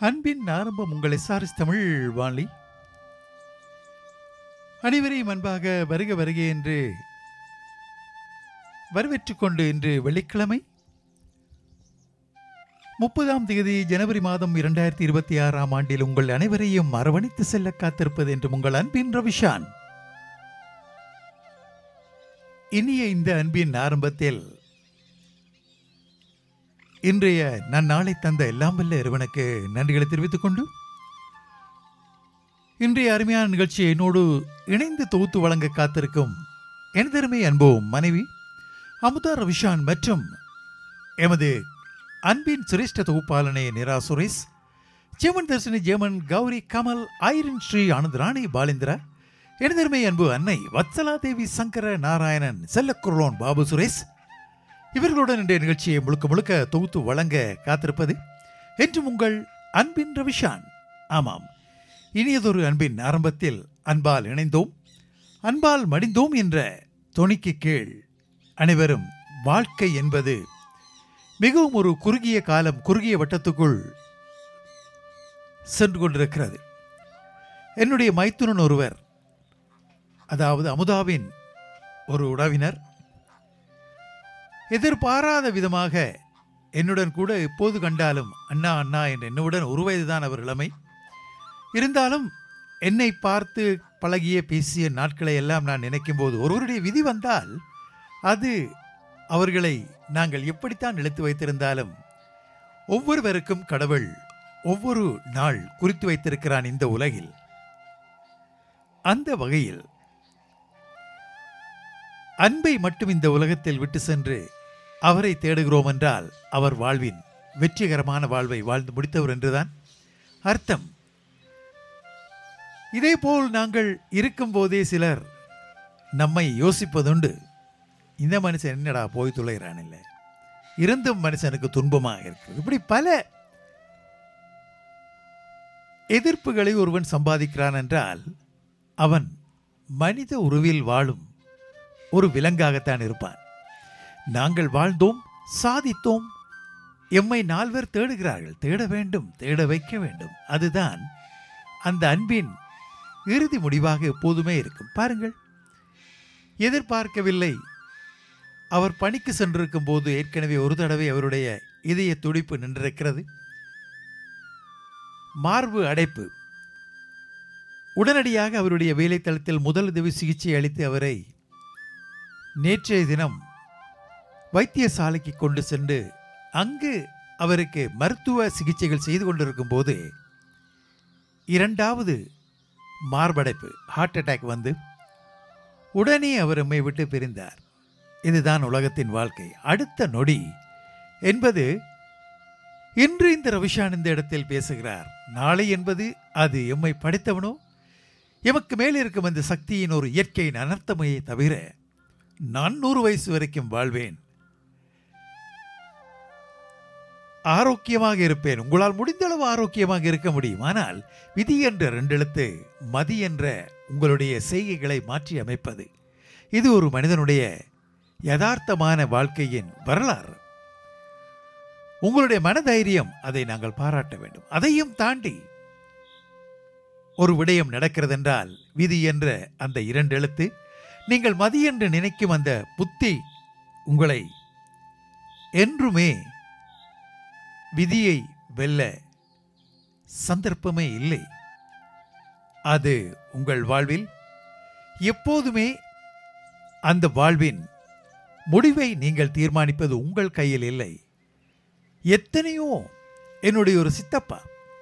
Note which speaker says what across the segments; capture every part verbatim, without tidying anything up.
Speaker 1: அன்பின் ஆரம்பம் உங்கள் எஸ்ஆர்எஸ் தமிழ் வானொலி. அனைவரையும் அன்பாக வருக வருக என்று வரவேற்றுக் கொண்டு இன்று வெள்ளிக்கிழமை முப்பதாம் தேதி ஜனவரி மாதம் இரண்டாயிரத்தி இருபத்தி ஆறாம் ஆண்டில் உங்கள் அனைவரையும் அரவணைத்து செல்ல காத்திருப்பது என்று உங்கள் அன்பின் ரவிஷான். இனிய இந்த அன்பின் ஆரம்பத்தில் இன்றைய நன்னாளை தந்த எல்லாம் வல்ல இறைவனுக்கு நன்றிகளை தெரிவித்துக் கொண்டு இன்றைய அருமையான நிகழ்ச்சியை என்னோடு இணைந்து தொகுத்து வழங்க காத்திருக்கும் எனதருமை அன்போம் மனைவி அமுதா ரவிஷான் மற்றும் எமது அன்பின் சிரேஷ்ட தொகுப்பாளனே நிரா சுரேஷ், ஜெமன் தர்ஷினி ஜெமன் கௌரி கமல் ஐரன் ஸ்ரீ ஆனந்த் ராணி பாலேந்திரா, எனதருமை அன்பு அன்னை வத்சலா தேவி சங்கர நாராயணன் செல்லக்குரோன் பாபு சுரேஷ், இவர்களுடன் இன்றைய நிகழ்ச்சியை முழுக்க முழுக்க தொகுத்து வழங்க காத்திருப்பது என்றும் உங்கள் அன்பின் ரவிஷான். ஆமாம், இனியதொரு அன்பின் ஆரம்பத்தில் அன்பால் இணைந்தோம் அன்பால் மடிந்தோம் என்ற தொனிக்கு கீழ் அனைவரும் வாழ்க்கை என்பது மிகவும் ஒரு குறுகிய காலம், குறுகிய வட்டத்துக்குள் சென்று கொண்டிருக்கிறது. என்னுடைய மைத்துனன் ஒருவர், அதாவது அமுதாவின் ஒரு உறவினர், எதிர்பாராத விதமாக என்னுடன் கூட எப்போது கண்டாலும் அண்ணா அண்ணா என்று என்னுடன் ஒரு வயதுதான் அவர் இளமை இருந்தாலும் என்னை பார்த்து பழகிய பேசிய நாட்களை எல்லாம் நான் நினைக்கும் போது ஒருவருடைய விதி வந்தால் அது அவர்களை நாங்கள் எப்படித்தான் இழுத்து வைத்திருந்தாலும் ஒவ்வொருவருக்கும் கடவுள் ஒவ்வொரு நாள் குறித்து வைத்திருக்கிறான் இந்த உலகில். அந்த வகையில் அன்பை மட்டும் இந்த உலகத்தில் விட்டு சென்று அவரை தேடுகிறோம் என்றால் அவர் வாழ்வின் வெற்றிகரமான வாழ்வை வாழ்ந்து முடித்தவர் என்றுதான் அர்த்தம். இதேபோல் நாங்கள் இருக்கும் போதே சிலர் நம்மை யோசிப்பதுண்டு, இந்த மனுஷன் என்னடா போய் துளைகிறான், இல்லை இருந்தும் மனுஷனுக்கு துன்பமாக இருக்கிறது. இப்படி பல எதிர்ப்புகளை ஒருவன் சம்பாதிக்கிறான் என்றால் அவன் மனித உருவில் வாழும் ஒரு விலங்காகத்தான் இருப்பான். நாங்கள் வாழ்ந்தோம், சாதித்தோம், எம்மை நால்வர் தேடுகிறார்கள், தேட வேண்டும், தேட வைக்க வேண்டும். அதுதான் அந்த அன்பின் இறுதி முடிவாக எப்போதுமே இருக்கும். பாருங்கள், எதிர்பார்க்கவில்லை. அவர் பணிக்கு சென்றிருக்கும் போது ஏற்கனவே ஒரு தடவை அவருடைய இதய துடிப்பு நின்றிருக்கிறது, மார்பு அடைப்பு. உடனடியாக அவருடைய வேலைத்தளத்தில் முதலுதவி சிகிச்சை அளித்து அவரை நேற்றைய தினம் வைத்தியசாலைக்கு கொண்டு சென்று அங்கு அவருக்கு மருத்துவ சிகிச்சைகள் செய்து கொண்டிருக்கும் போது இரண்டாவது மார்படைப்பு, ஹார்ட் அட்டாக் வந்து உடனே அவர் நம்மை விட்டு பிரிந்தார். இதுதான் உலகத்தின் வாழ்க்கை. அடுத்த நொடி என்பது இன்று இந்த ரவிஷான் இந்த இடத்தில் பேசுகிறார். நாளை என்பது அது எம்மை படைத்தவனோ எமக்கு மேலே இருக்கும் அந்த சக்தியின் ஒரு இயற்கையின் அனர்த்தமையை தவிர நான் நூறு வயசு வரைக்கும் வாழ்வேன், ஆரோக்கியமாக இருப்பேன். உங்களால் முடிந்தளவு ஆரோக்கியமாக இருக்க முடியும். ஆனால் விதி என்ற ரெண்டெழுத்து, மதி என்ற உங்களுடைய செய்கைகளை மாற்றி அமைப்பது, இது ஒரு மனிதனுடைய யதார்த்தமான வாழ்க்கையின் வரலாறு. உங்களுடைய மனதைரியம், அதை நாங்கள் பாராட்ட வேண்டும். அதையும் தாண்டி ஒரு விடயம் நடக்கிறது என்றால் விதி என்ற அந்த இரண்டு எழுத்து, நீங்கள் மதி என்று நினைக்கும் அந்த புத்தி உங்களை என்றுமே விதியை வெல்ல சந்தர்ப்பமே இல்லை. அது உங்கள் வாழ்வில் எப்போதுமே அந்த வாழ்வின் முடிவை நீங்கள் தீர்மானிப்பது உங்கள் கையில் இல்லை. எத்தனையோ என்னுடைய ஒரு சித்தப்பா,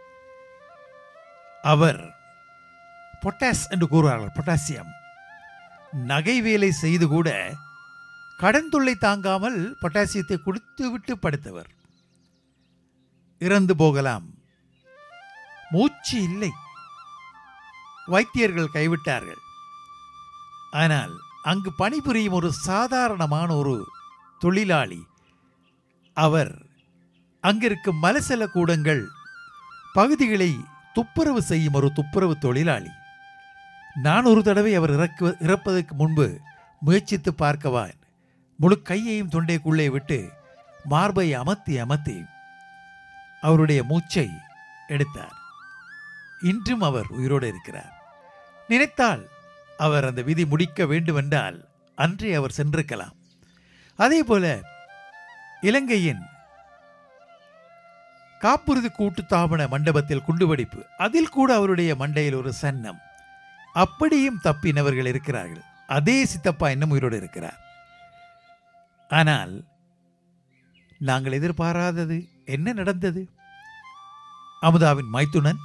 Speaker 1: அவர் பொட்டாஸ் என்று கூறுவார்கள், பொட்டாசியம், நகை வேலை செய்து கூட கடன் தொல்லை தாங்காமல் பொட்டாசியத்தை கொடுத்து விட்டு படுத்தவர். இறந்து போகலாம், மூச்சு இல்லை, வைத்தியர்கள் கைவிட்டார்கள். ஆனால் அங்கு பணிபுரியும் ஒரு சாதாரணமான ஒரு தொழிலாளி, அவர் அங்கிருக்கும் மலசல கூடங்கள் பகுதிகளை துப்புரவு செய்யும் ஒரு துப்புரவு தொழிலாளி. நான் ஒரு தடவை அவர் இறக்கு இறப்பதற்கு முன்பு முயற்சித்து பார்க்கவா, முழு கையையும் தொண்டைக்குள்ளே விட்டு மார்பை அமர்த்தி அமர்த்தி அவருடைய மூச்சை எடுத்தார். இன்றும் அவர் உயிரோடு இருக்கிறார். நினைத்தால் அவர் அந்த விதி முடிக்க வேண்டுமென்றால் அன்றே அவர் சென்றிருக்கலாம். அதே போல இலங்கையின் காப்புறுதி கூட்டுத்தாபன மண்டபத்தில் குண்டுவெடிப்பு, அதில் கூட அவருடைய மண்டையில் ஒரு சன்னம். அப்படியும் தப்பினவர்கள் இருக்கிறார்கள். அதே சித்தப்பா இன்னும் உயிரோடு இருக்கிறார். ஆனால் நாங்கள் எதிர்பாராதது என்ன நடந்தது? அமுதாவின் மைத்துனன்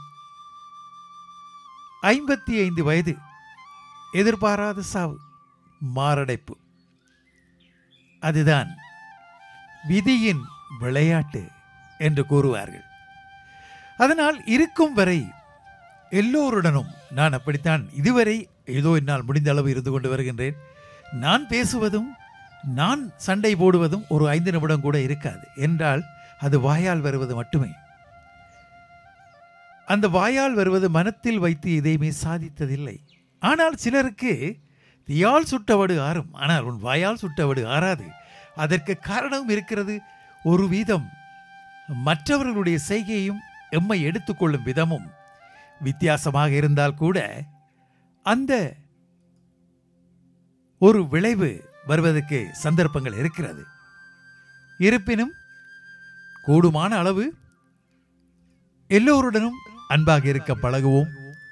Speaker 1: ஐம்பத்தி ஐந்து வயது, எதிர்பாராத சாவு, மாரடைப்பு. அதுதான் விதியின் விளையாட்டு என்று கூறுவார்கள். அதனால் இருக்கும் வரை எல்லோருடனும் நான் அப்படித்தான் இதுவரை ஏதோ என்னால் முடிந்த அளவு இருந்து கொண்டு வருகின்றேன். நான் பேசுவதும் நான் சண்டை போடுவதும் ஒரு ஐந்து நிமிடம் கூட இருக்காது. என்றால் அது வாயால் வருவது மட்டுமே. அந்த வாயால் வருவது மனத்தில் வைத்து எதையுமே சாதித்ததில்லை. ஆனால் சிலருக்கு தீயால் சுட்டவடு ஆறும், ஆனால் உன் வாயால் சுட்டவடு ஆறாது. அதற்கு காரணம் இருக்கிறது. ஒரு வீதம் மற்றவர்களுடைய செய்கையும் எம்மை எடுத்துக்கொள்ளும் விதமும் வித்தியாசமாக இருந்தால் கூட அந்த ஒரு விளைவு வருவதற்கு சந்தர்ப்பங்கள் இருக்கிறது. இருப்பினும் கூடுமான அளவு எல்லோருடனும் அன்பாக இருக்க பழகுவோம்.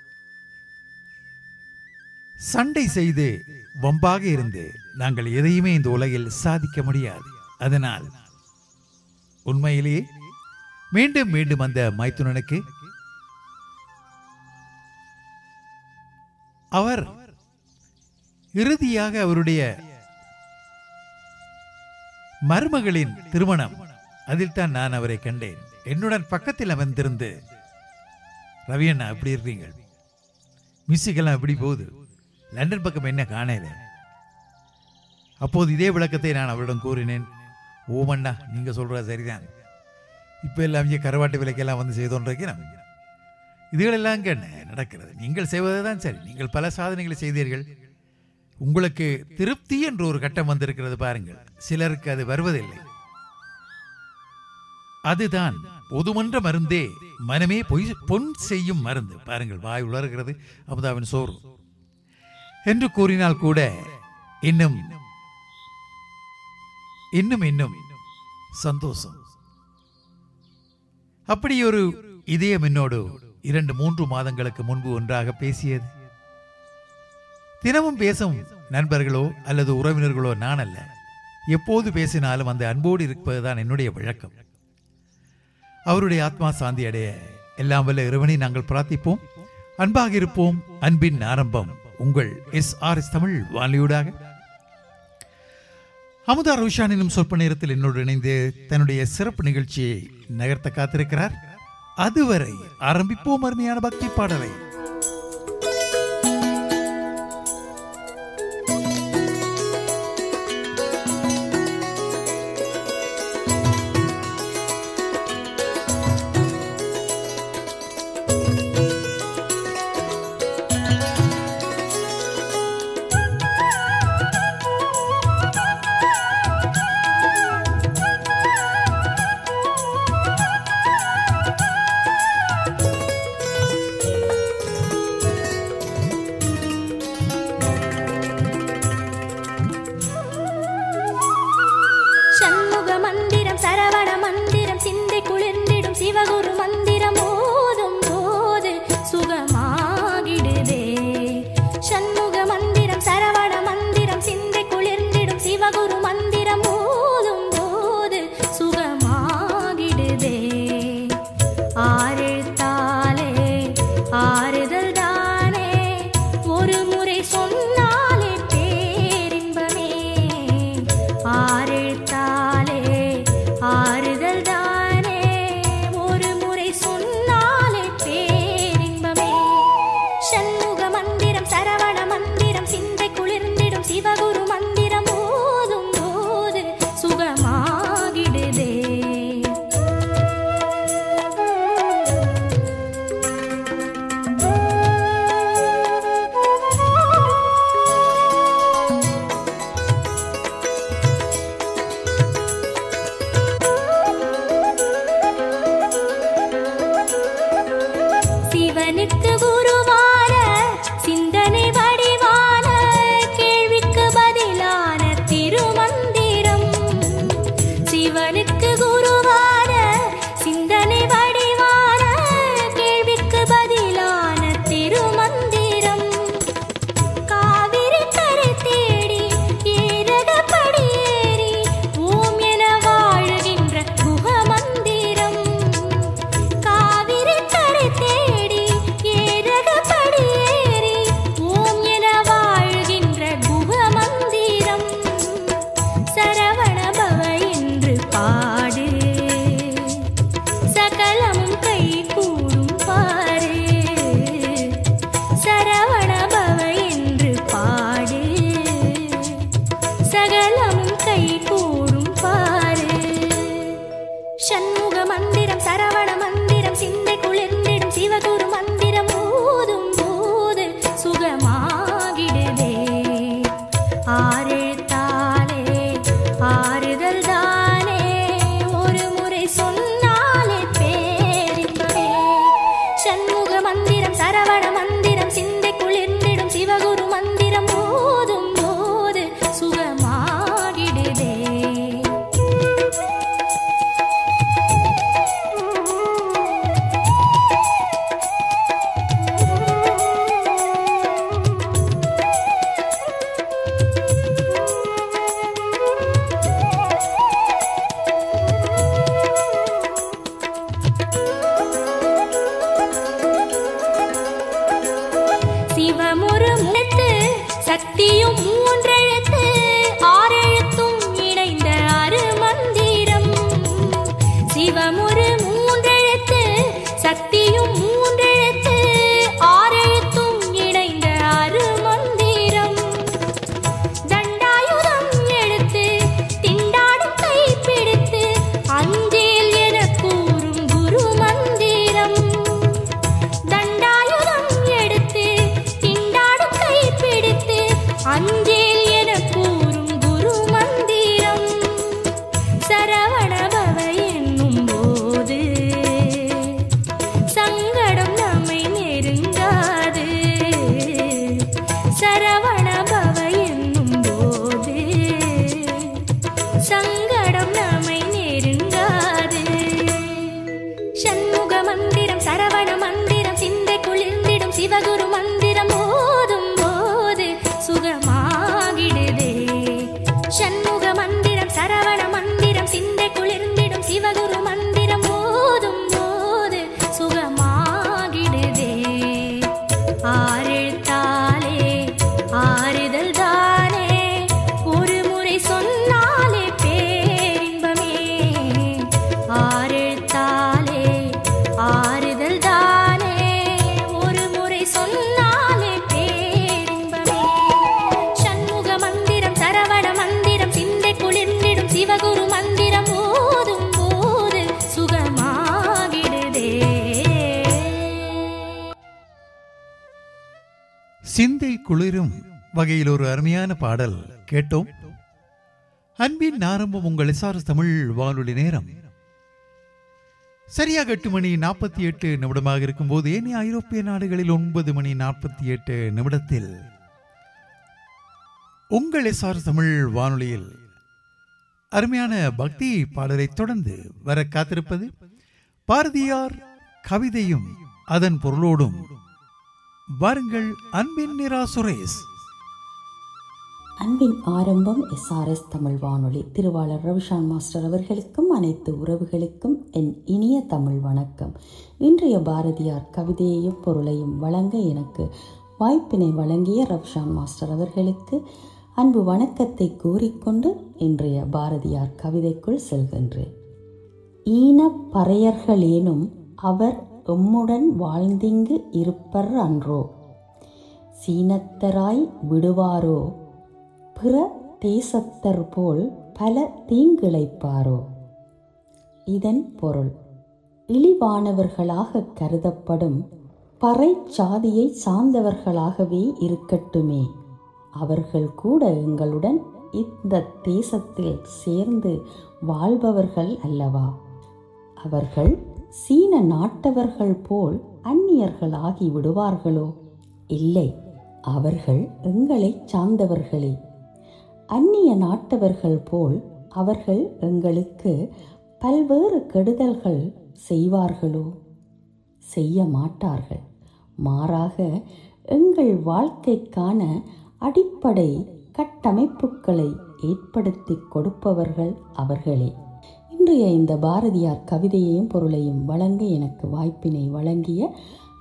Speaker 1: சண்டை செய்து வம்பாக இருந்து நாங்கள் எதையுமே இந்த உலகில் சாதிக்க முடியாது. அதனால் உண்மையிலேயே மீண்டும் மீண்டும் அந்த மைத்துனனுக்கு அவர் இறுதியாக அவருடைய மருமகளின் திருமணம், அதில் தான் நான் அவரை கண்டேன். என்னுடன் பக்கத்தில் அமர்ந்திருந்து, ரவி அண்ணா எப்படி இருக்கீங்க, மியூசிக்கெல்லாம் எப்படி போகுது, லண்டன் பக்கம் என்ன காணல. அப்போது இதே விளக்கத்தை நான் அவரிடம் கூறினேன். ஓமண்ணா, நீங்க சொல்றது சரிதான். இப்ப எல்லாம் இங்கே கரவாட்டு விலைக்கெல்லாம் வந்து செய்தோன்றக்கு நம்ம இதுகளெல்லாம் என்ன நடக்கிறது? நீங்கள் செய்வதுதான் சரி. நீங்கள் பல சாதனைகளை செய்தீர்கள். உங்களுக்கு திருப்தி என்று ஒரு கட்டம் வந்திருக்கிறது பாருங்கள். சிலருக்கு அது வருவதில்லை. அதுதான் பொதுமன்ற மருந்தே, மனமே பொய் பொன் செய்யும் மருந்து. பாருங்கள், வாய் உலர்கிறது அமுதாவின் சோறு என்று கூறினால் கூட இன்னும் இன்னும் இன்னும் சந்தோஷம். அப்படி ஒரு இதயம் என்னோடு இரண்டு மூன்று மாதங்களுக்கு முன்பு ஒன்றாக பேசியது. தினமும் பேசும் நண்பர்களோ அல்லது உறவினர்களோ நான் அல்ல. எப்போது பேசினாலும் அந்த அன்போடு இருப்பதுதான் என்னுடைய வழக்கம். அவருடைய ஆத்மா சாந்தி அடைய எல்லாம் வல்ல இறைவனை நாங்கள் பிரார்த்திப்போம். அன்பாக இருப்போம். அன்பின் ஆரம்பம் உங்கள் எஸ் ஆர் எஸ் தமிழ் வானொலியூடாக அமுதா ரோஷான் என்னும் சொற்ப நேரத்தில் என்னோடு இணைந்து தன்னுடைய சிறப்பு நிகழ்ச்சியை நகர்த்த காத்திருக்கிறார். அதுவரை ஆரம்பிப்போம் அருமையான பக்தி பாடலை.
Speaker 2: சரவண பவ என்று பாடு, சகலமும் கை கூடும் பாரு. சரவண பவ என்று பாடு, சகலமும் கை கூடும் பாரு. ஷண்முக மந்திரம் சரவண மந்திரம் சிந்தை குளிர்ந்திடும் சிவகுரு மந்திரம் ஊதும் போது சுகமாகிடுதே. ஆரெழுத்தாலே ஆறுதல் தானே, ஒரு முறை சொன்னாலே பேரின்பமே. ஷண்முக மந்திரம் சரவண மந்திரம் சிந்தை குளிர்ந்திடும் சிவகுரு மந்திரம் ஊதும் போது சுகமாகிடுதே. சிவமுரு முத்து சக்தியும் மூன்றெழுத்து ஆறெழுத்தும் இணைந்த அருமந்திரம். சிவமுரு மூன்றெழுத்து சக்தியும் மூன்றெழுத்து ஆறெழுத்தும் இணைந்த அருமந்திரம். தண்டாயுதம் எடுத்து திண்டாடும் கை பிடித்து அஞ்சேல் என கூறும் குரு மந்திரம். தண்டாயுதம் எடுத்து திண்டாடும் கை பிடித்து அஞ்சேல் என கூறும் குரு மந்திரம். சரவண பவ என்னும் போது சங்கடம் நம்மை நெருங்காது. சரவண பவ என்னும் போது சங்கடம் நம்மை நெருங்காது. ஷண்முக மந்திரம் சரவண மந்திரம் சிந்தை குளிர்ந்திடும் சிவகுரு மந்திரம் ஓதும் போது சுகமாகிடுதே. ஷண்முக மந்திரம் சரவண மந்திரம் சிந்தை குளிர்ந்திடும் சிவகுரு மந்திரம் ஓதும் போது சுகமாகிடுதே. ஆரெழுத்தாலே ஆறுதல் தானே, ஒரு முறை சொன்னாலே பேரின்பமே. ஆரெழுத்தாலே ஆறுதல் தானே, ஒரு முறை சொன்னாலே பேரின்பமே. ஷண்முக மந்திரம் சரவண மந்திரம் சிந்தை குளிர்ந்திடும் சிவகுரு மந்திரம் ஓதும் போது சுகமாகிடுதே.
Speaker 1: சிந்தை குளிரும் வகையில் ஒரு அருமையான பாடல் கேட்டோம். அன்பின் ஆரம்பம் உங்கள் எஸ்ஆர்எஸ் தமிழ் வானொலி நேரம் சரியாக எட்டு மணி நாற்பத்தி எட்டு நிமிடமாக இருக்கும்போது ஏனைய ஐரோப்பிய நாடுகளில் ஒன்பது மணி நாற்பத்தி எட்டு நிமிடத்தில் உங்கள் எஸ்ஆர்எஸ் தமிழ் வானொலியில் அருமையான பக்தி பாடலை தொடர்ந்து வர காத்திருப்பது பாரதியார் கவிதையும் அதன் பொருளோடும். வாருங்கள் அன்பின் நிரா சுரேஷ்.
Speaker 3: அன்பின் ஆரம்பம் எஸ்ஆர்எஸ் தமிழ் வானொலி. திருவாளர் ரவிஷான் மாஸ்டர் அவர்களுக்கும் அனைத்து உறவுகளுக்கும் என் இனிய தமிழ் வணக்கம். இன்றைய பாரதியார் கவிதையையும் பொருளையும் வழங்க எனக்கு வாய்ப்பினை வழங்கிய ரவிஷான் மாஸ்டர் அவர்களுக்கு அன்பு வணக்கத்தை கூறிக்கொண்டு இன்றைய பாரதியார் கவிதைக்குள் செல்கின்றேன். ஈன பறையர்களேனும் அவர் எம்முடன் வாழ்ந்திங்கு இருப்பர் அன்றோ, சீனத்தராய் விடுவாரோ, பிற தேசத்தர் போல் பல தீங்கிழைப்பாரோ. இதன் பொருள், இழிவானவர்களாக கருதப்படும் பறை சாதியை சார்ந்தவர்களாகவே இருக்கட்டுமே, அவர்கள் கூட எங்களுடன் இந்த தேசத்தில் சேர்ந்து வாழ்பவர்கள் அல்லவா. அவர்கள் சீன நாட்டவர்கள் போல் அந்நியர்களாகி விடுவார்களோ? இல்லை, அவர்கள் எங்களை சார்ந்தவர்களே. அந்நிய நாட்டவர்கள் போல் அவர்கள் எங்களுக்கு பல்வேறு கெடுதல்கள் செய்வார்களோ? செய்ய மாட்டார்கள். மாறாக எங்கள் வாழ்க்கைக்கான அடிப்படை கட்டமைப்புகளை ஏற்படுத்தி கொடுப்பவர்கள் அவர்களே. இன்றைய இந்த பாரதியார் கவிதையையும் பொருளையும் வழங்க எனக்கு வாய்ப்பினை வழங்கிய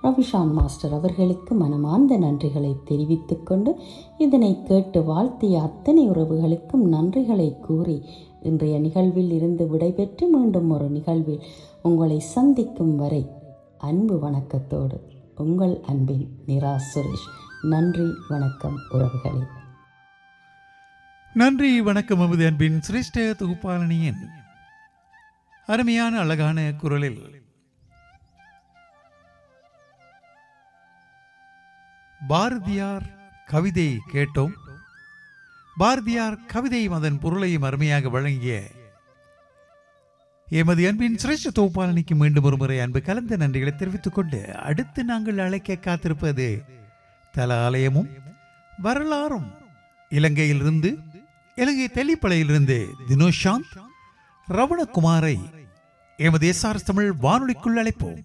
Speaker 3: ரவிஷான் மாஸ்டர் அவர்களுக்கு மனமார்ந்த நன்றிகளை தெரிவித்துக் கொண்டு இதனை கேட்டு வாழ்த்திய அத்தனை உறவுகளுக்கும் நன்றிகளை கூறி இன்றைய நிகழ்வில் இருந்து விடைபெற்று மீண்டும் ஒரு நிகழ்வில் உங்களை சந்திக்கும் வரை அன்பு வணக்கத்தோடு உங்கள் அன்பின் நிரா சுரேஷ். நன்றி, வணக்கம் உறவுகளே.
Speaker 1: நன்றி, வணக்கம். அமுது அன்பின் சிரேஷ்ட தொகுப்பாளனியின் அருமையான அழகான குரலில் பாரதியார் கவிதை கேட்டோம். பாரதியார் கவிதையும் அதன் பொருளையும் அருமையாக வழங்கிய எமது அன்பின் சிரேஷ்ட தொகுப்பாளனிக்கு மீண்டும் ஒரு முறை அன்பு கலந்த நன்றிகளை தெரிவித்துக் கொண்டு அடுத்து நாங்கள் அழைக்க காத்திருப்பது தல ஆலயமும் வரலாறும். இலங்கையிலிருந்து இலங்கை தெல்லிப்பளையிலிருந்து தினோஷாந்த் ரவணகுமாரை எமது எஸ் ஆர் எஸ் தமிழ் வானொலிக்குள் அழைப்போம்.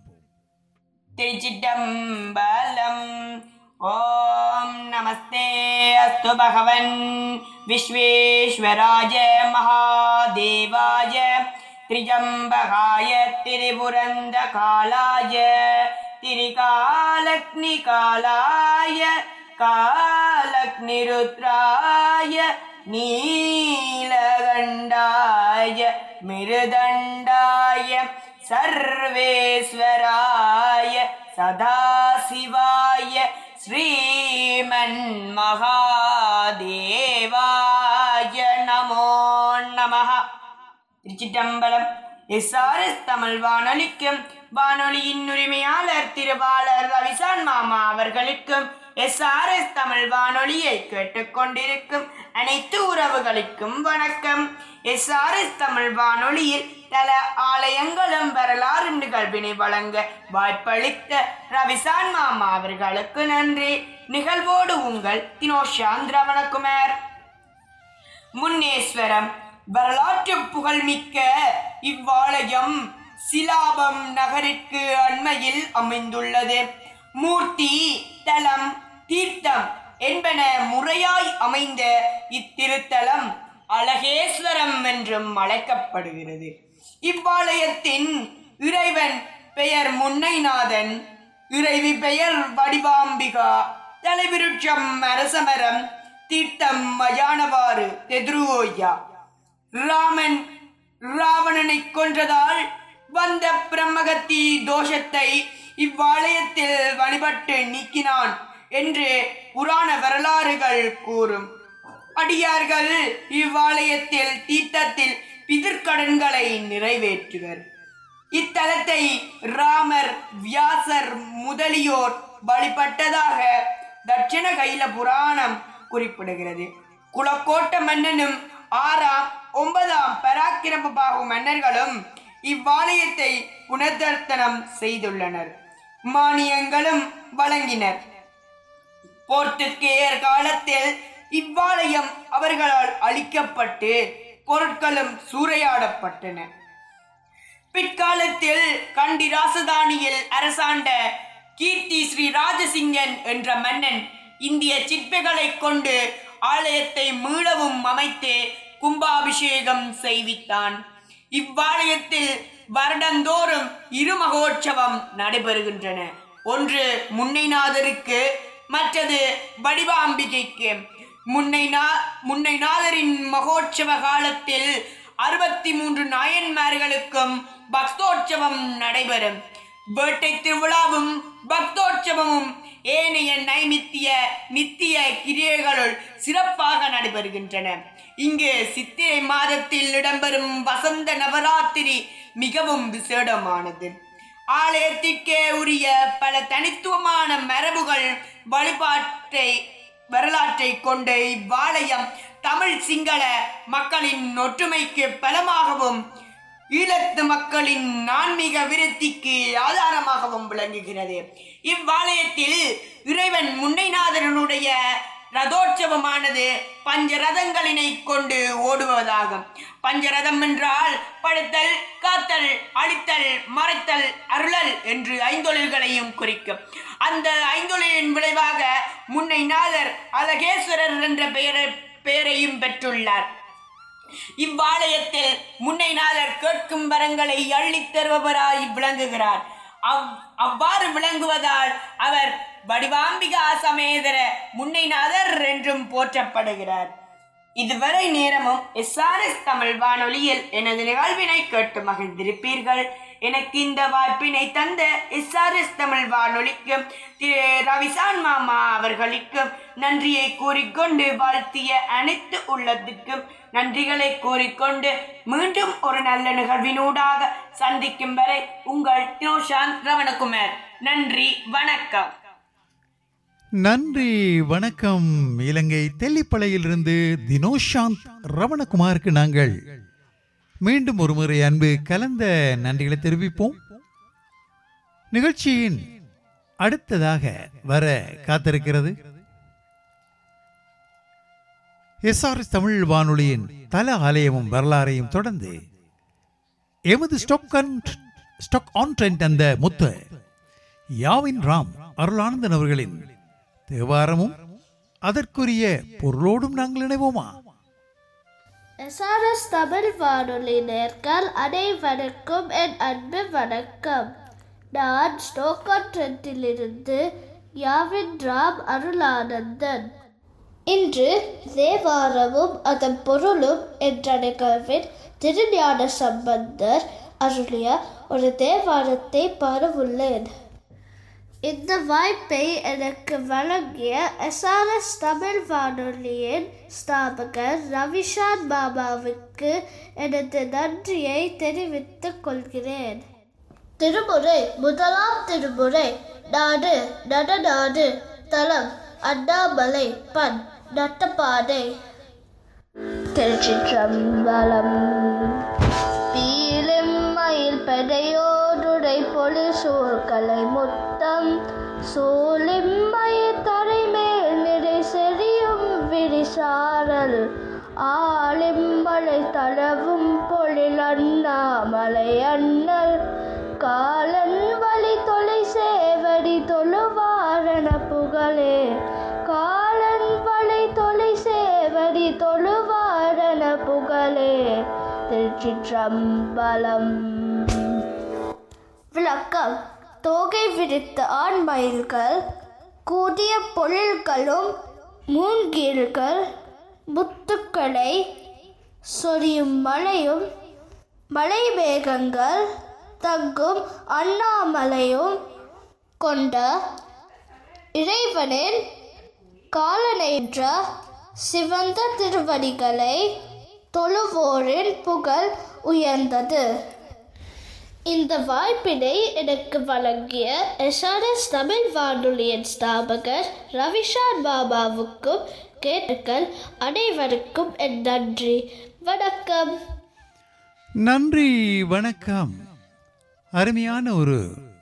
Speaker 4: திருச்சிட்டம்பலம். ஓம் நமஸ்தே அஸ்து பகவன் விஸ்வேஸ்வராய மகாதேவாய திரிஜம்பகாய திரிபுரந்தகாலாய திரிகாலக்னிகாலாய காலக்னிருத்ராய நீலகண்டாய மிருதண்டாய சர்வேஸ்வராய சதாசிவாய ஸ்ரீமன் மகாதேவாய நமோ நமஹ. திருச்சிட்டம்பலம். எஸ் ஆர் எஸ் தமிழ் வானொலிக்கும் வானொலியின் உரிமையாளர் திருவாளர் ரவிசான் மாமா அவர்களுக்கும் எஸ் ஆர் எஸ் தமிழ் வானொலியை கேட்டுக்கொண்டிருக்கும் அனைத்து உறவுகளுக்கும் வணக்கம். எஸ் ஆர் எஸ் தமிழ் வானொலியில் தல ஆலயங்களும் வரலாறு நிகழ்வினை வழங்க வாய்ப்பளித்த ரவிசான் மாமா அவர்களுக்கு நன்றி. நிகழ்வோடு உங்கள் தினோஷாந்த் ரவணகுமார். முன்னேஸ்வரம். வரலாற்று புகழ்மிக்க இவ்வாலயம் சிலாபம் நகருக்கு அண்மையில் அமைந்துள்ளது. மூர்த்தி, தலம், தீர்த்தம் என்பன முறையாய் அமைந்த இத்திருத்தலம் அழகேஸ்வரம் என்றும் அழைக்கப்படுகிறது. இவ்வாலயத்தின் இறைவன் பெயர் முன்னைநாதன், இறைவி பெயர் வடிவாம்பிகா, தலைவிருட்சம் அரசமரம், தீர்த்தம் மயானவாறு தெதுருவோயா. ராமன் ராவணனை கொன்றதால் வந்த பிரம்மகத்தி தோஷத்தை இவ்வாலயத்தில் வழிபட்டு நீக்கினான் என்று புராண வரலாறுகள் கூறும். அடியார்கள் இவ்வாலயத்தில் தீர்த்தத்தில் பிதிர்க்கடன்களை நிறைவேற்றுவர். இத்தலத்தை ராமர், வியாசர் முதலியோர் வழிபட்டதாக தட்சிண கைல புராணம் குறிப்பிடுகிறது. குலக்கோட்ட மன்னனும் ஆறாம் ஒன்பதாம் பராக்கிரம பாகு மன்னர்களும் இவ்வாலயத்தை புனர்தர்த்தனம் செய்துள்ளனர், மானியங்களும் வழங்கினர். போர்த்துகேயர் காலத்தில் இவ்வாலயம் அவர்களால் அழிக்கப்பட்டு பொருட்களும் சூறையாடப்பட்டன. பிற்காலத்தில் கண்டி ராசதானியில் அரசாண்ட கீர்த்தி ஸ்ரீ ராஜசிங்கன் என்ற மன்னன் இந்திய சிற்பிகளை கொண்டு ஆலயத்தை மீளவும் அமைத்து கும்பாபிஷேகம் செய்வித்தான். இவ்வாலயத்தில் வருடந்தோறும் இரு மகோற்சவம் நடைபெறுகின்றன. ஒன்று முன்னைநாதருக்கு, மற்றது வடிவாம்பிகைக்கு. முன்னைநா முன்னைநாதரின் மகோற்சவ காலத்தில் அறுபத்தி மூன்று நாயன்மார்களுக்கும் பக்தோற்சவம் நடைபெறும். வேட்டை திருவிழாவும் பக்தோற்சவமும் ஏனைய நைமித்திய நித்திய கிரியைகளுள் சிறப்பாக நடைபெறுகின்றன. இங்கு சித்திரை மாதத்தில் இடம்பெறும் வசந்த நவராத்திரி மிகவும் விசேடமானது. ஆலயத்திற்கே உரிய பல தனித்துவமான மரபுகள் வழிபாட்டை வரலாற்றை கொண்ட இவ்வாலயம் தமிழ் சிங்கள மக்களின் ஒற்றுமைக்கு பலமாகவும் ஈழத்து மக்களின் ஆன்மீக விருத்திக்கு ஆதாரமாகவும் விளங்குகிறது. இவ்வாலயத்தில் இறைவன் முன்னைநாதனுடைய ரதோற்சவமானது பஞ்சரதங்களினை கொண்டு ஓடுவதாகும். பஞ்சரதம் என்றால் படுத்தல், காத்தல், அழித்தல், மறைத்தல், அருளல் என்று ஐந்தொழில்களையும் குறிக்கும். அந்த ஐந்தொழிலின் விளைவாக முன்னைநாதர் அழகேஸ்வரர் என்ற பெயரை பெயரையும் பெற்றுள்ளார். இவ்வாலயத்தில் முன்னைநாதர் கேட்கும் வரங்களை அள்ளித் தருபவராய் விளங்குகிறார். அவ் அவ்வாறு விளங்குவதால் அவர் வடிவாம்பிகா சமேதர முன்னைநாதர் என்றும் போற்றப்படுகிறார். இதுவரை நேரமும் எஸ் ஆர் எஸ் தமிழ் வானொலியில் எனது நிகழ்வினை கேட்டு மகிழ்ந்திருப்பீர்கள். எனக்கு இந்த வாய்ப்பினை தந்த எஸ் ஆர் எஸ் தமிழ் வானொலிக்கும் திரு ரவிசான் மாமா அவர்களுக்கும் நன்றியை கூறிக்கொண்டு, வாழ்த்திய அனைத்து உள்ளத்துக்கும் நன்றிகளை கூறிக்கொண்டு மீண்டும் ஒரு நல்ல நிகழ்வினூடாக சந்திக்கும் வரை உங்கள் தினோஷாந்த் ரவணகுமார். நன்றி, வணக்கம்.
Speaker 1: நன்றி, வணக்கம். இலங்கை தெல்லிப்பளையிலிருந்து தினோஷாந்த் ரவணகுமாருக்கு நாங்கள் மீண்டும் ஒரு முறை அன்பு கலந்த நன்றிகளை தெரிவிப்போம். நிகழ்ச்சியின் அடுத்ததாக வர காத்திருக்கிறது எஸ் ஆர் எஸ் தமிழ் வானொலியின் தல ஆலயமும் வரலாறையும் தொடர்ந்து எமது ஸ்டாக் ஆன் ட்ரெண்ட் அந்த முத்து யாவின் ராம் அருளானந்தன் அவர்களின் தேவாரமும் அதற்குரிய பொருளோடும் நாங்கள் இணைவோமா?
Speaker 5: எஸ் ஆர் எஸ் தமிழ் வானொலி நேர்கள் அனைவருக்கும் என் அன்பு வணக்கம். நான் ஸ்டாக் ஆன் ட்ரெண்டிலிருந்து யாவின் ராம் அருளானந்தன். இன்று தேவாரமும் அதன் பொருளும் என்ற நிகழ்வில் திருஞான சம்பந்தர் அருளிய ஒரு தேவாரத்தை பாடவுள்ளேன். இந்த வாய்ப்பை எனக்கு வழங்கிய எஸ் ஆர் எஸ் தமிழ் வானொலியின் ஸ்தாபகர் ரவிஷான் மாமாவுக்கு எனது நன்றியை தெரிவித்துக் கொள்கிறேன். திருமுறை முதலாம் திருமுறை. நாடு நடநாடு தலம் அண்ணாமலை பண் நட்டப்பாடை. திருச்சிற்றம்பலம். பீலிம் மயில் பெடையோடுடை பொலி சூழ்கலை முத்தம் சூலிம்மயிர் தரைமேல் நிறை செறியும் விரிசாரல் ஆலிம்மலை தளவும் பொழில் அண்ணாமலை அண்ணல் காலன் வழி தொலை சேவடி தொழுவாரண புகழே காலன் வழி தொலை சேவடி தொழுவாரண புகழே. திருச்சிற்றம்பலம். விளக்கம். தோகை விரித்த ஆண் மயில்கள், கூடிய பொழில்களும் மூங்கில்கள், முத்துக்களை சொரியும் மலையும் மலை மேகங்கள் தங்கும் அண்ணாமலையும் கொண்ட இறைவனின் காலனைன்ற சிவந்த திருவடிகளை தொழுவோரின் புகழ் உயர்ந்தது. இந்த வாய்ப்பினை எனக்கு வழங்கிய எஸ் ஆர் எஸ் தமிழ் வானொலியின் ஸ்தாபகர் ரவிஷான் மாமாவுக்கும் கேட்டுக்கள் அனைவருக்கும் என் நன்றி, வணக்கம்.
Speaker 1: நன்றி, வணக்கம். அருமையான ஒரு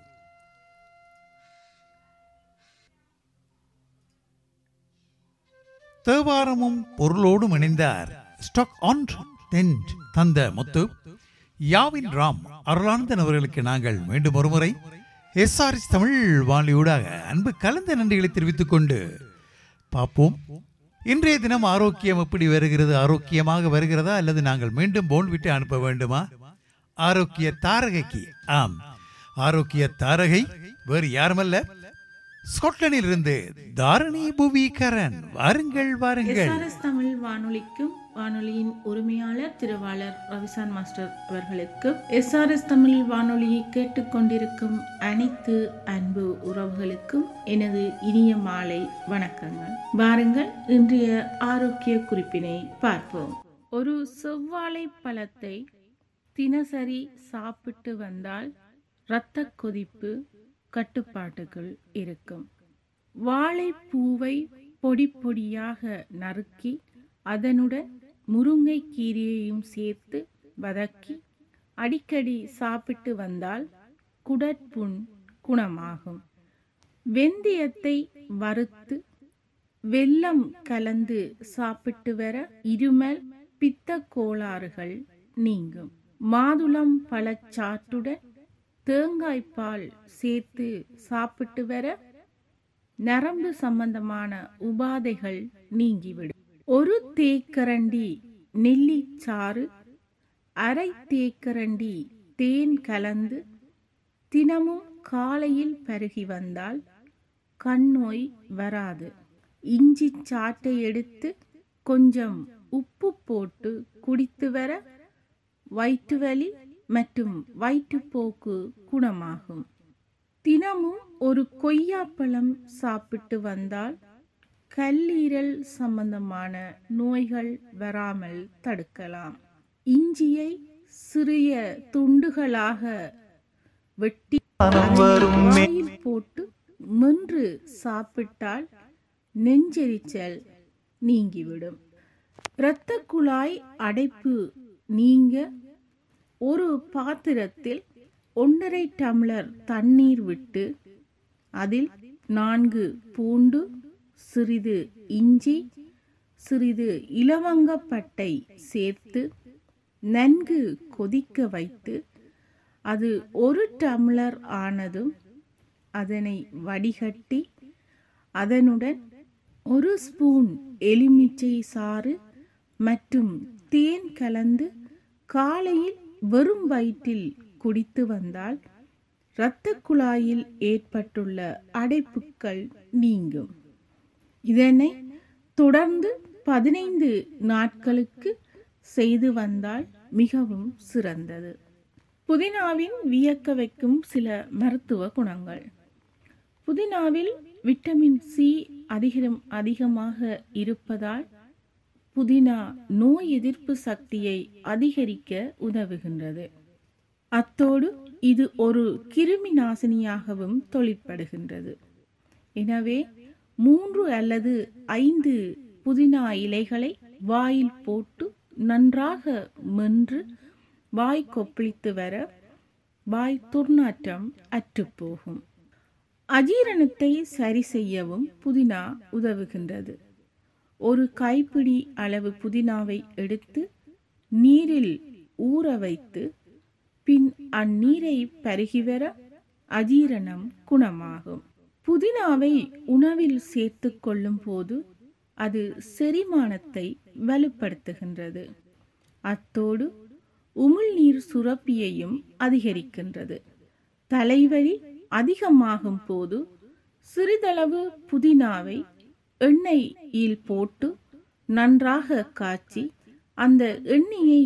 Speaker 1: தேவாரமும் பொருளோடும் இணைந்தார் ஸ்டாக் ஆன் ட்ரெண்ட் தந்த முத்து யாவின் ராம் அருளானந்தன் அவர்களுக்கு நாங்கள் மீண்டும் ஒருமுறை எஸ் ஆர் எஸ் தமிழ் வானொலியூடாக அன்பு கலந்த நன்றிகளை தெரிவித்துக் கொண்டு பார்ப்போம். இன்றைய தினம் ஆரோக்கியம் எப்படி வருகிறது? ஆரோக்கியமாக வருகிறதா அல்லது நாங்கள் மீண்டும் போன் விட்டு அனுப்ப வேண்டுமா? ஆரோக்கிய தாரகைக்கு, ஆம், ஆரோக்கிய தாரகை வேறு யாருமல்ல, ஸ்காட்லாந்தில் இருந்து தாரணி புவிகரன். வாருங்கள் வாருங்கள்.
Speaker 6: எஸ் ஆர் எஸ் தமிழ் வானொலிக்கும் வானொலியின் உரிமையாளர் திருவாளர் ரவிசான் மாஸ்டர் அவர்களுக்கும் எஸ் ஆர் எஸ் தமிழ் வானொலியை கேட்டுக்கொண்டிருக்கும் அனைத்து அன்பு உறவுகளுக்கும் எனது இனிய மாலை வணக்கங்கள். வாருங்கள், இன்றைய ஆரோக்கிய குறிப்பினை பார்ப்போம். ஒரு செவ்வாழை பழத்தை தினசரி சாப்பிட்டு வந்தால் இரத்த கொதிப்பு கட்டுப்பாட்டுக்குள் இருக்கும். வாழைப்பூவை பொடி பொடியாக நறுக்கி அதனுடன் முருங்கை கீரையையும் சேர்த்து வதக்கி அடிக்கடி சாப்பிட்டு வந்தால் குடற்புண் குணமாகும். வெந்தயத்தை வறுத்து வெல்லம் கலந்து சாப்பிட்டு வர இருமல் பித்த கோளாறுகள் நீங்கும். மாதுளம் பழச்சாற்றுடன் தேங்காய்பால் சேர்த்து சாப்பிட்டு வர நரம்பு சம்பந்தமான உபாதைகள் நீங்கிவிடும். ஒரு தேக்கரண்டி நெல்லிச்சாறு, அரை தேக்கரண்டி தேன் கலந்து தினமும் காலையில் பருகி வந்தால் கண்ணோய் வராது. இஞ்சி சாட்டை எடுத்து கொஞ்சம் உப்பு போட்டு குடித்து வர வயிற்று வலி மற்றும் வயிற்றுப்போக்கு குணமாகும். தினமும் ஒரு கொய்யாப்பழம் சாப்பிட்டு வந்தால் கல்லீரல் சம்பந்தமான நோய்கள் வராமல் தடுக்கலாம். இஞ்சியை சிறிய துண்டுகளாக வெட்டி வாயில் போட்டு மென்று சாப்பிட்டால் நெஞ்செரிச்சல் நீங்கிவிடும். இரத்த குழாய் அடைப்பு நீங்க ஒரு பாத்திரத்தில் ஒன்றரை டம்ளர் தண்ணீர் விட்டு அதில் நான்கு பூண்டு, சிறிது இஞ்சி, சிறிது இலவங்கப்பட்டை சேர்த்து நன்கு கொதிக்க வைத்து அது ஒரு டம்ளர் ஆனதும் அதனை வடிகட்டி அதனுடன் ஒரு ஸ்பூன் எலுமிச்சை சாறு மற்றும் தேன் கலந்து காலையில் வெறும் வயிற்றில் குடித்து வந்தால் இரத்த குழாயில் ஏற்பட்டுள்ள அடைப்புகள் நீங்கும். இதனை தொடர்ந்து பதினைந்து நாட்களுக்கு செய்து வந்தால் மிகவும் சிறந்தது. புதினாவின் வியக்க வைக்கும் சில மருத்துவ குணங்கள். புதினாவில் விட்டமின் சி அதிகம் அதிகமாக இருப்பதால் புதினா நோய் எதிர்ப்பு சக்தியை அதிகரிக்க உதவுகின்றது. அத்தோடு இது ஒரு கிருமி நாசினியாகவும் தொழிற்படுகின்றது. எனவே மூன்று அல்லது ஐந்து புதினா இலைகளை வாயில் போட்டு நன்றாக மென்று வாய் கொப்பளித்து வர வாய் துர்நாற்றம் அற்றுப்போகும். அஜீரணத்தை சரி செய்யவும் புதினா உதவுகின்றது. ஒரு கைப்பிடி அளவு புதினாவை எடுத்து நீரில் ஊற வைத்து பின் அந்நீரை பருகி வர அஜீரணம் குணமாகும். புதினாவை உணவில் சேர்த்து கொள்ளும் போது அது செரிமானத்தை வலுப்படுத்துகின்றது. அத்தோடு உமிழ்நீர் சுரப்பியையும் அதிகரிக்கின்றது. தலைவலி அதிகமாகும் போது சிறிதளவு புதினாவை எண்ணெயில் போட்டு நன்றாக காய்ச்சி அந்த எண்ணெயை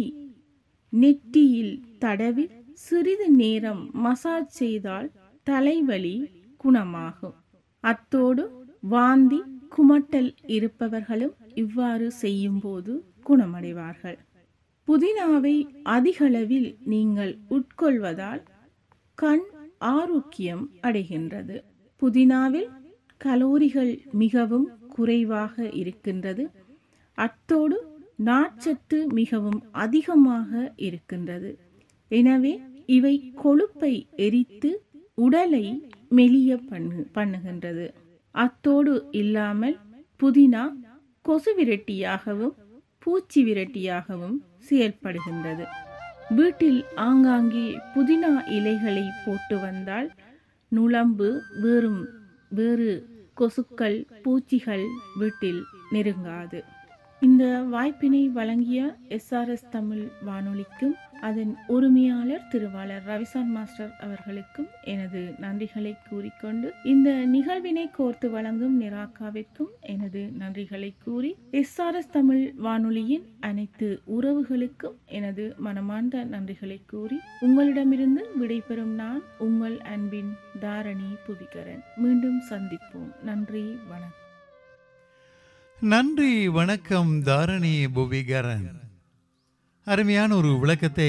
Speaker 6: நெற்றியில் தடவி சிறிது நேரம் மசாஜ் செய்தால் தலைவலி குணமாகும். அத்தோடு வாந்தி குமட்டல் இருப்பவர்களும் இவ்வாறு செய்யும் போது குணமடைவார்கள். புதினாவை அதிகளவில் நீங்கள் உட்கொள்வதால் கண் ஆரோக்கியம் அடைகின்றது. புதினாவில் கலோரிகள் மிகவும் குறைவாக இருக்கின்றது. அத்தோடு நார்ச்சத்து மிகவும் அதிகமாக இருக்கின்றது. எனவே இவை கொழுப்பை எரித்து உடலை மெலிய பண்ணு பண்ணுகின்றது. அத்தோடு இல்லாமல் புதினா கொசு விரட்டியாகவும் பூச்சி விரட்டியாகவும் செயல்படுகின்றது. வீட்டில் ஆங்காங்கே புதினா இலைகளை போட்டு வந்தால் நுளம்பு வேறும் வேறு கொசுக்கள் பூச்சிகள் வீட்டில் நெருங்காது. இந்த வாய்ப்பினை வழங்கிய எஸ்ஆர்எஸ் தமிழ் வானொலிக்கும் அதன் உரிமையாளர் திருவாளர் ரவிசான் மாஸ்டர் அவர்களுக்கும் எனது நன்றிகளை கூறிக்கொண்டு இந்த நிகழ்வினை கோர்த்து வழங்கும் நிராகாவிற்கும் எனது நன்றிகளை கூறி எஸ்ஆர்எஸ் தமிழ் வானொலியின் அனைத்து உறவுகளுக்கும் எனது மனமார்ந்த நன்றிகளை கூறி உங்களிடமிருந்து விடைபெறும் நான் உங்கள் அன்பின் தாரணி புவிகரன். மீண்டும் சந்திப்போம். நன்றி, வணக்கம்.
Speaker 1: நன்றி, வணக்கம் தாரணி புவிகரன். அருமையான ஒரு விளக்கத்தை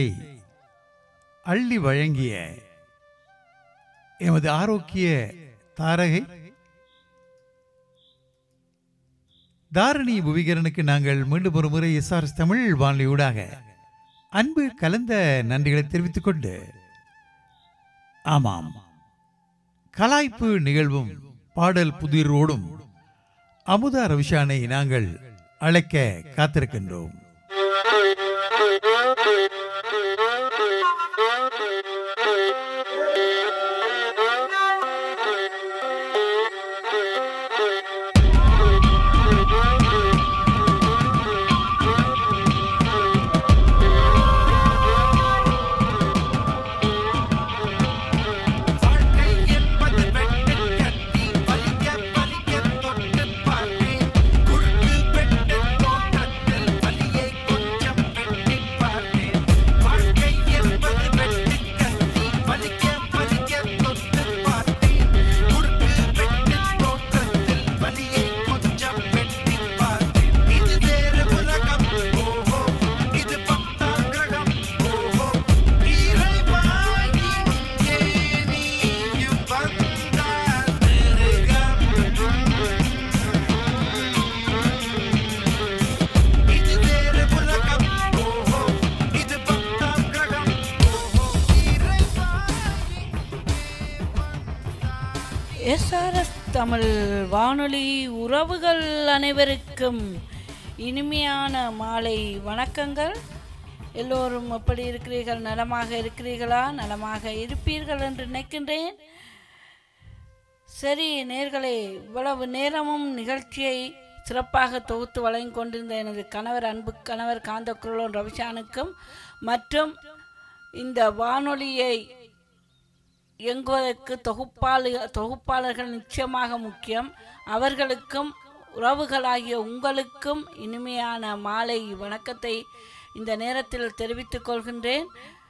Speaker 1: அள்ளி வழங்கிய எமது ஆரோக்கிய தாரகை தாரணி புவிகரனுக்கு நாங்கள் மீண்டும் ஒரு முறை எஸ்ஆர்எஸ் தமிழ் வானொலியூடாக அன்பு கலந்த நன்றிகளை தெரிவித்துக் கொண்டு, ஆமாம், கலாய்ப்பு நிகழ்வும் பாடல் புதிரோடும் அமுதா ரவிஷானை நாங்கள் அழைக்க காத்திருக்கின்றோம்.
Speaker 7: வாழ்க்கை எஸ்ஆர்எஸ் தமிழ் வானொலி உறவுகள் அனைவருக்கும் இனிமையான மாலை வணக்கங்கள். எல்லோரும் எப்படி இருக்கிறீர்கள்? நலமாக இருக்கிறீர்களா? நலமாக இருப்பீர்கள் என்று நினைக்கின்றேன். சரி நேர்களே, இவ்வளவு நேரமும் நிகழ்ச்சியை சிறப்பாக தொகுத்து வழங்கி கொண்டிருந்த எனது கணவர், அன்பு கணவர் காந்தக்குரலோன் ரவிஷானுக்கும் மற்றும் இந்த வானொலியை இயங்குவதற்கு தொகுப்பாளர் தொகுப்பாளர்கள் நிச்சயமாக முக்கியம். அவர்களுக்கும் உறவுகளாகிய உங்களுக்கும் இனிமையான மாலை வணக்கத்தை இந்த நேரத்தில் தெரிவித்துக் கொள்கின்றேன்.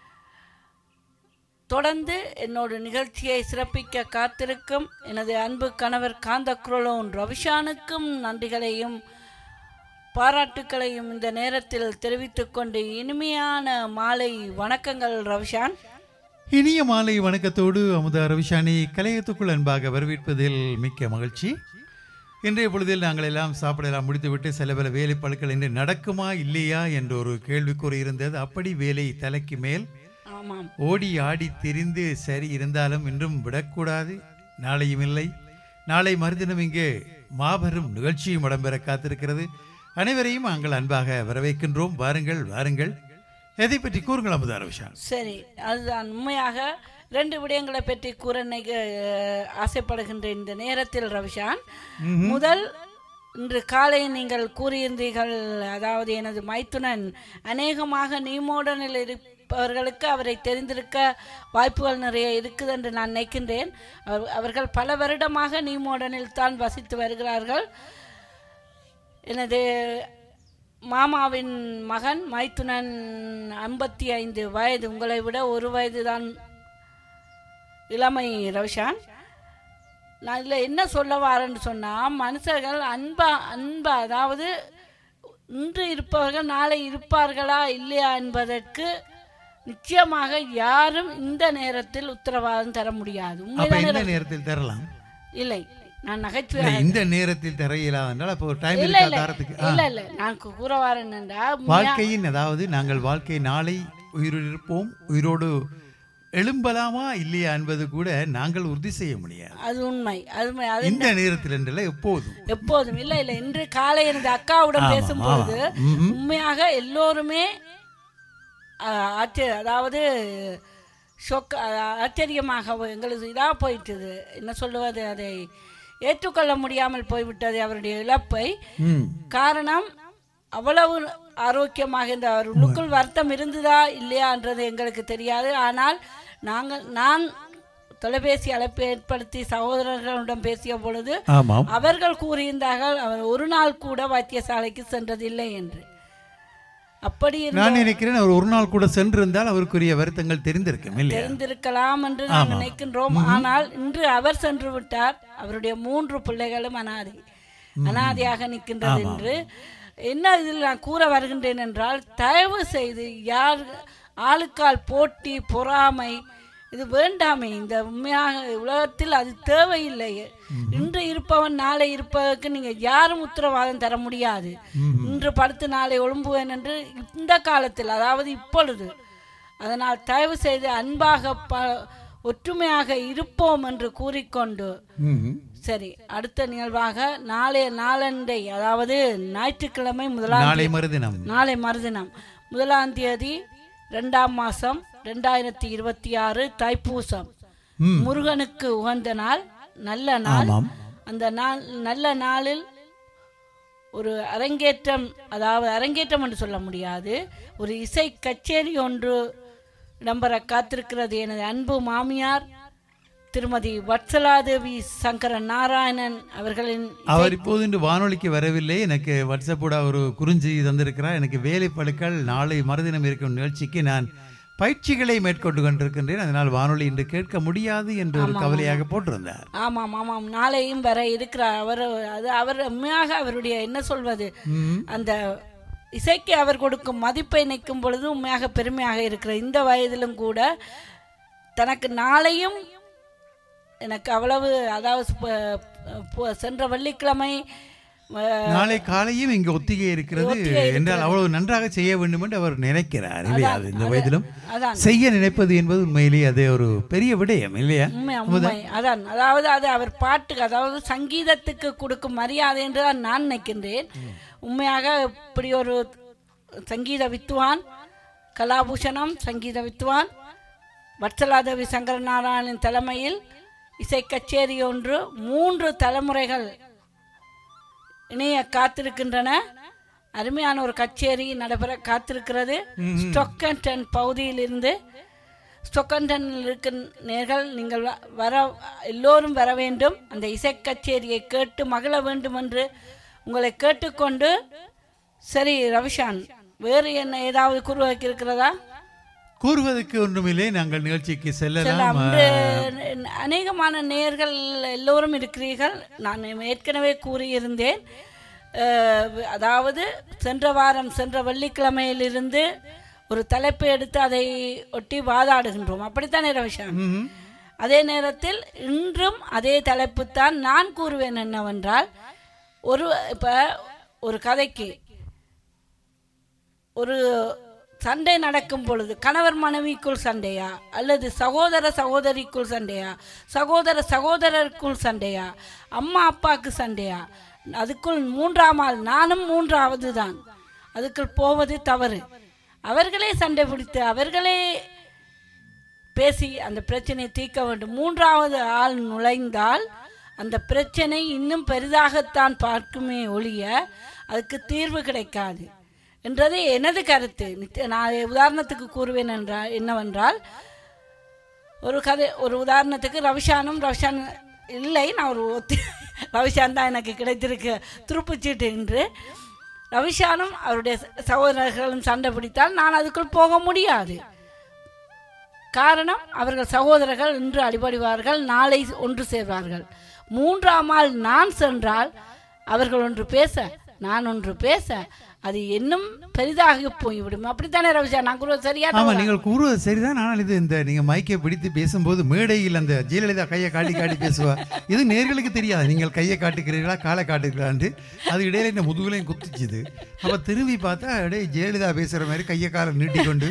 Speaker 7: தொடர்ந்து என்னோட நிகழ்ச்சியை சிறப்பிக்க காத்திருக்கும் எனது அன்பு கணவர் காந்தக்குரலோன் ரவிஷானுக்கும் நன்றிகளையும் பாராட்டுக்களையும் இந்த நேரத்தில் தெரிவித்துக் கொண்டு இனிமையான மாலை வணக்கங்கள் ரவிஷான்.
Speaker 1: இனிய மாலை வணக்கத்தோடு அமுதா ரவிஷானை கலையத்துக்குள் அன்பாக வரவேற்பதில் மிக்க மகிழ்ச்சி. இன்றைய பொழுதில் நாங்கள் எல்லாம் சாப்பிடலாம் முடித்துவிட்டு சில பல வேலை பழுக்கள் இன்று நடக்குமா இல்லையா என்ற ஒரு கேள்விக்குறி இருந்தது. அப்படி வேலை தலைக்கு மேல் ஓடி ஆடி திரிந்து சரி இருந்தாலும் இன்றும் விடக்கூடாது. நாளையும் இல்லை, நாளை மறுதினம் இங்கே மாபெரும் நிகழ்ச்சியும் இடம்பெற காத்திருக்கிறது. அனைவரையும் நாங்கள் அன்பாக வரவேற்கின்றோம். வாருங்கள் வாருங்கள், எதை பற்றி கூறுங்கள் அமுதா ரவிஷான்.
Speaker 7: சரி, அதுதான் உண்மையாக ரெண்டு விடயங்களை பற்றி கூற ஆசைப்படுகின்றேன் இந்த நேரத்தில் ரவிஷான். முதல், இன்று காலை நீங்கள் கூறியிருந்தீர்கள், அதாவது எனது மைத்துனன் அநேகமாக நீமோடனில் இருப்பவர்களுக்கு அவரை தெரிந்திருக்க வாய்ப்புகள் நிறைய இருக்குது என்று நான் நினைக்கின்றேன். அவர்கள் பல வருடமாக நீமோடனில் தான் வசித்து வருகிறார்கள். எனது மாமாவின் மகன் மைத்துனன் ஐம்பத்தி ஐந்து வயது, உங்களை விட ஒரு வயது தான் இளமை ரவிஷான். நான் இதில் என்ன சொல்ல வாரேன்னு சொன்னால், மனுஷர்கள் அன்பா அன்பா அதாவது இன்று இருப்பவர்கள் நாளை இருப்பார்களா இல்லையா என்பதற்கு நிச்சயமாக யாரும் இந்த நேரத்தில் உத்தரவாதம் தர முடியாது.
Speaker 1: உண்மையான நேரத்தில் தரலாம்
Speaker 7: இல்லை, நான் நகைச்சுவை
Speaker 1: இந்த நேரத்தில் தர இயலாது. அப்போ டைம்
Speaker 7: இல்ல இல்ல இல்ல நான் கூற வாரேன் என்றால்,
Speaker 1: வாழ்க்கையின் அதாவது நாங்கள் வாழ்க்கை நாளை உயிரோடு இருப்போம், உயிரோடு எழும்பலாமா இல்லையா என்பது கூட நாங்கள் உறுதி செய்ய முடியாது.
Speaker 7: அது உண்மை. அது
Speaker 1: இந்த நேரத்தில் என்றல்ல, எப்போதும்
Speaker 7: எப்போதும் இல்லை இல்லை இன்று காலை எனது அக்காவுடன் பேசும்போது உண்மையாக எல்லோருமே ஆச்சரிய அதாவது ஷொக் ஆச்சரியமாக எங்களுக்கு இதாக போயிட்டது. என்ன சொல்லுவது, அதை ஏற்றுக்கொள்ள முடியாமல் போய்விட்டது அவருடைய இழப்பை. காரணம், அவ்வளவு ஆரோக்கியமாக இந்த உள்ளுக்குள் வருத்தம் இருந்ததா இல்லையான்றது எங்களுக்கு தெரியாது. ஆனால் நாங்கள் நான் தொலைபேசி அழைப்பு ஏற்படுத்தி சகோதரர்களிடம் பேசிய பொழுது அவர்கள் கூறியிருந்தார்கள் அவர் ஒரு நாள் கூட வைத்தியசாலைக்கு சென்றதில்லை என்று. அப்படி
Speaker 1: நான் நினைக்கிறேன் அவர் ஒரு நாள் கூட சென்றிருந்தால் அவருக்குரிய வருத்தங்கள் தெரிந்திருக்கும்
Speaker 7: தெரிந்திருக்கலாம் என்று நாங்கள் நினைக்கின்றோம். ஆனால் இன்று அவர் சென்று விட்டார். அவருடைய மூன்று பிள்ளைகளும் அனாதை அனாதையாக நிற்கின்றது என்று. என்ன இதில் நான் கூற வருகின்றேன் என்றால், தயவு செய்து யார் ஆளுக்கால் போட்டி பொறாமை இது வேண்டாமே. இந்த உண்மையாக உலகத்தில் அது தேவையில்லை. இன்று இருப்பவன் நாளை இருப்பதற்கு நீங்கள் யாரும் உத்தரவாதம் தர முடியாது. இன்று படுத்து நாளை ஒழும்புவேன் என்று இந்த காலத்தில், அதாவது இப்பொழுது. அதனால் தயவு செய்து அன்பாக ப ஒற்றுமையாக இருப்போம் என்று கூறிக்கொண்டு, சரி, அடுத்த நிகழ்வாக நாளைய நாளண்டை அதாவது ஞாயிற்றுக்கிழமை முதலாம்
Speaker 1: நாளை மறுதினம்
Speaker 7: நாளை மறுதினம் முதலாம் தேதி இரண்டாம் மாசம் ரெண்டாயிரத்தி இருபத்தி ஆறு தைப்பூசம், முருகனுக்கு உகந்த நாள், நல்ல நாள். அந்த நாள் நல்ல நாளில் ஒரு அரங்கேற்றம், அதாவது அரங்கேற்றம் என்று சொல்ல முடியாது, ஒரு இசை கச்சேரி ஒன்று இடம்பெற காத்திருக்கிறது. எனது அன்பு மாமியார் திருமதி வத்சலாதேவி சங்கர நாராயணன் அவர்களின்.
Speaker 1: அவர் இப்போது இன்று வானொலிக்கு வரவில்லை. எனக்கு வாட்ஸ்அப்போட ஒரு குறிஞ்சி தந்திருக்கிறார். எனக்கு வேலை பழுக்கள் நாளை மறுதினம் இருக்கும் நிகழ்ச்சிக்கு நான் பயிற்சிகளை மேற்கொண்டு கொண்டிருக்கின்றேன், அதனால் வானொலி இன்று கேட்க முடியாது என்று ஒரு கவலையாக போட்டிருந்தார்.
Speaker 7: ஆமாம் ஆமாம், நாளையும் வர இருக்கிறார் அவர். அது அவர் உண்மையாக அவருடைய என்ன சொல்வது, அந்த இசைக்கு அவர் கொடுக்கும் மதிப்பை நிற்கும் பொழுது உண்மையாக பெருமையாக இருக்கிற இந்த வயதிலும் கூட தனக்கு நாளையும் எனக்கு அவ்வளவு, அதாவது சென்ற வெள்ளிக்கிழமை
Speaker 1: நாளை காலையும் இங்கு ஒத்திகை இருக்கிறது என்றால் அவ்வளவு நன்றாக செய்ய வேண்டும் என்று அவர் நினைக்கிறார் இல்லையா? அது இந்த வயதிலும் செய்ய நினைப்பது என்பது உண்மையிலேயே அது ஒரு பெரிய விடயம் இல்லையா?
Speaker 7: அதான், அதாவது அது அவர் பாட்டுக்கு, அதாவது சங்கீதத்துக்கு கொடுக்கும் மரியாதை என்று தான் நான் நினைக்கின்றேன். உண்மையாக இப்படி ஒரு சங்கீத வித்துவான், கலாபூஷணம் சங்கீத வித்துவான் வட்சலாதேவி சங்கரநாராயணன் தலைமையில் இசை கச்சேரி ஒன்று மூன்று தலைமுறைகள் இணைய காத்திருக்கின்றன. அருமையான ஒரு கச்சேரி நடைபெற காத்திருக்கிறது. ஸ்டொக்கன்டன் பகுதியில் இருந்து ஸ்டொக்கன்டனில் இருக்கிற நேர்கள் நீங்கள் வர எல்லோரும் வர வேண்டும். அந்த இசை கச்சேரியை கேட்டு மகிழ வேண்டும் என்று உங்களை கேட்டுக்கொண்டு, சரி ரவிஷான், வேறு என்ன ஏதாவது கூறுவதற்கு இருக்கிறதா?
Speaker 1: கூறுவதற்கு ஒன்றுமில்லை, நாங்கள் நிகழ்ச்சிக்கு செல்லலாம்.
Speaker 7: அநேகமான நேயர்கள் எல்லோரும் இருக்கிறீர்கள். நான் ஏற்கனவே கூறியிருந்தேன், அதாவது சென்ற வாரம் சென்ற வெள்ளிக்கிழமையிலிருந்து ஒரு தலைப்பை எடுத்து அதை ஒட்டி வாதாடுகின்றோம், அப்படித்தானே ரவிஷான்? அதே நேரத்தில் இன்றும் அதே தலைப்பு தான். நான் கூறுவேன் என்னவென்றால், ஒரு இப்போ ஒரு கதைக்கு ஒரு சண்டை நடக்கும் பொழுது கணவர் மனைவிக்குள் சண்டையா, அல்லது சகோதர சகோதரிக்குள் சண்டையா, சகோதர சகோதரருக்குள் சண்டையா, அம்மா அப்பாவுக்கு சண்டையா, அதுக்குள் மூன்றாம் ஆள் நானும் மூன்றாவது தான், அதுக்குள் போவது தவறு. அவர்களே சண்டை பிடித்து அவர்களே பேசி அந்த பிரச்சனையை தீர்க்க வேண்டும். மூன்றாவது ஆள் நுழைந்தால் அந்த பிரச்சனை இன்னும் பெரிதாகத்தான் பார்க்குமே ஒழிய அதுக்கு தீர்வு கிடைக்காது என்றது எனது கருத்து. நான் உதாரணத்துக்கு கூறுவேன் என்றால் என்னவென்றால், ஒரு கதை, ஒரு உதாரணத்துக்கு ரவிஷானும் ரவிஷான் இல்லை, நான் ஒரு ஒத்தி ரவிஷான் தான் எனக்கு கிடைத்திருக்க துருப்புச்சீட்டு என்று. ரவிஷானும் அவருடைய சகோதரர்களும் சண்டை பிடித்தால் நான் அதுக்குள் போக முடியாது. காரணம், அவர்கள் சகோதரர்கள் இன்று அடிபடுவார்கள், நாளை ஒன்று சேர்வார்கள். மூன்றாம் ஆள் நான் சென்றால் அவர்கள் ஒன்று பேச, நான் ஒன்று பேச, அது இன்னும் பெரிதாக போய்விடும். அப்படித்தானே ரவிஷா? நான் கூறுவது சரியா?
Speaker 1: ஆமாம், நீங்கள் கூறுவது சரிதான். ஆனால் இது இந்த நீங்கள் மைக்கை பிடித்து பேசும்போது மேடையில் அந்த ஜெயலலிதா கையை காட்டி காட்டி பேசுவா, இது நேர்களுக்கு தெரியாது. நீங்கள் கையை காட்டுக்கிறீர்களா காலை காட்டுகிறான்ட்டு அது இடையில இந்த முதுகுலையும் குத்துச்சுது. அப்போ திரும்பி பார்த்தா இடையே ஜெயலலிதா பேசுகிற மாதிரி கையை காலை நீட்டிக்கொண்டு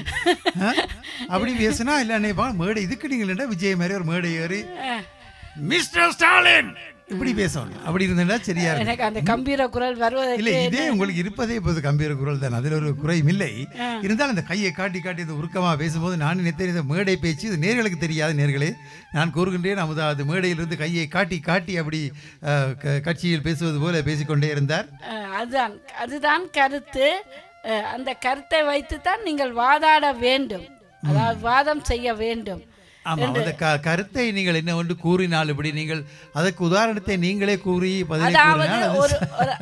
Speaker 1: அப்படி பேசுனா இல்லை நினைப்பா மேடை இதுக்கு நீங்கள் என்ன விஜய் மாதிரி ஒரு மேடை ஏறி மிஸ்டர் ஸ்டாலின் இப்படி பேசணும். அப்படி இருந்தா சரியா இருக்கும்.
Speaker 7: எனக்கு அந்த கம்பீர குரல் வருவது
Speaker 1: இல்லை, இதே உங்களுக்கு இருப்பதே இப்போது கம்பீர குரல் தான், அதில் ஒரு குறையும் இல்லை. இருந்தாலும் அந்த கையை காட்டி காட்டி இந்த உருக்கமாக பேசும்போது நான் நினைத்தேன் இந்த மேடை பேச்சு இது நேர்களுக்கு தெரியாது. நேர்களே, நான் கூறுகின்றேன், அமுதாவது மேடையிலிருந்து கையை காட்டி காட்டி அப்படி கட்சியில் பேசுவது போல பேசிக்கொண்டே இருந்தார்.
Speaker 7: அதுதான் அதுதான் கருத்து. அந்த கருத்தை வைத்துத்தான் நீங்கள் வாதாட வேண்டும், அதாவது வாதம் செய்ய வேண்டும்.
Speaker 1: ஆமாம், அந்த க கருத்தை நீங்கள் என்ன ஒன்று கூறினால் இப்படி நீங்கள் அதற்கு உதாரணத்தை நீங்களே கூறி
Speaker 7: ஒரு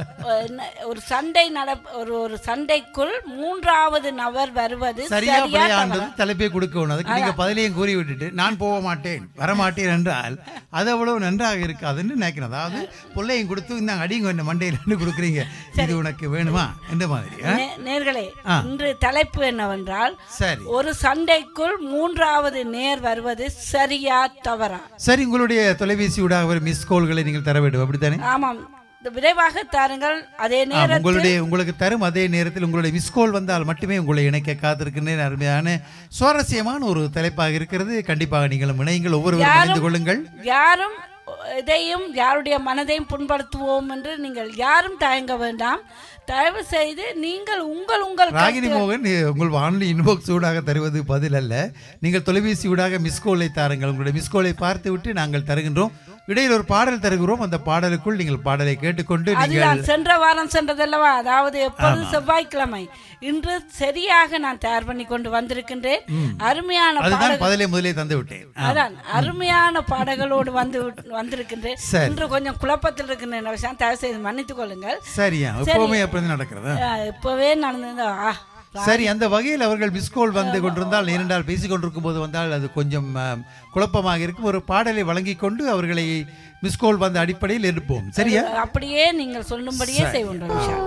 Speaker 7: ஒரு சண்டை நட ஒரு ஒரு சண்டைக்குள் மூன்றாவது நபர் வருவது
Speaker 1: சரியா தலைப்பை கொடுக்கணும். அதுக்கு நீங்க பதிலையும் கூறி விட்டுட்டு நான் போக மாட்டேன் வரமாட்டேன் என்றால் அது அவ்வளவு நன்றாக இருக்காதுன்னு நினைக்கிறேன். அதாவது பிள்ளையும் கொடுத்து இந்த அடிங்க என்ன மண்டையில கொடுக்குறீங்க, இது உனக்கு வேணுமா என்ற மாதிரி.
Speaker 7: நேர்களே, இன்று தலைப்பு என்னவென்றால்,
Speaker 1: சரி,
Speaker 7: ஒரு சண்டைக்குள் மூன்றாவது நேர் வருவது சரியா தவறா?
Speaker 1: சரி, உங்களுடைய தொலைபேசி ஊடாக ஒரு மிஸ் கால்களை நீங்கள் தர வேண்டும், அப்படித்தானே?
Speaker 7: ஆமாம், விரைவாக தாருங்கள். அதே நேரத்தில்
Speaker 1: உங்களுடைய உங்களுக்கு தரும் அதே நேரத்தில் உங்களுடைய மிஸ் கால் வந்தால் மட்டுமே உங்களை இணைக்க காத்திருக்கின்றேன். அருமையான சுவாரஸ்யமான ஒரு தலைப்பாக இருக்கிறது. கண்டிப்பாக நீங்களும் இணையுங்கள், ஒவ்வொருவரும் இணைந்து கொள்ளுங்கள்.
Speaker 7: யாரும் இதையும் யாருடைய மனதையும் புண்படுத்துவோம் என்று நீங்கள் யாரும் தயங்க வேண்டாம். தயவு செய்து நீங்கள் உங்கள் உங்கள்
Speaker 1: ராகினி மோகன், உங்கள் வானொலி இன்பாக்ஸ் ஊடாக தருவது பதில் அல்ல. நீங்கள் தொலைபேசி ஊடாக மிஸ்கோலை தாருங்கள். உங்களுடைய மிஸ்கோலை பார்த்து விட்டு நாங்கள் தருகின்றோம். இடையில் ஒரு பாடல் தருகிறோம். அந்த பாடலுக்குள் நீங்கள் பாடலை கேட்டுக்கொண்டு நீங்கள்
Speaker 7: சென்ற வாரம் சென்றதல்லவா, அதாவது எப்போது செவ்வாய்க்கிழமை, இன்று சரியாக நான் தயார் பண்ணி கொண்டு வந்திருக்கின்றேன். அருமையான
Speaker 1: பதிலை முதலே தந்து விட்டேன்.
Speaker 7: அதான் அருமையான பாடல்களோடு வந்து வந்திருக்கின்றேன். இன்று கொஞ்சம் குழப்பத்தில் இருக்கின்ற விஷயம், தயவு செய்து மன்னித்துக் கொள்ளுங்கள்.
Speaker 1: சரியா? எப்பவுமே அப்படி நடக்கிறதா?
Speaker 7: இப்பவே நடந்தது.
Speaker 1: சரி, அந்த வகையில் அவர்கள் மிஸ்கோல் வந்து கொண்டிருந்தால், ஏனென்றால் பேசிக் கொண்டிருக்கும் போது வந்தால் அது கொஞ்சம் குழப்பமாக இருக்கும். ஒரு பாடலை வழங்கி கொண்டு அவர்களை மிஸ்கோல் வந்த அடிப்படையில் எடுப்போம். சரியா?
Speaker 7: அப்படியே நீங்கள் சொல்லும்படியே செய்வோம்.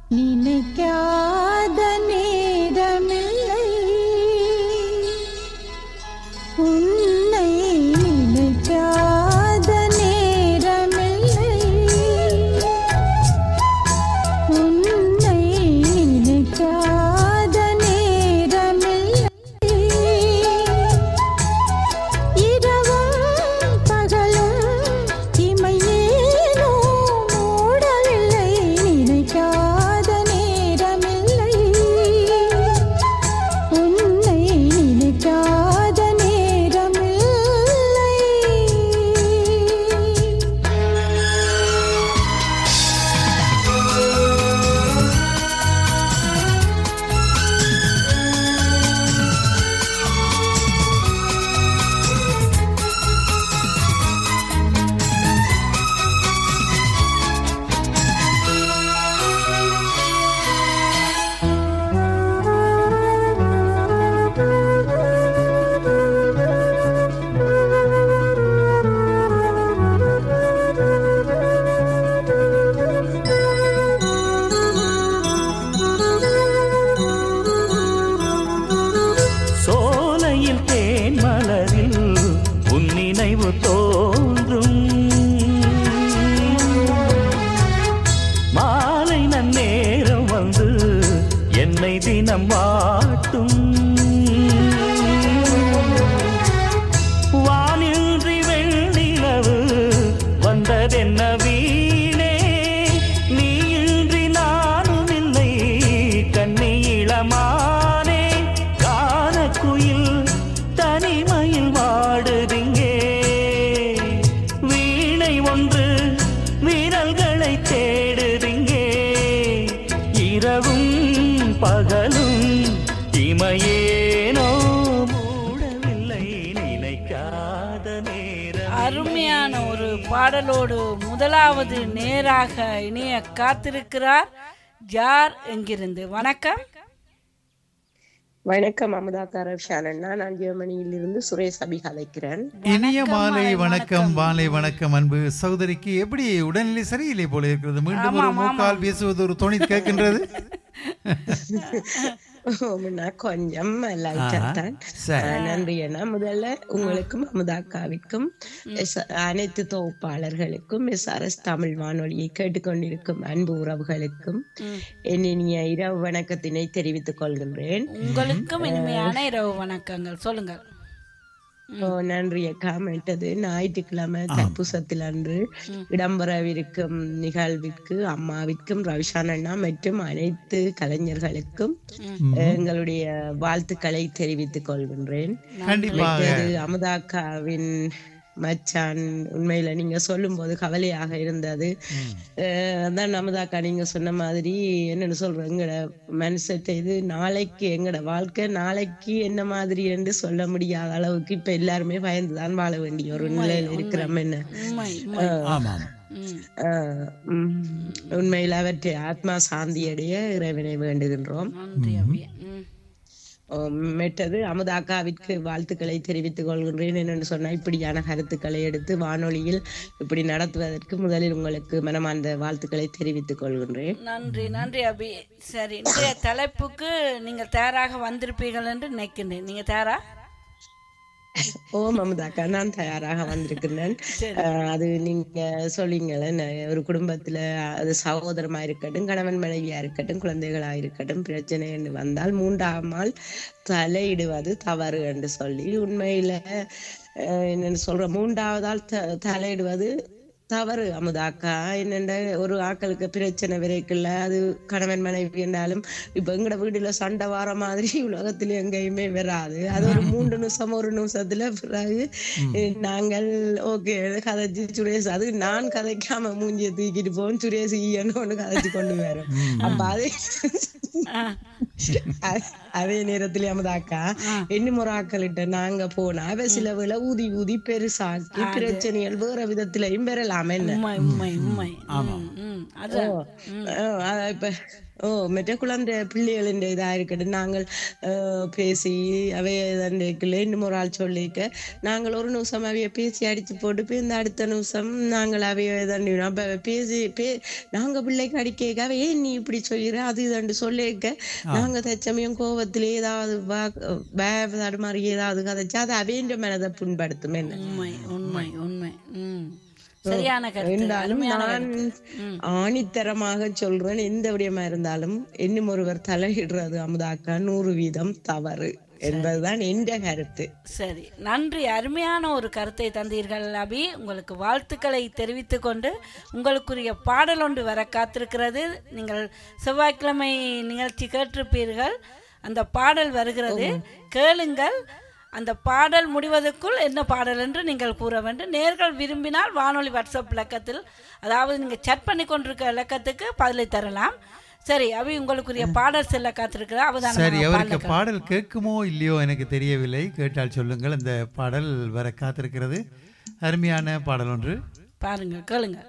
Speaker 8: நினைக்காத நேரமில்லை உன்னை நினைக்காத நேரமில்லை உன்னை நினைக்காத நேரமில்லை இரவும் பகலும் இமையேனோ மூடவில்லை நினைக்காத நேரமில்லை உன்னை நினைக்காத நேரமில்லை
Speaker 9: சோலையில் தேன் மலரில் உன் நினைவு தோன்றும் மாலை நன்னேரம் வந்து என்னை தினம் வாட்டும் வானின்றி வெண்ணிலவு வந்ததென்ன வீணே நீயின்றி நானும் இல்லை கண்ணி இளமானே கானக்குயில் தனிமையில் வாடுதிங்கே வீணை ஒன்று வீரல்களை தேடுதிங்கே இரவும் பகலும் இமையேனோ மூடவில்லை நினைக்காத நேரம்
Speaker 7: அருமையான ஒரு பாடலோடு முதலாவது நேராக இணைய காத்திருக்கிறார். யார் எங்கிருந்து? வணக்கம்.
Speaker 10: வணக்கம் அமுதாக்கா ரவிஷாலண்ணா. நான் ஜெர்மனியிலிருந்து சுரேஷ் அபி அழைக்கிறேன்.
Speaker 1: இனிய மாலை வணக்கம். மாலை வணக்கம் அன்பு சகோதரிக்கு. எப்படி உடல்நிலை சரியில்லை போல இருக்கிறது? மீண்டும் ஒரு மூக்கால் பேசுவது ஒரு துணி கேட்கின்றது.
Speaker 10: கொஞ்சம் லைட்டாத்தான். நன்றி அண்ணா. முதல்ல உங்களுக்கும் அமுதாக்காவிற்கும் அனைத்து தொகுப்பாளர்களுக்கும் எஸ்ஆர்எஸ் தமிழ் வானொலியை கேட்டுக்கொண்டிருக்கும் அன்பு உறவுகளுக்கும் என் இனிய இரவு வணக்கத்தினை தெரிவித்துக் கொள்கின்றேன்.
Speaker 7: உங்களுக்கும் இனிமையான இரவு வணக்கங்கள். சொல்லுங்கள்.
Speaker 10: ஓ நன்றி அக்கா. மெட்டது ஞாயிற்றுக்கிழமை தைப்பூசத்தில் அன்று இடம்பெறவிருக்கும் நிகழ்விற்கு அம்மாவிற்கும் ரவிஷான் அண்ணா மற்றும் அனைத்து கலைஞர்களுக்கும் எங்களுடைய வாழ்த்துக்களை தெரிவித்துக் கொள்கின்றேன். அமுதாக்காவின் மச்சான் உண்மையில நீங்க சொல்லும் போது கவலையாக இருந்தது. அதான் அமுதாக்கா நீங்க சொன்ன மாதிரி என்னன்னு சொல்றோம், எங்கட மனசத்தை இது நாளைக்கு எங்கட வாழ்க்கை நாளைக்கு என்ன மாதிரி என்று சொல்ல முடியாத அளவுக்கு இப்ப எல்லாருமே பயந்துதான் வாழ வேண்டிய ஒரு நிலையில இருக்கிறோம். என்ன உண்மையில அவற்றை ஆத்மா சாந்தியடைய இறைவனை வேண்டுகின்றோம். மெட்டது அமுதாக்காவிற்கு வாழ்த்துக்களை தெரிவித்துக் கொள்கின்றேன். என்னென்னு சொன்னா இப்படியான கருத்துக்களை எடுத்து வானொலியில் இப்படி நடத்துவதற்கு முதலில் உங்களுக்கு மனமார்ந்த வாழ்த்துக்களை தெரிவித்துக் கொள்கின்றேன்.
Speaker 7: நன்றி நன்றி அபி. சரி, இன்றைய தலைப்புக்கு நீங்க தயாராக வந்திருப்பீர்கள் என்று நினைக்கின்றேன். நீங்க தயாரா?
Speaker 10: ஓ மமதாக்கா, நான் தயாராக வந்திருக்கிறேன். அது நீங்க சொல்லிங்களேன், ஒரு குடும்பத்துல அது சகோதரமா இருக்கட்டும், கணவன் மனைவியா இருக்கட்டும், குழந்தைகளா இருக்கட்டும், பிரச்சனை என்று வந்தால் மூன்றாம் ஆள் தலையிடுவது தவறு என்று சொல்லி, உண்மையில என்னன்னு சொல்ற மூன்றாவதால் த தலையிடுவது தவறு அமுதாக்கா. என்னென்ன ஒரு ஆக்களுக்கு பிரச்சனை விரைக்கல, அது கணவன் மனைவி என்றாலும் இப்ப எங்கட வீடுல சண்டை வார மாதிரி உலகத்துல எங்கேயுமே வராது. அது ஒரு மூன்று நிமிஷம் ஒரு நிமிஷத்துல பிறகு நாங்கள் ஓகே கதைச்சு சுரேஷ், அது நான் கதைக்காம மூஞ்சிய தூக்கிட்டு போவோம், சுரேஷ் ஈயன்னு ஒண்ணு கதைச்சு கொண்டு வரோம். அப்ப அதே அதே நேரத்துல அமுதாக்கா இன்னும் ஒரு ஆக்கள்கிட்ட நாங்க போனா சில வேளை ஊதி ஊதி பெருசாக்கி பிரச்சனைகள் வேற விதத்திலையும் பெறலாம். என்ன இப்ப ஓ மற்ற குழந்தை பிள்ளைகளின் இதா இருக்கட்டும் நாங்கள் அஹ், பேசி அவைய தண்டைக்குள்ள இன்னும் ஒரு ஆள் சொல்லிக்க நாங்கள் ஒரு நிமிஷம் அவைய பேசி அடிச்சு போட்டு போய் இந்த அடுத்த நிமிஷம் நாங்கள் அவைய தண்டினோம் அப்ப பேசி பே நாங்க பிள்ளைக்கு அடிக்க அவைய ஏன் நீ இப்படி சொல்லிடுற அது இதண்டு சொல்லிக்க நாங்க தச்சமயம் கோபத்திலே ஏதாவது மாதிரி ஏதாவது கதைச்சா அது அவையன்ற மனதை புண்படுத்தும் என்ன
Speaker 7: உண்மை உண்மை உண்மை ம் சரியான கருத்து
Speaker 10: இருந்தாலும்
Speaker 7: அருமையான
Speaker 10: நான்
Speaker 7: கருத்து. ம்.
Speaker 10: ஆணித்தரமாக சொல்றேன் எந்த விடயமா இருந்தாலும் இன்னும் ஒருவர் தலையிடுறது அமுதாக்கா நூறு வீதம் தவறு என்பதுதான் என்ற கருத்து.
Speaker 7: சரி நன்றி அருமையான ஒரு கருத்தை தந்தீர்கள் அபி உங்களுக்கு வாழ்த்துக்களை தெரிவித்துக் கொண்டு உங்களுக்குரிய பாடல் ஒன்று வர காத்திருக்கிறது நீங்கள் செவ்வாய்க்கிழமை நிகழ்ச்சி கேட்டிருப்பீர்கள் அந்த பாடல் வருகிறது கேளுங்கள் அந்த பாடல் முடிவதற்குள் என்ன பாடல் என்று நீங்கள் கூற வேண்டும் நேர்கள் விரும்பினால் வானொலி வாட்ஸ்அப் இலக்கத்தில் அதாவது நீங்கள் சட் பண்ணி கொண்டிருக்க இலக்கத்துக்கு பதிலை தரலாம் சரி அவி உங்களுக்குரிய பாடல் செல்ல காத்திருக்கிறா
Speaker 1: சரி அவருக்கு பாடல் கேட்குமோ இல்லையோ எனக்கு தெரியவில்லை கேட்டால் சொல்லுங்கள் அந்த பாடல் வர காத்திருக்கிறது அருமையான பாடல் ஒன்று
Speaker 7: பாருங்க கேளுங்க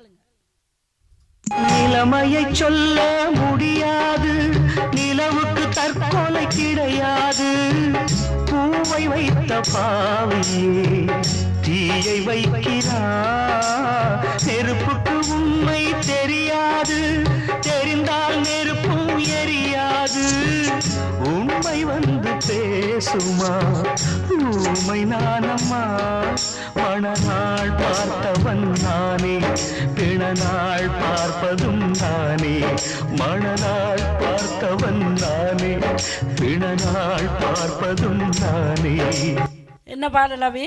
Speaker 9: நிலைமையை சொல்ல முடியாது நிலவுக்கு தற்கொலை கிடையாது பூவை வைத்த பாவையே தீயை வைக்கிறா நெருப்புக்கு உண்மை தெரியாது தெரிந்தால் நெருப்பும் எரியாது உண்மை வந்து பேசுமா ஊமை நானம்மா மணநாள் பார்த்தவன் நானே பிணநாள் பார்ப்பதும் நானே மணநாள் பார்த்தவன் நானே பிணநாள் பார்ப்பதும் நானே
Speaker 7: என்ன பாடல் அபி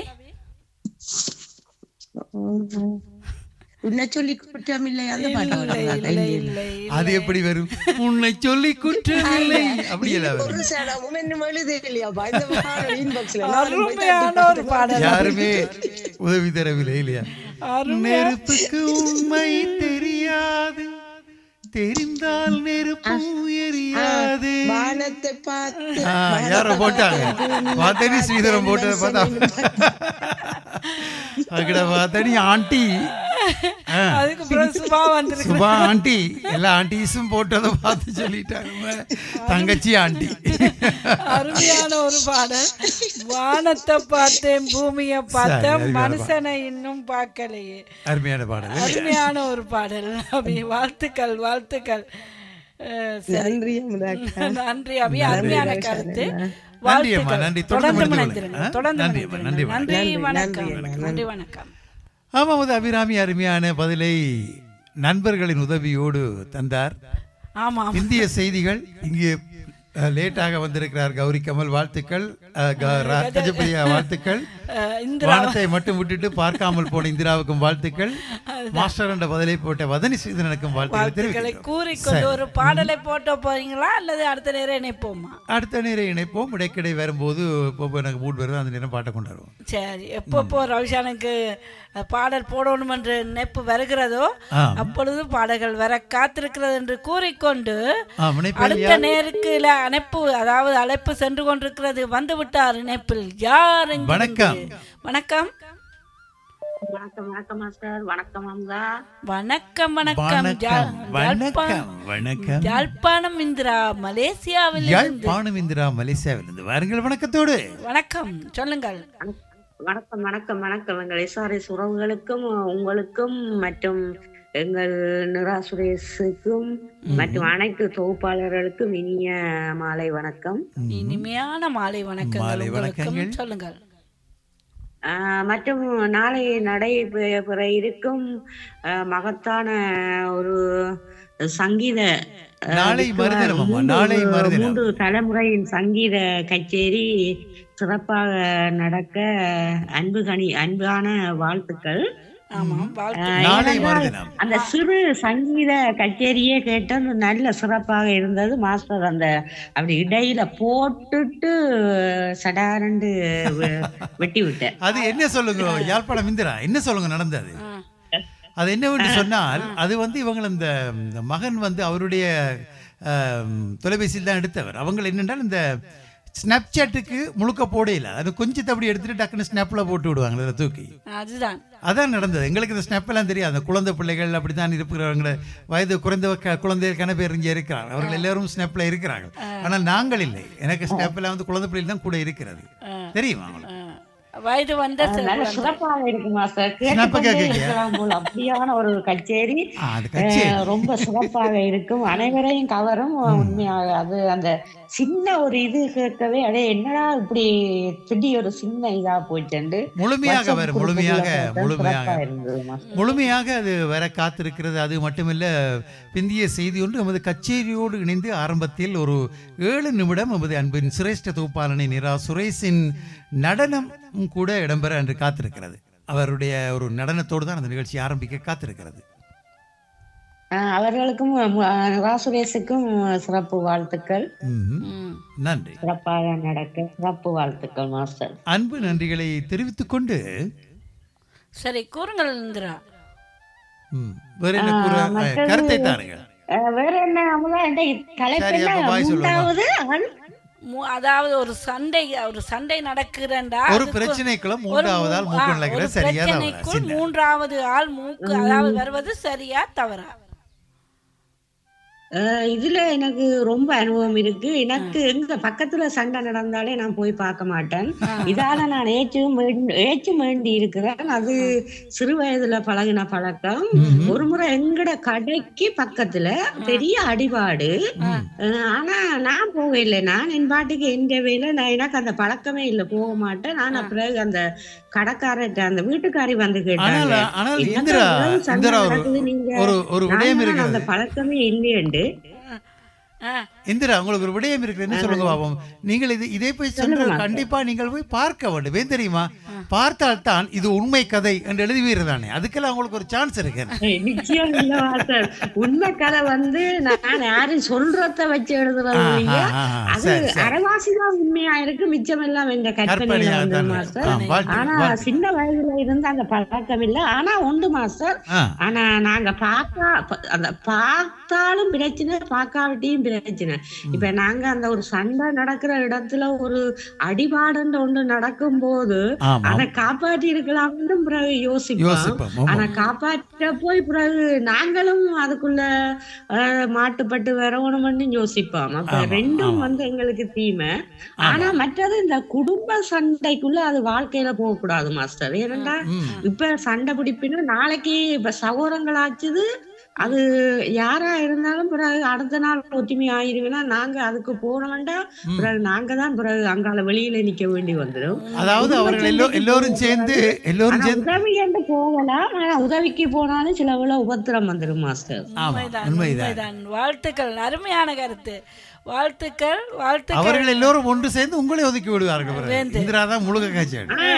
Speaker 10: உன்னை சொல்லி குற்றம் இல்லை அந்த பாட்டு
Speaker 1: அது எப்படி வரும் உன்னை சொல்லி குற்றம் இல்லை அப்படி
Speaker 10: ஒரு சடமும் என்ன எழுதலையாப்பா இந்த இன்பாக்ஸ்ல
Speaker 7: அருமையான ஒரு பாடல்
Speaker 1: யாருமே உதவி தரவில்லை இல்லையா நெருப்புக்கு உண்மை தெரியாது தெரிந்தால் நெருப்பு எரியாது
Speaker 10: வானத்தை பார்த்து
Speaker 1: யாரோ போட்டாங்க பார்த்தனி ஸ்ரீதரம் போட்டதை பார்த்தா அக்கட பார்த்தனி ஆண்டி சுபா ஆண்டி எல்லா ஆண்டிஸும் போட்டதை பார்த்து சொல்லிட்டாங்க தங்கச்சி ஆண்டி
Speaker 7: அருமையான ஒரு பாடல் வானத்தை பார்த்தேன் பூமியை பார்த்தேன் மனுஷனை இன்னும் பார்க்கலையே
Speaker 1: அருமையான பாடல்
Speaker 7: அருமையான ஒரு பாடல் அபி வாழ்த்துக்கள் வாழ்த்துக்கள்
Speaker 10: நன்றி
Speaker 7: நன்றி அபி அருமையான கருத்து
Speaker 1: நன்றி
Speaker 7: தொடர்ந்து நன்றி வணக்கம் நன்றி வணக்கம்
Speaker 1: ஆமாம் அபிராமி அருமையான பதிலை நண்பர்களின் உதவியோடு தந்தார்
Speaker 7: ஆமாம்
Speaker 1: இந்திய செய்திகள் இங்கே லேட்டாக வந்திருக்கிறார் கௌரி கமல் வாழ்த்துக்கள் கஜபிரியா வாழ்த்துக்கள் வானத்தை மட்டும் விட்டுட்டு பார்க்காமல் போன இந்திராவுக்கும் வாழ்த்துக்கள் மாஸ்டர் என்ற பதிலை போட்ட வதனி ஸ்ரீதரனுக்கும் வாழ்த்துக்களை
Speaker 7: கூறிக்கொண்டு ஒரு பாடலை போட்ட போறீங்களா அல்லது அடுத்த நேரம் இணைப்போமா
Speaker 1: அடுத்த நேரம் இணைப்போம் இடைக்கிடை வரும்போது எனக்கு மூட் வருது அந்த நேரம் பாட்டை கொண்டாடுவோம்
Speaker 7: சரி எப்பப்போ ரவிஷானுக்கு பாடல் போடணும் என்று நினைப்பு வருகிறதோ அப்பொழுது பாடல்கள் வர காத்திருக்கிறது என்று கூறிக்கொண்டு அடுத்த நேருக்குல அணைப்பு அதாவது அழைப்பு சென்று கொண்டிருக்கிறது வந்து விட்டார் இணைப்பில் யார்
Speaker 1: வணக்கம்
Speaker 7: வணக்கம்
Speaker 11: வணக்கம் வணக்கம் மாஸ்டர் வணக்கம் அம்மா
Speaker 7: வணக்கம் வணக்கம்
Speaker 1: வணக்கம் வணக்கம்
Speaker 7: யாழ்ப்பாணம் இந்திரா மலேசியாவில்
Speaker 1: யாழ்ப்பாணம் இந்திரா மலேசியாவில் இருந்து வாருங்கள் வணக்கத்தோடு
Speaker 7: வணக்கம் சொல்லுங்கள்
Speaker 11: வணக்கம் வணக்கம் வணக்கம் எங்கள் எஸ்ஆர்எஸ் உறவுகளுக்கும் உங்களுக்கும் மற்றும் எங்கள் நிரா சுரேஷுக்கும் மற்றும் அனைத்து தொகுப்பாளர்களுக்கும் இனிய மாலை வணக்கம்
Speaker 7: இனிமையான மாலை வணக்கம் சொல்லுங்கள்
Speaker 11: மற்றும் நாளை நடைபெற இருக்கும் மகத்தான ஒரு சங்கீத மூன்று தலைமுறையின் சங்கீத கச்சேரி சிறப்பாக நடக்க அன்பு கனி அன்பான வாழ்த்துக்கள். அந்த சிறு சங்கீத கச்சேரியே கேட்டு நல்ல சிறப்பாக இருந்தது மாஸ்டர். அந்த அப்படி இடையில போட்டுட்டு சடாரண்டு வெட்டி விட்டேன்.
Speaker 1: அது என்ன சொல்லுங்க யாழ்ப்பாணம் இந்திரா, என்ன சொல்லுங்க நடந்தது? அது என்னவென்று சொன்னால், அது வந்து இவங்க இந்த மகன் வந்து அவருடைய தொலைபேசியில் தான் எடுத்தவர். அவங்க என்னென்றால் இந்த ஸ்னாப் சாட்டுக்கு முழுக்க போடையில அது கொஞ்சத்தை அப்படி எடுத்துட்டு டக்குன்னு ஸ்னாப்ல போட்டு விடுவாங்க அதில் தூக்கி.
Speaker 7: அதுதான்
Speaker 1: அதான் நடந்தது. எங்களுக்கு இந்த ஸ்னாப் எல்லாம் தெரியாது. அந்த குழந்தை பிள்ளைகள் அப்படித்தான் இருக்கிறவங்க, வயது குறைந்த குழந்தைகளுக்கான பேர் இங்கே இருக்கிறாங்க. அவர்கள் எல்லாரும் ஸ்னாப்ல இருக்கிறாங்க. ஆனால் நாங்கள் இல்லை. எனக்கு ஸ்னாப்ல வந்து குழந்தை பிள்ளைகள் தான் கூட இருக்கிறது. தெரியுமா அவங்களுக்கு?
Speaker 7: வயது வந்த
Speaker 11: சிறப்பாக இருக்கு மாஸ்டர்.
Speaker 1: சிறப்பா கேக்குறீங்க.
Speaker 11: கேட்கலாம் போல அப்படியான ஒரு கச்சேரி ரொம்ப சிறப்பாக இருக்கும், அனைவரையும் கவரும். உண்மையாக அது அந்த சின்ன ஒரு இது கேட்கவே அடே என்னடா இப்படி திடீ ஒரு சின்ன இதா போயிட்டு
Speaker 1: முழுமையாக வரும். முழுமையாக முழுமையாக முழுமையாக அது வர காத்திருக்கிறது. அது மட்டுமில்ல, பிந்திய செய்தி ஒன்று நமது கச்சேரியோடு இணைந்து ஆரம்பத்தில் ஒரு ஏழு நிமிடம் நமது அன்பின் சிரேஷ்ட தொகுப்பாளனை நிரா சுரேஷின் நடனம் கூட இடம்பெற என்று காத்திருக்கிறது. அவருடைய ஒரு நடனத்தோடு தான் அந்த நிகழ்ச்சி ஆரம்பிக்க காத்திருக்கிறது.
Speaker 11: அவர்களுக்கும் ராசுரேஷுக்கும் சிறப்பு வாழ்த்துக்கள்.
Speaker 1: நன்றி.
Speaker 11: சிறப்பாக நடக்க சிறப்பு வாழ்த்துக்கள் மாஸ்டர்.
Speaker 1: அன்பு நன்றிகளை தெரிவித்துக் கொண்டு
Speaker 7: சரி கூறுங்கள் இந்திரா.
Speaker 1: வேற என்ன கூற கருத்தை தாருங்கள்.
Speaker 11: வேற என்ன தலைப்பு?
Speaker 7: அதாவது ஒரு சண்டை ஒரு சண்டை நடக்கிறண்டா
Speaker 1: ஒரு பிரச்சனைக்குள்ள மூன்றாவது ஆள் மூக்கு நடக்கிற சரியா
Speaker 7: பிரச்சனைக்குள் மூன்றாவது ஆள் மூக்கு அதாவது வருவது சரியா தவறா?
Speaker 11: இதுல எனக்கு ரொம்ப அனுபவம் இருக்கு. எனக்கு எங்க பக்கத்துல சண்டை நடந்தாலே நான் போய் பார்க்க மாட்டேன். இதால நான் ஏச்சும் ஏச்சும் வேண்டி இருக்கிறேன். அது சிறு வயதுல பழகின பழக்கம். ஒரு முறை எங்கட கடைக்கு பக்கத்துல பெரிய அடிபாடு. ஆனா நான் போக இல்லை. நான் என் பாட்டுக்கு எந்த வேலை, நான் எனக்கு அந்த பழக்கமே இல்லை, போக மாட்டேன். நான் அப்புறம் அந்த கடைக்காரர்கிட்ட அந்த வீட்டுக்காரி வந்து கேட்டாங்க, அந்த பழக்கமே இல்லையண்டு.
Speaker 1: இந்திரா, உங்களுக்கு ஒரு விடயம் இருக்கு, என்ன சொல்லுங்க பாப்போம். நீங்கள் இது இதே போய் சென்று கண்டிப்பா நீங்கள் போய் பார்க்க வேண்டும். ஏன் தெரியுமா? பார்த்தால் தான் இது உண்மை கதை என்று எழுதுவீர்தானே, அதுக்கெல்லாம் உங்களுக்கு ஒரு சான்ஸ் இருக்கு.
Speaker 11: நிச்சயம் இல்ல சார், உண்மை கதை வந்து நான் யாரும் சொல்றத வச்சு எழுதுறது. அது அரைவாசிதான் உண்மையா இருக்கு, மிச்சம் எல்லாம் எங்க கற்பனையில வந்து மாஸ்டர். ஆனா சின்ன வயதுல இருந்து அந்த பழக்கம் இல்லை. ஆனா உண்டு மாஸ்டர். ஆனா நாங்க பார்க்க அந்த பார்த்தாலும் பிரச்சனை, பார்க்காவிட்டையும் பிரச்சனை. இப்ப நாங்க அந்த ஒரு சண்டை நடக்கிற இடத்துல ஒரு அடிபாடுன்ற ஒன்று நடக்கும் போது அதை காப்பாற்றி இருக்கலாம்னு பிறகு யோசிப்போம். ஆனா காப்பாற்ற போய் பிறகு நாங்களும் அதுக்குள்ள மாட்டுப்பட்டு வரணும்னு யோசிப்போம். அப்ப ரெண்டும் வந்து எங்களுக்கு தீமை. ஆனா மற்றது இந்த குடும்ப சண்டைக்குள்ள அது வாழ்க்கையில போக கூடாது மாஸ்டர். ஏனென்றா இப்ப சண்டை பிடிப்பின்னு நாளைக்கு இப்ப சகோதரங்களாச்சுது, அது யாரா இருந்தாலும் பிறகு அடுத்த நாள் ஒற்றுமை ஆயிருவேன்னா நாங்க அதுக்கு போனோம்டா பிறகு நாங்க தான் பிறகு அங்கால வெளியில நிக்க வேண்டி வந்துடும்.
Speaker 1: அதாவது அவர்கள் எல்லோரும் சேர்ந்து எல்லோரும்
Speaker 11: உதவி என்று போகலாம். ஆனா உதவிக்கு போனாலும் சில வேளை உபத்திரம் வந்துடும் மாஸ்டர்.
Speaker 7: வாழ்த்துக்கள், அருமையான கருத்து. வாழ்த்துக்கள் வாழ்த்துக்கள்.
Speaker 1: அவர்கள் எல்லோரும் ஒன்று சேர்ந்து உங்களை ஒதுக்கி விடுவார்கள். இந்திராதான் முழுக்க காட்சி.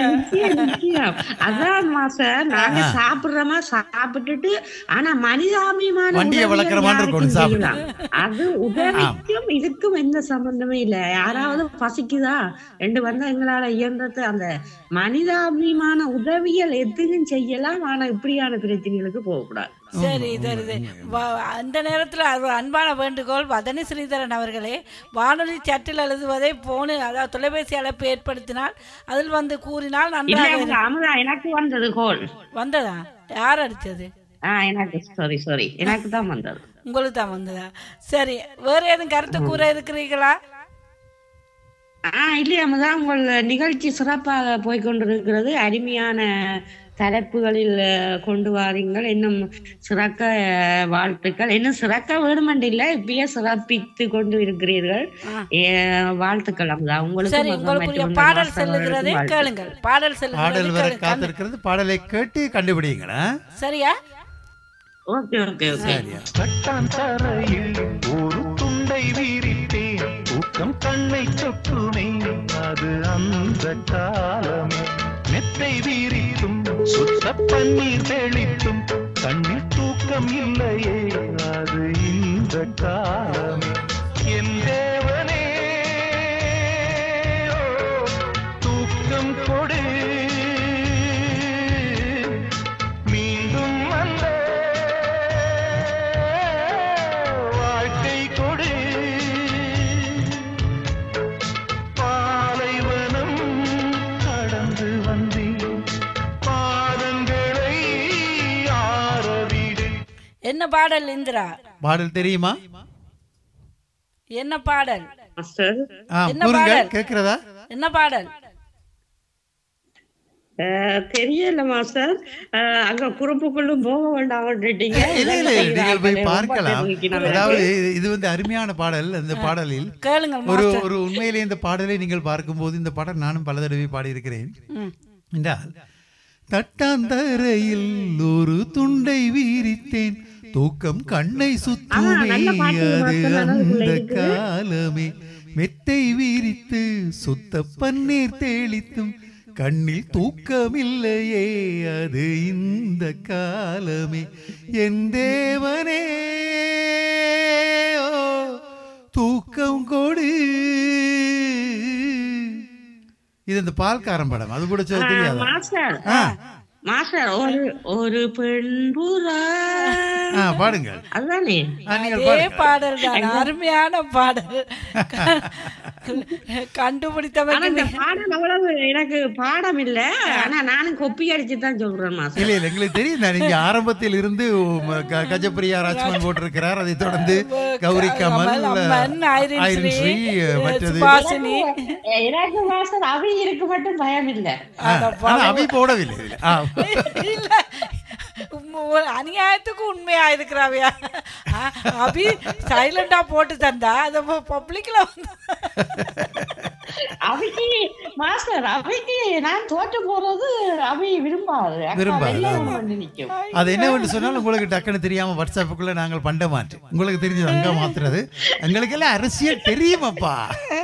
Speaker 11: அதான் மாஸ்டர், நாங்க சாப்பிடுறோமா சாப்பிட்டுட்டு, ஆனா மனிதாபிமான
Speaker 1: வண்டியை வளர்க்கிறோம்.
Speaker 11: அது உதவிக்கும் இதுக்கும் எந்த சம்பந்தமே இல்லை. யாராவது பசிக்குதா ரெண்டு வந்தா எங்களால இயன்றத அந்த மனிதாபிமான உதவியல் எதுவும் செய்யலாம். ஆனா இப்படியான பிரச்சனைகளுக்கு போகக்கூடாது.
Speaker 7: சரி சரி. அந்த நேரத்தில் அன்பான வேண்டுகோள், வதனி ஸ்ரீதரன் அவர்களே, வானொலி சட்டில் எழுதுவதை போன அதாவது தொலைபேசி அழைப்பு ஏற்படுத்தினால் அதில் வந்து கூறினால் நன்றாக.
Speaker 11: எனக்கு வந்தது கோல்
Speaker 7: வந்ததா? யார் அடிச்சது?
Speaker 11: எனக்கு சாரி சாரி எனக்கு தான் வந்தது.
Speaker 7: உங்களுக்கு தான் வந்ததா? சரி, வேற எதுவும் கருத்து கூற இருக்கிறீர்களா?
Speaker 11: ஆஹ் இல்லையாமதான், உங்கள் நிகழ்ச்சி சிறப்பாக போய்கொண்டிருக்கிறது. அருமையான தலைப்புகளில் கொண்டு வாரீங்கள். இன்னும் சிறக்க வாழ்த்துக்கள். இன்னும் சிறக்க வேணுமென்று இல்லை, இப்பயே சிறப்பித்து கொண்டு இருக்கிறீர்கள். வாழ்த்துக்கள்.
Speaker 7: உங்களுக்கு பாடல் செல்லுகிறது, கேளுங்கள். பாடல் செல்லுகிறது,
Speaker 1: காத்திருக்கிறது. பாடலை கேட்டு கண்டுபிடிங்களா?
Speaker 7: சரியா?
Speaker 11: Okay okay okay.
Speaker 9: ஒரு துண்டை வீரிட்டேன், தூக்கம் கண்ணை சொட்டுமே, அது அந்த காலமே. மெத்தை வீரித்தும் சுத்த பன்னீர் தெளித்தும் கண்ணில் தூக்கம் இல்லையே, அது இந்த காலமே. என் தேவனே தூக்கம் கொடு, மீண்டும் வந்த வாழ்க்கை கொடு,
Speaker 7: என்ன பாடல் இந்திரா?
Speaker 1: பாடல் தெரியுமா?
Speaker 7: என்ன பாடல்?
Speaker 1: என்ன பாடல் கேக்குறதா?
Speaker 7: என்ன பாடல்
Speaker 11: தெரியல மாஸ்டர். அங்க குறுப்புக்குள்ளும் போக வேண்டாம்.
Speaker 1: நீங்கள் போய் பார்க்கலாம். அதாவது இது வந்து அருமையான பாடல். அந்த பாடலில் ஒரு ஒரு உண்மையிலே இந்த பாடலை நீங்கள் பார்க்கும்போது, இந்த பாடல் நானும் பல தடவை பாடியிருக்கிறேன் என்றால், தட்டாந்தரையில் ஒரு துண்டை வீரித்தேன், தூக்கம் கண்ணை சுத்துமே அது அந்த காலமே, மெத்தை வீரித்து சுத்த பன்னீர் தேளித்தும் கண்ணில் தூக்கமில்லையே அது இந்த காலமே, என் தேவனே ஓ தூக்கம் கொடு. இது இந்த பால்காரன் படம். அது கூட தெரியாது
Speaker 11: மாஸ்டர். ஒரு ஒரு பெண்புறா
Speaker 1: பாடுங்கள்.
Speaker 11: அதுதானே
Speaker 7: பாடல் தான், அருமையான பாடல். கண்டுபிடித்தவங்க
Speaker 11: பாடம் அவ்வளவு எனக்கு பாடம் இல்ல, ஆனா நானும் கொப்பி அடிச்சு தான் சொல்றேன் மாஸ்டர்.
Speaker 1: இல்ல இல்ல எங்களுக்கு தெரியும். நீங்க ஆரம்பத்தில் இருந்து கஜப்பிரியா ராஜ்மன் போட்டிருக்கிறார், அதை தொடர்ந்து கௌரி கமல்,
Speaker 11: எனக்கு மாஸ்டர் அவி இருக்கு மட்டும் பயம் இல்ல.
Speaker 1: அவி போடவில்லை.
Speaker 7: அநியாயத்துக்கு உண்மையா இருக்கிறாவியா? அபி சைலண்டா போட்டு தந்தா அது பப்ளிக்ல வந்து
Speaker 11: அவைக்கு மாஸ்டர் அவைக்கு நான் தோற்று போறது அவை விரும்பாது.
Speaker 1: அது என்ன சொன்னாலும் உங்களுக்கு டக்குன்னு தெரியாம வாட்ஸ்அப்புக்குள்ள நாங்கள் பண்ண மாட்டோம். உங்களுக்கு தெரிஞ்சது அங்க மாத்துறது. எங்களுக்கு எல்லாம் அரசியல் தெரியுமாப்பா.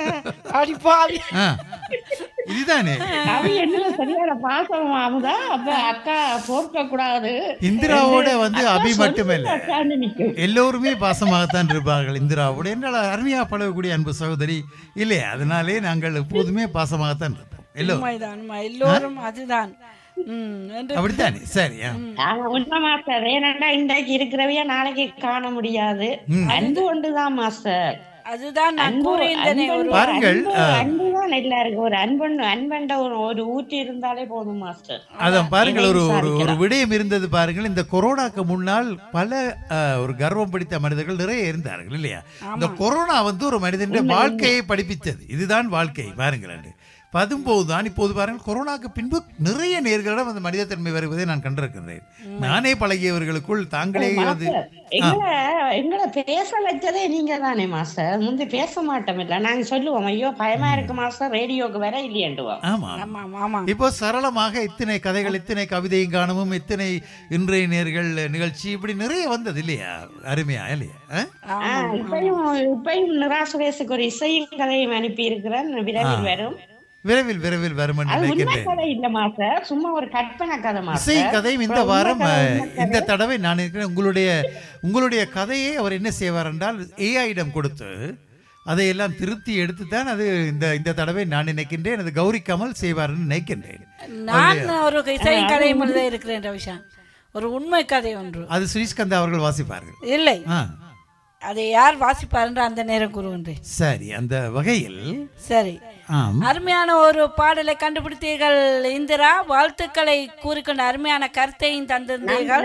Speaker 1: இதுதானே
Speaker 11: சரியான பாசம் அமுதா. அப்ப அக்கா போர்க்க கூடாது.
Speaker 1: இந்திராவோட வந்து அபி மட்டுமல்ல, எல்லோருமே பாசமாகத்தான் இருப்பார்கள் இந்திராவோட. என்றால் அருமையா பழகக்கூடிய அன்பு சகோதரி இல்லையா? அதனாலே நாங்கள் எப்போதுமே பாசமாகத்தான் இருப்போம்
Speaker 7: எல்லோரும். அதுதான்
Speaker 1: அப்படித்தானே? சரி.
Speaker 11: உண்மை மாஸ்டர். ஏனண்டா இன்றைக்கு இருக்கிறவையா நாளைக்கு காண முடியாது. அன்பு ஒன்றுதான் மாஸ்டர்.
Speaker 7: அதுதான்
Speaker 1: பாருங்கள்.
Speaker 11: ஒரு அன்பன் அன்பண்ட ஒரு ஊற்றி இருந்தாலே போதும் மாஸ்டர்.
Speaker 1: அதான் பாருங்கள், ஒரு ஒரு விடயம் இருந்தது பாருங்கள். இந்த கொரோனாக்கு முன்னால் பல ஒரு கர்வம் பிடித்த மனிதர்கள் நிறைய இருந்தார்கள் இல்லையா? இந்த கொரோனா வந்து ஒரு மனிதனுடைய வாழ்க்கையை படிப்பித்தது. இதுதான் வாழ்க்கை பாருங்கள். பதும்போதுதான் இப்போது பாருங்கள், கொரோனாக்கு பின்பு நிறைய நேர்களிடம் அந்த மனிதத்தன்மை வருவதை நான் கண்டிருக்கிறேன். நானே பழகியவர்களுக்குள் தாங்களே வந்து
Speaker 11: எங்களை பேச வச்சதே நீங்க தானே மாஸ்டர். முந்தி பேச மாட்டோம் இல்ல, நாங்க சொல்லுவோம் ஐயோ பயமா இருக்கு மாஸ்டர், ரேடியோக்கு வேற இல்லையண்டுவோம்.
Speaker 1: ஆமா, இப்போ சரளமாக இத்தனை கதைகள், இத்தனை கவிதையும் காணவும், இத்தனை இன்றைய நேர்கள் நிகழ்ச்சி இப்படி நிறைய வந்தது இல்லையா? அருமையா இல்லையா?
Speaker 11: இப்பயும் இப்பயும் நிராசுரேசுக்கு ஒரு இசையும் கதையும் அனுப்பி இருக்கிறேன். விரைவில் வரும்.
Speaker 1: விரைவில் விரைவில் வரும் என்று நினைக்கிறேன்.
Speaker 11: சும்மா ஒரு கற்பனை கதை.
Speaker 1: இசை கதையும் இந்த வாரம் இந்த தடவை நான் இருக்கிறேன். உங்களுடைய உங்களுடைய கதையை அவர் என்ன செய்வார் என்றால் ஏஐயிடம் கொடுத்து அதையெல்லாம் திருத்தி எடுத்துத்தான் அது இந்த இந்த தடவை நான் நினைக்கின்றேன் அது கௌரி கமல் செய்வார் நினைக்கின்றேன்.
Speaker 7: நான் ஒரு இசை கதை எழுத இருக்கிறேன் ரவிஷான். ஒரு உண்மை கதை ஒன்று.
Speaker 1: அது ஸ்ரீஸ்கந்தா அவர்கள் வாசிப்பார்கள்.
Speaker 7: இல்லை, அதை யார் வாசிப்பார் என்று அந்த நேரம் கூறுகின்றேன்.
Speaker 1: சரி, அந்த வகையில்
Speaker 7: சரி, அருமையான ஒரு பாடலை கண்டுபிடித்தீர்கள் இந்திரா. வாழ்த்துக்களை கூறிக்கொண்ட அருமையான கருத்தையும் தந்திருந்தீர்கள்.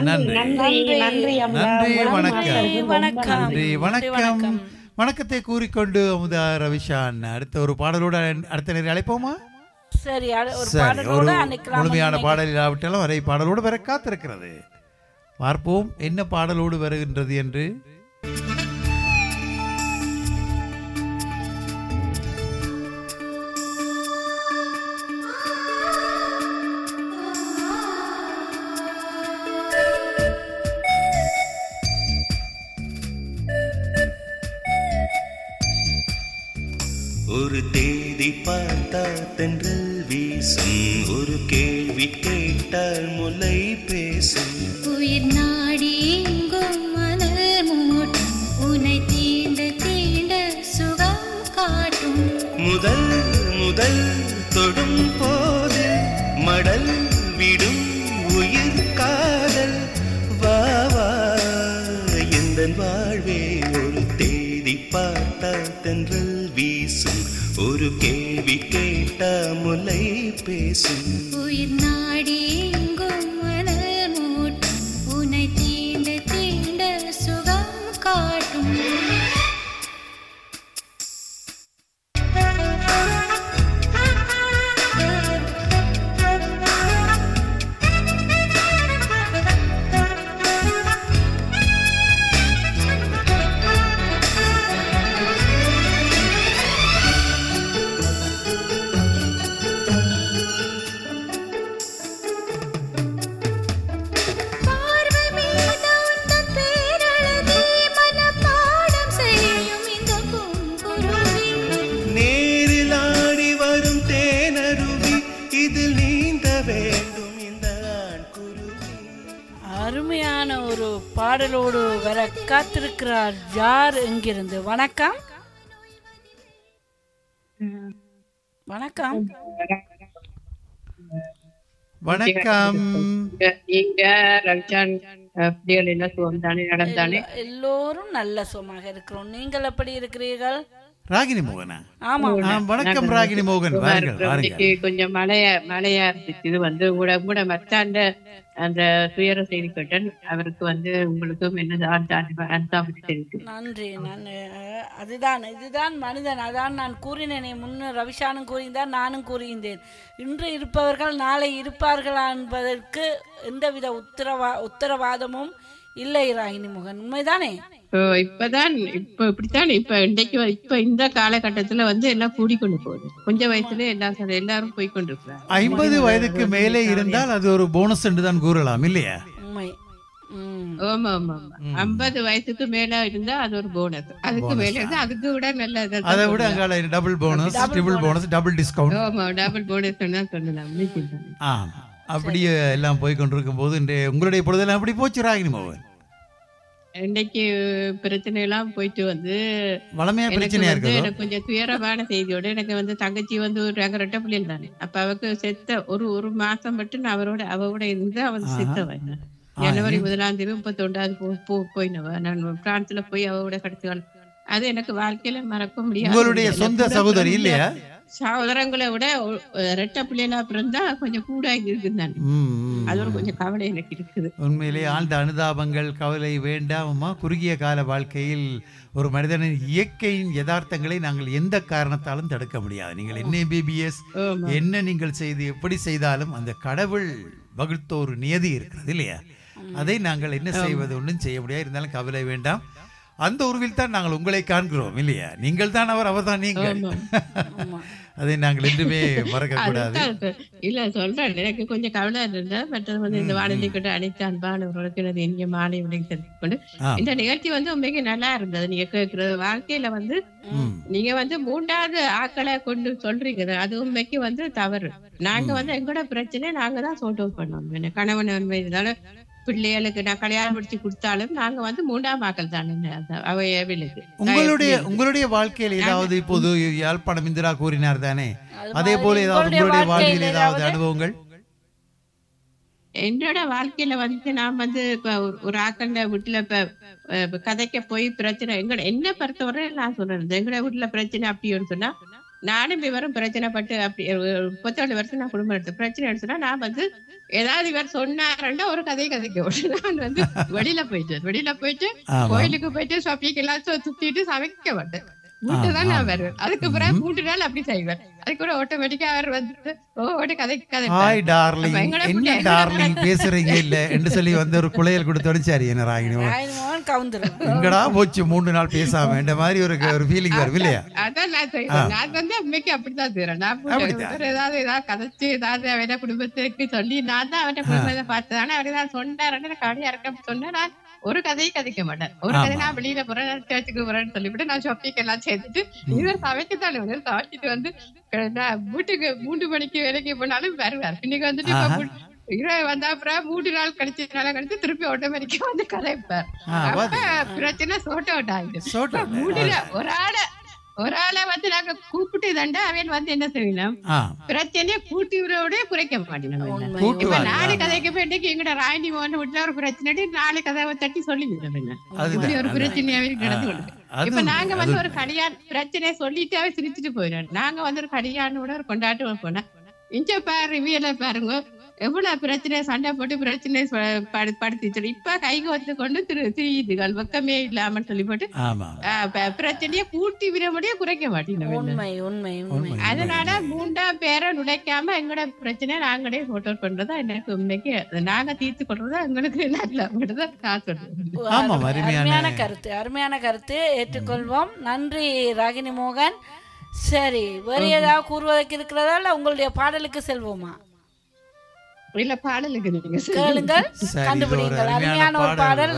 Speaker 1: வணக்கம். வணக்கத்தை கூறிக்கொண்டு அமுதா ரவிஷான் அடுத்த ஒரு பாடலோடு அடுத்த நேரம் அழைப்போமா?
Speaker 7: சரி,
Speaker 1: ஒரு முழுமையான பாடல் இல்லாவிட்டாலும் வரை பாடலோடு வர காத்திருக்கிறது. பார்ப்போம் என்ன பாடலோடு வருகின்றது என்று.
Speaker 12: ஒரு தேதி பார்த்தால் தென்றல் வீசும், ஒரு கேள்வி கேட்டால் முல்லை பேசும்,
Speaker 2: உயிர் நாடி எங்கும் மலர் மூட்டும், உன்னை தீண்ட தீண்ட சுகம் காட்டும்,
Speaker 12: முதல் முதல் தொடும் போது மடல் விடும் உயிர் காதல், வா வா எந்தன் வாழ்வே ஒரு தேதி பார்த்தால் தென்றல் வீசும், ஒரு கேள்வி கேட்டா முல்லை பேசும்,
Speaker 2: உயிர் நாடி எங்கும் மலர் மூட்டும், உன்னை தீண்ட தீண்ட
Speaker 7: பாடலோடு வர காத்திருக்கிறார் யார் எங்கிருந்து? வணக்கம். வணக்கம்.
Speaker 1: வணக்கம்.
Speaker 7: எல்லோரும் நல்ல சுகமாக இருக்கிறோம். நீங்கள் எப்படி இருக்கிறீர்கள்?
Speaker 1: ராகினி மோகனா?
Speaker 7: ஆமா.
Speaker 1: வணக்கம் ராகினி மோகன்.
Speaker 11: கொஞ்சம் மழைய மழையா இருந்துச்சு. இது வந்து கூட கூட மற்ற அந்த துயர செய்தி கேட்டன் அவருக்கு வந்து உங்களுக்கும் என்ன
Speaker 7: நன்றி. நான் அதுதான் இதுதான் மனிதன். அதான் நான் கூறினேன் முன்ன ரவிஷானும் கூறியிருந்தார், நானும் கூறியிருந்தேன். இன்று இருப்பவர்கள் நாளை இருப்பார்களா என்பதற்கு எந்தவித உத்தரவா உத்தரவாதமும் இல்லை ராகினி மோகன். உண்மைதானே?
Speaker 11: இப்பதான் இப்ப இப்படித்தான் இப்ப இன்றைக்கு இப்ப இந்த காலகட்டத்துல வந்து எல்லாம் கூடிக்கொண்டு போகுது. கொஞ்சம் வயசுல எல்லா எல்லாரும் போய் கொண்டு இருக்கிறாங்க.
Speaker 1: ஐம்பது வயதுக்கு மேலே இருந்தால் அது ஒரு போனஸ் என்று தான் கூறலாம் இல்லையா?
Speaker 11: ஆமா ஆமா ஆமா ஐம்பது வயசுக்கு மேல இருந்தா அது ஒரு போனஸ். அதுக்கு மேல இருந்தா அதுக்கு விட நல்லது.
Speaker 1: அதை விட அங்கால double bonus, triple bonus, double discount.
Speaker 11: ஆமா டபுள் போனஸ் தான் சொல்லலாம்.
Speaker 1: ஆ அப்படியே எல்லாம் போய் கொண்டிருக்கும் போது இன்றைய உங்களுடைய பொழுதெல்லாம் அப்படி போச்சு ராகினி மோகன்?
Speaker 11: இன்னைக்கு பிரச்சனை எல்லாம் போயிட்டு வந்து
Speaker 1: வளமையா பிரச்சனையா இருக்கு.
Speaker 11: எனக்கு கொஞ்சம் துயரமான செய்தியோட எனக்கு வந்து தங்கச்சி வந்து ஒரு ரெட்ட பிள்ளைகள் தானே. அப்ப அவருக்கு செத்த ஒரு ஒரு மாசம் மட்டும் நான் அவரோட அவரோட இருந்து அவன் செத்தவன். ஜனவரி முதலாம் தேதி முப்பத்தி ஒன்றாவது போயினவ நான் பிரான்ஸ்ல போய் அவரோட கடைசி. அது எனக்கு வாழ்க்கையில மறக்க முடியாது.
Speaker 1: உங்களுடைய சொந்த சகோதரி இல்லையா?
Speaker 11: சகோதரங்களை விட ரெட்ட பிள்ளைகளா பிறந்தா கொஞ்சம் கூட இருக்குதானே. அது ஒரு கொஞ்சம் கவலை எனக்கு இருக்குது.
Speaker 1: உண்மையிலே ஆழ்ந்த அனுதாபங்கள், கவலை வேண்டாமமா. குறுகிய கால வாழ்க்கையில் ஒரு மனிதனின் இயற்கையின் யதார்த்தங்களை நாங்கள் எந்த காரணத்தாலும் தடுக்க முடியாது. நீங்கள் என்ன எம்பிபிஎஸ் என்ன நீங்கள் செய்து எப்படி செய்தாலும் அந்த கடவுள் வகுத்த ஒரு நியதி இருக்கிறது இல்லையா? அதை நாங்கள் என்ன செய்வது ஒன்றும் செய்ய முடியாது. இருந்தாலும் கவலை வேண்டாம். அந்த உருவில் தான் நாங்கள் உங்களை காண்கிறோம் இல்லையா? நீங்கள் தான் அவர், அவர் தான் நீங்கள். அதை நாங்கள் என்றுமே மறக்க கூடாது.
Speaker 11: இல்ல சொல்றேன், எனக்கு கொஞ்சம் கவலை இருந்தா மற்றது வந்து இந்த வானொலி கிட்ட அனைத்து அன்பானவர்களுக்கு எனது இனிய மாலை விலைக்கு தெரிவித்துக் கொண்டு இந்த நிகழ்ச்சி வந்து உண்மைக்கு நல்லா இருந்தது. நீங்க கேட்கறது வாழ்க்கையில வந்து நீங்க வந்து மூன்றாவது ஆக்களை கொண்டு சொல்றீங்க, அது உண்மைக்கு வந்து தவறு. நாங்க வந்து எங்களோட பிரச்சனை நாங்க தான் சோர்ட் அவுட் பண்ணோம். கணவன் உண்மையினால பிள்ளைகளுக்கு நான் கல்யாணம் முடிச்சு கொடுத்தாலும் நாங்க வந்து மூன்றாம் ஆக்கள் தானே அவையவில்லைக்கு.
Speaker 1: உங்களுடைய உங்களுடைய வாழ்க்கையில் ஏதாவது இப்போது யாழ்ப்பாணம் இந்திரா கூறினார் தானே, அதே போல ஏதாவது உங்களுடைய வாழ்க்கையில் ஏதாவது அனுபவங்கள்?
Speaker 11: என்னோட வாழ்க்கையில வந்து நான் வந்து இப்ப ஒரு ஆக்கண்ட வீட்டுல இப்ப கதைக்க போய் பிரச்சனை எங்க என்ன பொறுத்தவரை நான் சொல்றேன், எங்கட வீட்டுல பிரச்சனை அப்படின்னு சொன்னா நானும் இவரும் பிரச்சனை பட்டு அப்படி முப்பத்தேழு வருஷம் நான் குடும்பம் எடுத்து பிரச்சனை எடுத்துனா நான் வந்து ஏதாவது இவர் சொன்னாருன்னா ஒரு கதையை கதைக்க விட்டு நான் வந்து வெளியில போயிட்டு வெளியில போயிட்டு கோயிலுக்கு போயிட்டு ஷாப்பிங் எல்லாம் சுத்திட்டு சமைக்க மாட்டேன். வீட்டுதான் நான் வருவேன். அதுக்கு பிறகு மூன்று நாள் அப்படி செய்வேன். அதுக்கு கூட ஆட்டோமேட்டிக்கா அவர் வந்து ஓ கதை கதை
Speaker 1: ஹாய் டார்லிங் என்ன டார்லிங் பேசுறீங்க இல்ல என்று சொல்லி வந்து ஒரு குளையல் கொடுத்தோட சரி என்ன ராகினி எங்கடா போச்சு மூன்று நாள் பேசாம இந்த மாதிரி ஒரு ஒரு ஃபீலிங் வரும் இல்லையா?
Speaker 11: அதான் நான் செய்வேன். நான் வந்து அம்மைக்கு அப்படித்தான் செய்யறேன். நான் ஏதாவது ஏதாவது கதைச்சு ஏதாவது அவன குடும்பத்துக்கு சொல்லி நான் தான் அவன குடும்பத்தை பார்த்தேன். ஆனா அவர் ஏதாவது சொன்னாருன்னு கவலையா இருக்க சொன்னா நான் ஒரு கதையை கதைக்க மாட்டேன். ஒரு கதை நான் வெளியில போறேன், சேர்த்துக்கு போறேன்னு சொல்லிவிட்டு நான் ஷாப்பிங் எல்லாம் சேர்த்துட்டு இவர் சமைக்கத்தானே வந்து சமைச்சிட்டு வந்து வீட்டுக்கு மூன்று மணிக்கு வேலைக்கு போனாலும் வருவார். இன்னைக்கு வந்துட்டு இரவு வந்த அப்புறம் மூன்று நாள் கழிச்சு நாளை கழிச்சு திருப்பி ஆட்டோமேட்டிக்கா வந்து கதைப்பார். அப்ப பிரச்சனை சோட் அவுட் ஆகுது. மூணுல ஒரு ஆளை ஒரு ஆளை வந்து நாங்க கூப்பிட்டு தண்டா அவன் வந்து என்ன செய்யணும் பிரச்சனையை கூட்டி விரோட குறைக்க மாட்டேன். இப்ப நாலு கதைக்கு போயிட்டு எங்கட ராணி மோகன் வீட்டுல ஒரு பிரச்சனை நாலு கதையை தட்டி சொல்லிவிடுறேன். ஒரு பிரச்சனையாவே நடந்து கொண்டு இப்ப நாங்க வந்து ஒரு கல்யாணம் பிரச்சனையை சொல்லிட்டு அவன் சிரிச்சுட்டு போயிடும். நாங்க வந்து ஒரு கல்யாணோட ஒரு கொண்டாட்டம் போனா இங்க பாரு ரிவியல பாருங்க எவ்வளவு பிரச்சனை சண்டை போட்டு பிரச்சனை படுத்தி சொல்லி இப்ப கைக்கு வந்து கொண்டு திரு திரியுதுகள் வெக்கமே இல்லாம சொல்லி போட்டு பிரச்சனைய கூட்டி விரமுடிய குறைக்க மாட்டேன். அதனால மூன்றாம் பேரை நுழைக்காம எங்களோட பிரச்சனை நாங்களே போட்டோ பண்றதா எனக்கு உண்மைக்கு நாங்க தீர்த்து கொள்றதா எங்களுக்கு நல்ல காசு.
Speaker 7: அருமையான கருத்து, அருமையான கருத்து, ஏற்றுக்கொள்வோம். நன்றி ராகினி மோகன். சரி, வேற ஏதாவது கூறுவதற்கு இருக்கிறதா இல்ல உங்களுடைய பாடலுக்கு செல்வோமா?
Speaker 11: இல்ல பாடலுக்கு
Speaker 7: கேளுங்கள், கண்டுபிடிங்கள். அருமையான ஒரு பாடல்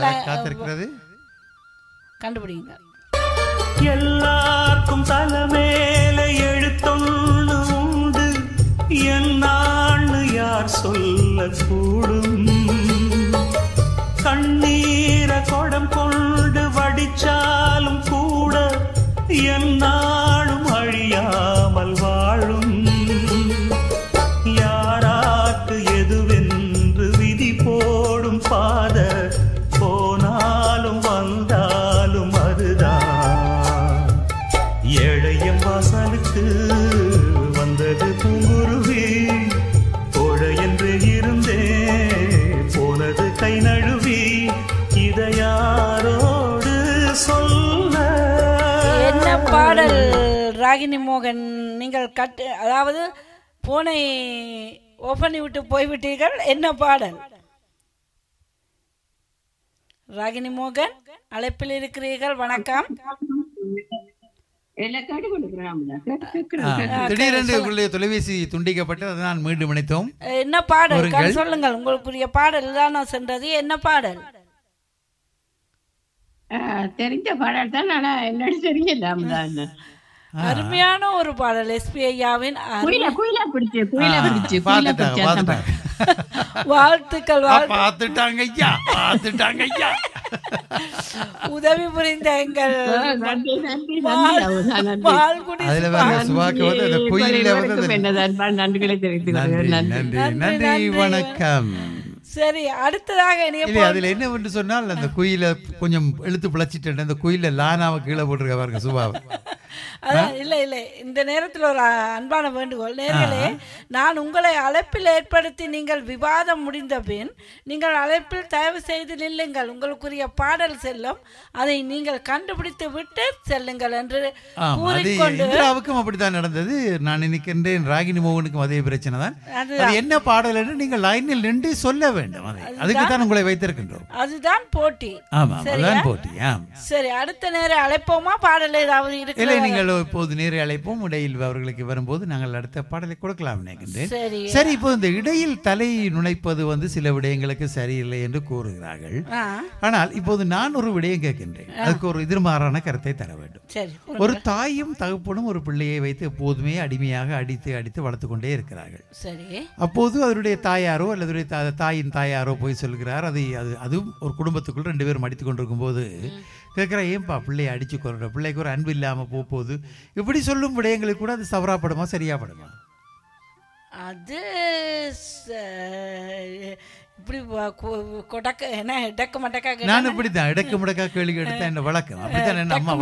Speaker 7: கண்டுபிடிங்க.
Speaker 9: எல்லாருக்கும் தலைமேல எழுத்தொன்னு உண்டு, என்னான்னு யார் சொல்ல கூடும்? கண்ணீர என்னாலும் அழியாமல் வாழும் யாராக்கு எதுவென்று விதி போடும் பாத போனாலும் வந்தாலும் அதுதான் ஏழையம் வாசலுக்கு வந்தது பூங்குருவி கோழ என்று இருந்தே போனது கை நழுவி இதை யாரோடு சொல்ல.
Speaker 7: என்ன பாடல் ராகினி மோகன், நீங்கள் கட்டு அதாவது போனை ஓபன் பண்ணி விட்டு போய்விட்டீர்கள். என்ன பாடல் ராகினி மோகன்? அழைப்பில் இருக்கிறீர்கள். வணக்கம்.
Speaker 1: திடீரென்று தொலைபேசி துண்டிக்கப்பட்டு அதை நான் மீண்டும் இணைத்தோம்.
Speaker 7: என்ன பாடல் சொல்லுங்கள், உங்களுக்குரிய பாடல் தான் சென்றது. என்ன பாடல்?
Speaker 11: தெரிஞ்ச பாடல் தான், ஆனா என்னன்னு தெரியல.
Speaker 7: அருமையான ஒரு பாடல் எஸ்பி ஐயாவின். வாழ்த்துக்கள். உதவி புரிந்த எங்கள்
Speaker 1: வணக்கம்.
Speaker 7: சரி, அடுத்ததாக
Speaker 1: அதுல என்ன என்று சொன்னால் அந்த குயில கொஞ்சம் எழுத்து பிழைச்சிட்டு அந்த குயில லானாவை கீழே போட்டிருக்க பாருங்க சுபாவை.
Speaker 7: அதான் இல்லை இல்லை இந்த நேரத்தில் ஒரு அன்பான வேண்டுகோள். நேர்களே, நான் உங்களை அழைப்பில் ஏற்படுத்தி நீங்கள் விவாதம் முடிந்த பின் நீங்கள் அழைப்பில் தயவு செய்து நில்லுங்கள். உங்களுக்குரிய பாடல் செல்லும், அதை நீங்கள் கண்டுபிடித்து விட்டு செல்லுங்கள் என்று கூறிக்கொண்டு.
Speaker 1: அப்படித்தான் நடந்தது. நான் நினைக்கின்றேன் ராகினி மோகனுக்கும் அதே பிரச்சனை தான். அது என்ன பாடல் என்று நீங்கள் லைனில் நின்று சொல்ல வேண்டும். அதுக்கு தான் உங்களை வைத்திருக்கின்றோம்.
Speaker 7: அதுதான் போட்டி.
Speaker 1: போட்டி.
Speaker 7: சரி, அடுத்த நேரம் அழைப்போமா? பாடல் ஏதாவது இருக்கு?
Speaker 1: நீங்கள் இப்போது நேர அழைப்போம். இடையில் அவர்களுக்கு வரும்போது நாங்கள் அடுத்த பாடலை கொடுக்கலாம் நினைக்கின்றேன். சரி, இப்போ இந்த இடையில் தலை நுழைப்பது வந்து சில விடயங்களுக்கு சரியில்லை என்று கூறுகிறார்கள். ஆனால் இப்போது நான் ஒரு விடயம் கேட்கின்றேன், அதுக்கு ஒரு எதிர்மாறான கருத்தை தர வேண்டும். ஒரு தாயும் தகப்பனும் ஒரு பிள்ளையை வைத்து எப்போதுமே அடிமையாக அடித்து அடித்து வளர்த்து கொண்டே இருக்கிறார்கள். அப்போது அவருடைய தாயாரோ அல்லது தாயின் தாயாரோ போய் சொல்கிறார். அது அது அதுவும் ஒரு குடும்பத்துக்குள் ரெண்டு பேரும் அடித்து கொண்டிருக்கும் போது கேட்குற, ஏன்பா பிள்ளையை அடிச்சு கொள்ற, பிள்ளைக்கு ஒரு அன்பு இல்லாமல் போகுது, இப்படி சொல்லும் விடயங்களுக்கு கூட அது சவராப்படுமா, சரியாப்படுமா?
Speaker 7: அது இப்படி கொடக்க என்ன இடக்க மடக்கா
Speaker 1: நான் இப்படிதான் இடக்க முடக்கா கேள்வி எடுத்தா என்ன வழக்கம். அப்படித்தான் என்ன அம்மா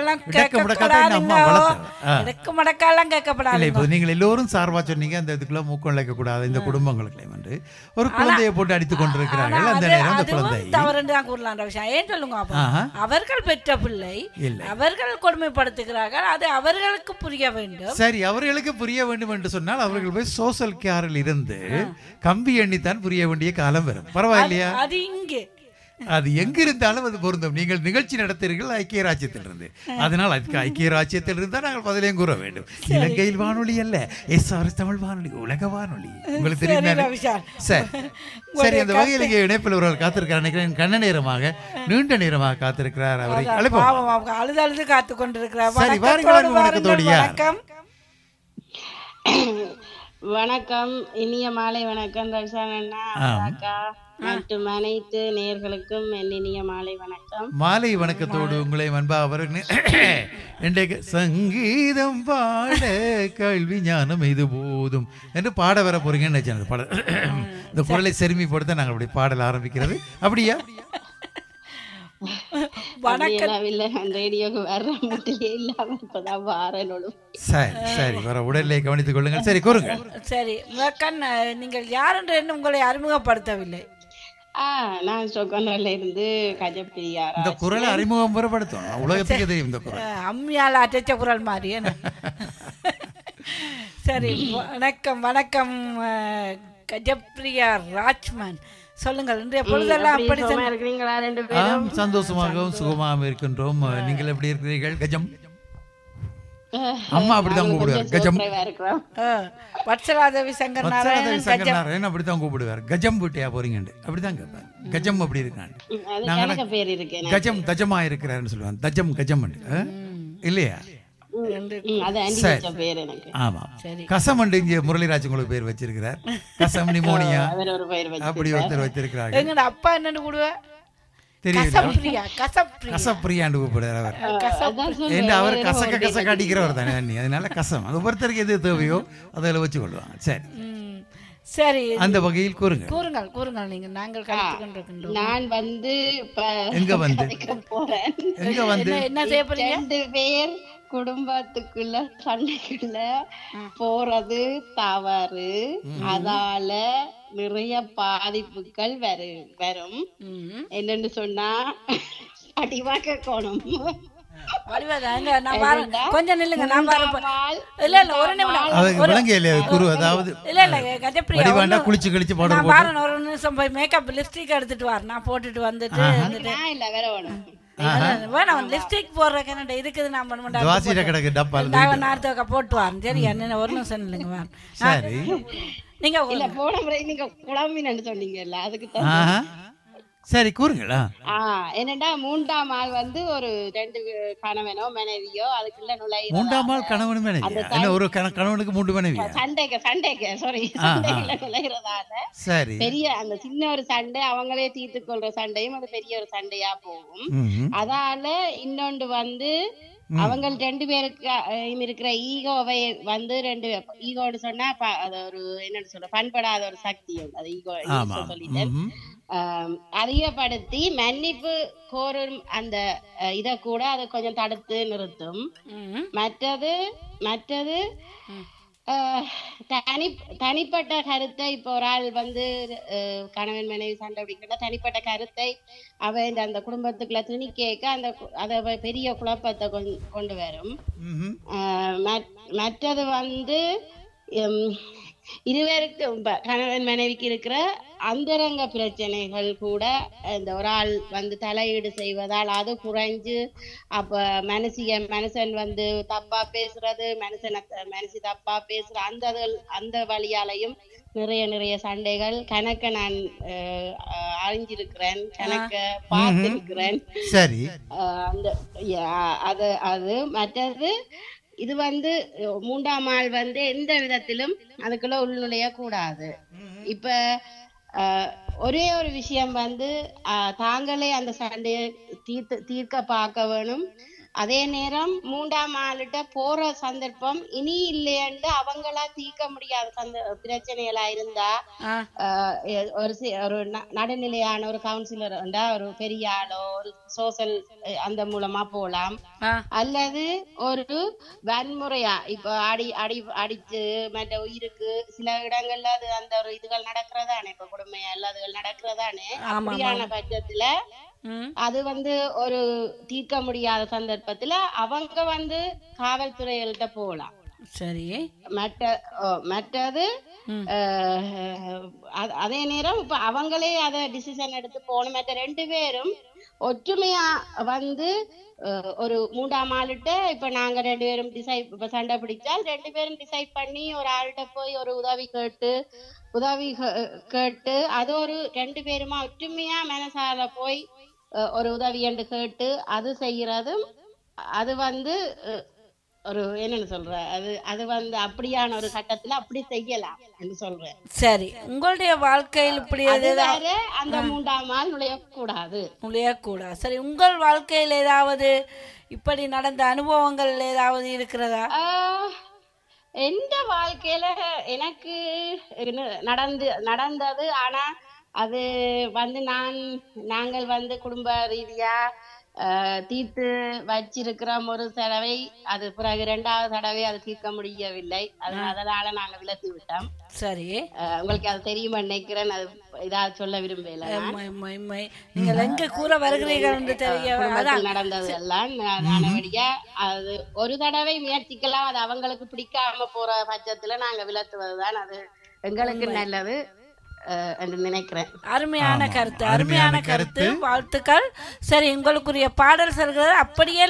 Speaker 1: வளர்க்க
Speaker 7: கேட்கப்படாது.
Speaker 1: இப்போ நீங்கள் எல்லோரும் சார்பா சொன்னீங்க, அந்த இதுக்குள்ள மூக்கம் இழைக்க கூடாது இந்த குடும்பங்களுக்கு வந்து ஒரு குழந்தையை போட்டு அடித்துக் கொண்டிருக்கிறார்கள். அந்த நேரம் அந்த குழந்தை
Speaker 7: தவறுன்னு தான் கூறலாம் விஷயம். ஏன் சொல்லுங்க, அவர்கள் பெற்ற பிள்ளை அவர்கள் கொடுமைப்படுத்துகிறார்கள், அது அவர்களுக்கு புரிய வேண்டும்.
Speaker 1: சரி, அவர்களுக்கு புரிய வேண்டும் என்று சொன்னால் அவர்கள் போய் சோசியல் கேரில் இருந்து கம்பி எண்ணித்தான் புரிய வேண்டிய காலம் வரும். பரவாயில்லையா?
Speaker 7: அது இங்கே
Speaker 1: அது எங்க இருந்தாலும் அது பொருந்தும். நீங்கள் நிகழ்ச்சி நடத்துகிறீர்கள் ஐக்கிய ராஜ்யத்திலிருந்து, அதனால் அதுக்கு ஐக்கிய ராஜ்யத்தில் இருந்தால் நாங்கள் பதிலையும் கூற வேண்டும். இலங்கையில் வானொலி அல்ல, எஸ்ஆர்எஸ் தமிழ் வானொலி, உலக வானொலி. உங்களுக்கு தெரியும். சரி சரி, அந்த வகையில் இங்கே இணைப்பில் ஒருவர் காத்திருக்கிறார் நினைக்கிறேன். கண்ண நேரமாக நீண்ட நேரமாக காத்திருக்கிறார். அவரை அழைப்போம்.
Speaker 7: அழுது அழுது காத்து கொண்டிருக்கிறார்.
Speaker 1: சரி, வாருங்கள் வணக்கத்தோடியா.
Speaker 13: வணக்கம், இனிய மாலை வணக்கம் ரவிசான் அண்ணா, அக்கா மற்றும் அனைத்து நேயர்களுக்கும் என் இனிய மாலை வணக்கம்.
Speaker 1: மாலை வணக்கத்தோடு உங்களை அன்பா அவர்கள் இன்றைக்கு சங்கீதம் பாட கல்வி ஞானம் இது போதும் என்று பாட வர போறீங்கன்னு நினைச்சேன். பாட இந்த குரலை செருமிப்படுத்த நாங்கள் அப்படி பாடல் ஆரம்பிக்கிறது. அப்படியா? சரி சரி, வர உடலை கவனித்துக் கொள்ளுங்கள். சரி, கூறுங்க.
Speaker 7: சரி, நீங்கள் யார் என்று உங்களை அறிமுகப்படுத்தவில்லை.
Speaker 13: நான் சொக்கனூர்ல இருந்து கஜப்பிரியா.
Speaker 1: இந்த குரலை அறிமுகம் பெறப்படுத்தும் உலகத்துக்கு தெரியும். இந்த குரல்
Speaker 7: அம்மியால அச்ச குரல் மாதிரி. சரி, வணக்கம் வணக்கம் கஜப்பிரியா ராஜ்மன், சொல்லுங்கள். இன்றைய பொழுதெல்லாம் அப்படி
Speaker 13: இருக்கிறீங்களா? ரெண்டு பேரும்
Speaker 1: சந்தோஷமாகவும் சுகமாகவும் இருக்கின்றோம். நீங்கள் எப்படி இருக்கிறீர்கள்? கஜம் அம்மா அப்படித்தான் கூப்பிடுவார். கஜம்
Speaker 7: வத்சலாதேவி சங்கர் நாராயணன்
Speaker 1: அப்படித்தான் கூப்பிடுவார். கஜம் வீட்டையா போறீங்க அப்படித்தான் கேட்பார். கஜம் அப்படி இருக்காங்க. கஜம் தஜமா இருக்கிறாருன்னு சொல்லுவாங்க. தஜம் கஜம் இல்லையா? ஆமா, கசம் இங்க முரளிராஜ் உங்களுக்கு பேர் வச்சிருக்கிறார். கசம் நிமோனியா அப்படி ஒருத்தர் வச்சிருக்கிறாங்க.
Speaker 7: அப்பா என்னன்னு கூடுவ கசப்பிரியா கசப்பிரியா
Speaker 1: கசப்பிரியாண்டு கூப்பிடுறார் அவர். என்ன அவர் கசக்க கசக்க அடிக்கிறவர் தானே அண்ணி, அதனால கசம். அது ஒருத்தருக்கு எது தேவையோ அதில் வச்சு கொள்வாங்க. சரி
Speaker 7: சரி,
Speaker 1: அந்த வகையில் கூறுங்க
Speaker 7: கூறுங்கள் கூறுங்கள் நீங்க. நாங்கள் கலந்து கொண்டிருக்கின்றோம்.
Speaker 13: நான் வந்து
Speaker 1: எங்க வந்து
Speaker 13: போறேன்
Speaker 1: எங்க வந்து
Speaker 7: என்ன செய்ய போறீங்க?
Speaker 13: ரெண்டு பேர் குடும்பத்துக்குள்ள சண்டைக்குள்ள போறது தவறு. அதால நிறைய பாதிப்புகள் வரும் வரும் என்னன்னு சொன்னா அடிவாக்க கோணம்.
Speaker 7: கொஞ்சம் நில்லுங்க, நான் இல்ல இல்ல ஒரு நிமிடம் குளிச்சு கழிச்சு ஒரு நிமிஷம் போய் மேக்கப் லிப்ஸ்டிக் எடுத்துட்டு வார், நான் போட்டுட்டு வந்துட்டு
Speaker 13: இல்ல வேற வேணும்
Speaker 7: வேணாம் லிப்ஸ்டிக் போடுறேன் இருக்குது. நான் நார்த்தக்க போட்டு வாரேன். சரி என்ன ஒரு நிமிஷம் இல்லைங்க வார். நீங்க
Speaker 13: இல்ல போன முறை நீங்க குழம்பின்னு சொன்னீங்கல்ல, அதுக்கு
Speaker 1: சரி கூறுங்களா.
Speaker 13: என்னடா மூன்றாம் ஆள் வந்து ஒரு ரெண்டு கணவனோ மனைவியோ அதுக்குள்ள நுழைய.
Speaker 1: மூன்றாம் ஆள் கணவன் மனைவி ஒரு கணவனுக்கு மூன்று மனைவி
Speaker 13: சண்டைக்கு சண்டைக்கு சாரி சண்டைக்குள்ள நுழைகிறதால
Speaker 1: சரி பெரிய
Speaker 13: அந்த சின்ன ஒரு சண்டை அவங்களே தீர்த்து கொள்ற சண்டையும் அது பெரிய ஒரு சண்டையா போகும். அதால இன்னொன்று வந்து அவங்க ரெண்டு பேருக்கு இருக்கிற ஈகோவை வந்து ரெண்டு ஈகோன்னு சொன்னா அது ஒரு என்னன்னு சொல்ற பண்படாத ஒரு சக்தி அது ஈகோ சொல்லிட்டேன். அதிகப்படுத்தி மன்னிப்பு கோரும் அந்த இத கூட அதை கொஞ்சம் தடுத்து நிறுத்தும். மற்றது மற்றது தனி தனிப்பட்ட கருத்தை இப்போ ஒரு ஆள் வந்து கணவன் மனைவி சண்டை பிடிக்கிற தனிப்பட்ட கருத்தை அவ அந்த குடும்பத்துக்குள்ள துணி கேட்க அந்த அத பெரிய குழப்பத்தை கொண்டு வரும். மற்றது வந்து இருவருக்கு கணவன் மனைவிக்கு இருக்கிற அந்தரங்க பிரச்சனைகள் கூட இந்த ஒரு ஆள் வந்து தலையீடு செய்வதால் அது குறைஞ்சு அப்ப மனுஷிய மனுஷன் வந்து தப்பா பேசுறது மனுஷனை மனுஷி தப்பா பேசுற அந்த அந்த வழியாலையும் நிறைய நிறைய சண்டைகள் கணக்க நான் அறிஞ்சிருக்கிறேன், கணக்க பார்த்திருக்கிறேன்.
Speaker 1: சரி
Speaker 13: அந்த அது அது மற்றது இது வந்து மூன்றாம் ஆள் வந்து எந்த விதத்திலும் அதுக்குள்ள உள்நுழைய கூடாது. இப்ப ஒரே ஒரு விஷயம் வந்து தாங்களே அந்த சண்டையை தீர்த்து தீர்க்க பார்க்க வேணும். அதே நேரம் மூன்றாம் ஆளுட்ட போற சந்தர்ப்பம் இனி இல்லையண்டு அவங்களா தீர்க்க முடியாத சந்த பிரச்சனைகளா இருந்தா ஒரு ஒரு நடுநிலையான ஒரு கவுன்சிலர் ஒரு பெரிய ஆளோ ஒரு சோசியல் அந்த மூலமா போலாம். அல்லது ஒரு வன்முறையா இப்ப அடி அடி அடிச்சு மற்ற உயிருக்கு சில இடங்கள்ல அது அந்த ஒரு இதுகள் நடக்கிறதானே, இப்ப கொடுமையா எல்லாதுகள் நடக்கிறதானே. அப்படியான பட்சத்துல அது வந்து ஒரு தீர்க்க முடியாத சந்தர்ப்பத்துல அவங்க வந்து காவல்துறைகள்கிட்ட போகலாம்.
Speaker 7: சரி
Speaker 13: மற்ற மற்றது அதே நேரம் இப்ப அவங்களே அத டிசிஷன் எடுத்து போகணும். மற்ற ரெண்டு பேரும் ஒற்றுமையா வந்து ஒரு மூன்றாம் ஆளுட்ட இப்ப நாங்க ரெண்டு பேரும் டிசைட் இப்ப சண்டை பிடிச்சால் ரெண்டு பேரும் டிசைட் பண்ணி ஒரு ஆள்கிட்ட போய் ஒரு உதவி கேட்டு உதவி கேட்டு அது ஒரு ரெண்டு பேருமா ஒற்றுமையா மனசால போய் ஒரு உதவி என்று கேட்டு அது செய்யறதும் அது வந்து ஒரு என்னன்னு சொல்ற அது அது வந்து அப்படியான ஒரு கட்டத்துல அப்படி செய்யலாம் என்று சொல்றேன்.
Speaker 7: சரி, உங்களுடைய வாழ்க்கையில் இப்படி
Speaker 13: அந்த மூன்றாம் ஆள் நுழையக்கூடாது
Speaker 7: நுழையக்கூடாது சரி, உங்கள் வாழ்க்கையில் ஏதாவது இப்படி நடந்த அனுபவங்கள் ஏதாவது இருக்கிறதா?
Speaker 13: எந்த வாழ்க்கையில எனக்கு நடந்து நடந்தது ஆனா அது வந்து நான் நாங்கள் வந்து குடும்ப ரீதியா தீர்த்து வச்சிருக்கிற ஒரு தடவை அது பிறகு இரண்டாவது தடவை அது தீர்க்க முடியவில்லை. அதனால நாங்க விலத்தி விட்டோம்.
Speaker 7: சரி,
Speaker 13: உங்களுக்கு அது தெரியுமா நினைக்கிறேன். அது இதாவது சொல்ல விரும்பல.
Speaker 7: நீங்கள் எங்க கூற வருகிறீர்கள்
Speaker 13: நடந்தது எல்லாம் நானபடியா அது ஒரு தடவை முயற்சிக்கலாம். அது அவங்களுக்கு பிடிக்காம போற பட்சத்துல நாங்க விலத்துவதுதான் அது எங்களுக்கு நல்லது என்று நினைக்கிறேன்.
Speaker 7: அருமையான கருத்து, அருமையான கருத்து, வாழ்த்துக்கள். சரி, உங்களுக்குரிய பாடல் சொல்கிறது அப்படியே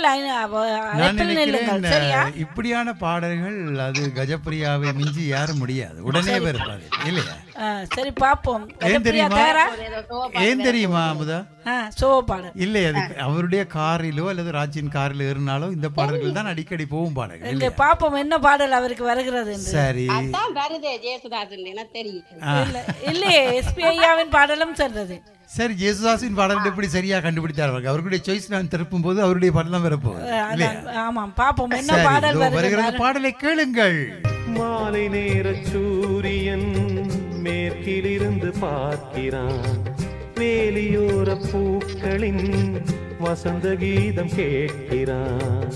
Speaker 1: இப்படியான பாடல்கள் அது கஜப்பிரியாவை மிஞ்சி யாரும் முடியாது, உடனே வருப்பாது இல்லையா?
Speaker 7: சரி பாப்போம்.
Speaker 1: ஏன் தெரியுமா ஏன் தெரியுமா அமுதா
Speaker 7: சோக பாடல்
Speaker 1: இல்லை, அது அவருடைய காரிலோ அல்லது ராஜின் காரில் ஏறினாலோ இந்த பாடல்கள் தான் அடிக்கடி போகும் பாடல்கள்.
Speaker 7: இங்க பாப்போம் என்ன பாடல் அவருக்கு வருகிறது.
Speaker 1: சரி
Speaker 7: இல்லையே எஸ்பி ஐயாவின் பாடலும் சென்றது.
Speaker 1: சரி, ஜேசுதாஸின் பாடல் எப்படி சரியா கண்டுபிடித்தார்கள்? அவருடைய சாய்ஸ் நான் திருப்பும் போது அவருடைய பாடல் தான் வரப்போகுது.
Speaker 7: ஆமாம், பாப்போம் என்ன பாடல்
Speaker 1: வருகிறது. பாடலை கேளுங்கள்.
Speaker 9: மாலை நேர சூரியன் மேற்கிலிருந்து பார்க்கிறான், வேலியோர பூக்களின் வசந்த கீதம் கேட்கிறான்.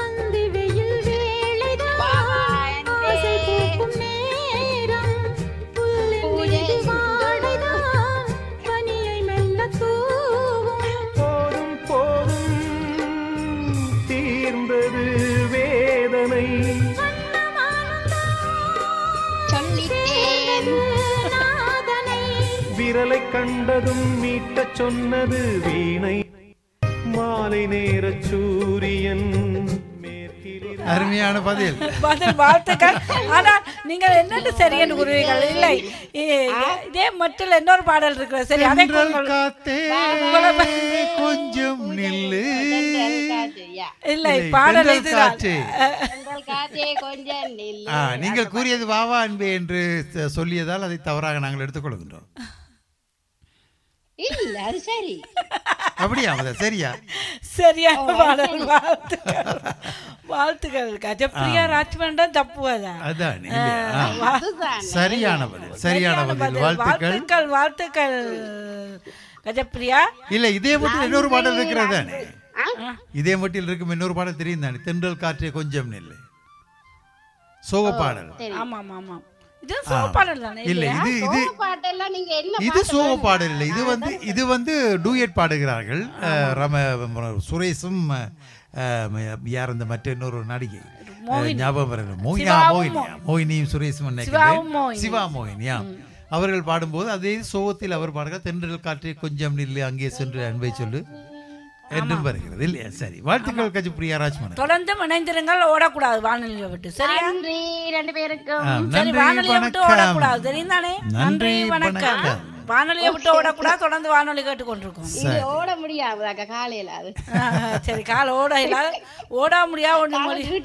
Speaker 9: போதும் போதும் தீர்ந்தது வேதனை, விரலை கண்டதும் மீட்டச் சொன்னது வீணை. மாலை நேர சூரியன்.
Speaker 1: அருமையான பதில்
Speaker 7: பதில், வாழ்த்துக்கள். ஆனா நீங்கள் என்னென்ன சரியென்று கூறுவீர்கள். இல்லை இதே மட்டும் இன்னொரு பாடல் இருக்கிற. சரி, அதை
Speaker 1: கொஞ்சம் நில்லு.
Speaker 7: இல்லை பாடல் இதுதான்.
Speaker 1: நீங்கள் கூறியது வாவா அன்பே என்று சொல்லியதால் அதை தவறாக நாங்கள் எடுத்துக்கொள்கின்றோம்.
Speaker 13: இல்ல அது சரி.
Speaker 1: அப்படியா? சரியா
Speaker 7: சரியா பாடல். வாழ்த்துக்கள் வாழ்த்துக்கள். கஜப்பிரியா ராஜ்மன் தப்புவதா?
Speaker 1: அதான் சரியான பதில், சரியான பதில். வாழ்த்துக்கள்
Speaker 7: வாழ்த்துக்கள் கஜப்பிரியா.
Speaker 1: இல்ல இதே மட்டும் இன்னொரு பாடல் இருக்கிறது தானே? இதே மட்டும் இருக்கும் இன்னொரு பாடல் தெரியும் தானே? தென்றல் காற்றே கொஞ்சம் நில்லு, சோக பாடல்.
Speaker 7: ஆமா ஆமா ஆமா, இது சோக பாடல் தானே?
Speaker 1: இல்ல இது இது இது சோக பாடல் இல்லை. இது வந்து இது வந்து டூயட் பாடுகிறார்கள். ரம சுரேஷும் யார் அந்த மற்ற இன்னொரு நடிகை ஞாபகம் வரல, மோகினியா மோகினியா மோகினியும் சுரேஷும் நினைக்கிறேன், சிவா மோகினியா. அவர்கள் பாடும்போது அதே சோகத்தில் அவர் பாடுகிறார். தென்றல் காற்றே கொஞ்சம் நில்லு, அங்கே சென்று அன்பை சொல்லு என்றும் வருகிறது இல்லையா? சரி, வாழ்த்துக்கள் கஜப்பிரியா ராஜ்மன்.
Speaker 7: தொடர்ந்து இணைந்திருங்கள், ஓடக்கூடாது வானொலியை விட்டு. சரியா?
Speaker 13: நன்றி ரெண்டு பேருக்கும்.
Speaker 7: சரி, வானொலியை விட்டு ஓடக்கூடாது, தெரியும் தானே? நன்றி வணக்கம். வானொலியை விட்டு ஓடக்கூடாது, தொடர்ந்து வானொலி கேட்டு கொண்டிருக்கோம்.
Speaker 13: ஓட முடியாது காலையில. அது
Speaker 7: சரி, கால ஓட இல்லாத ஓட முடியாது. ஒண்ணு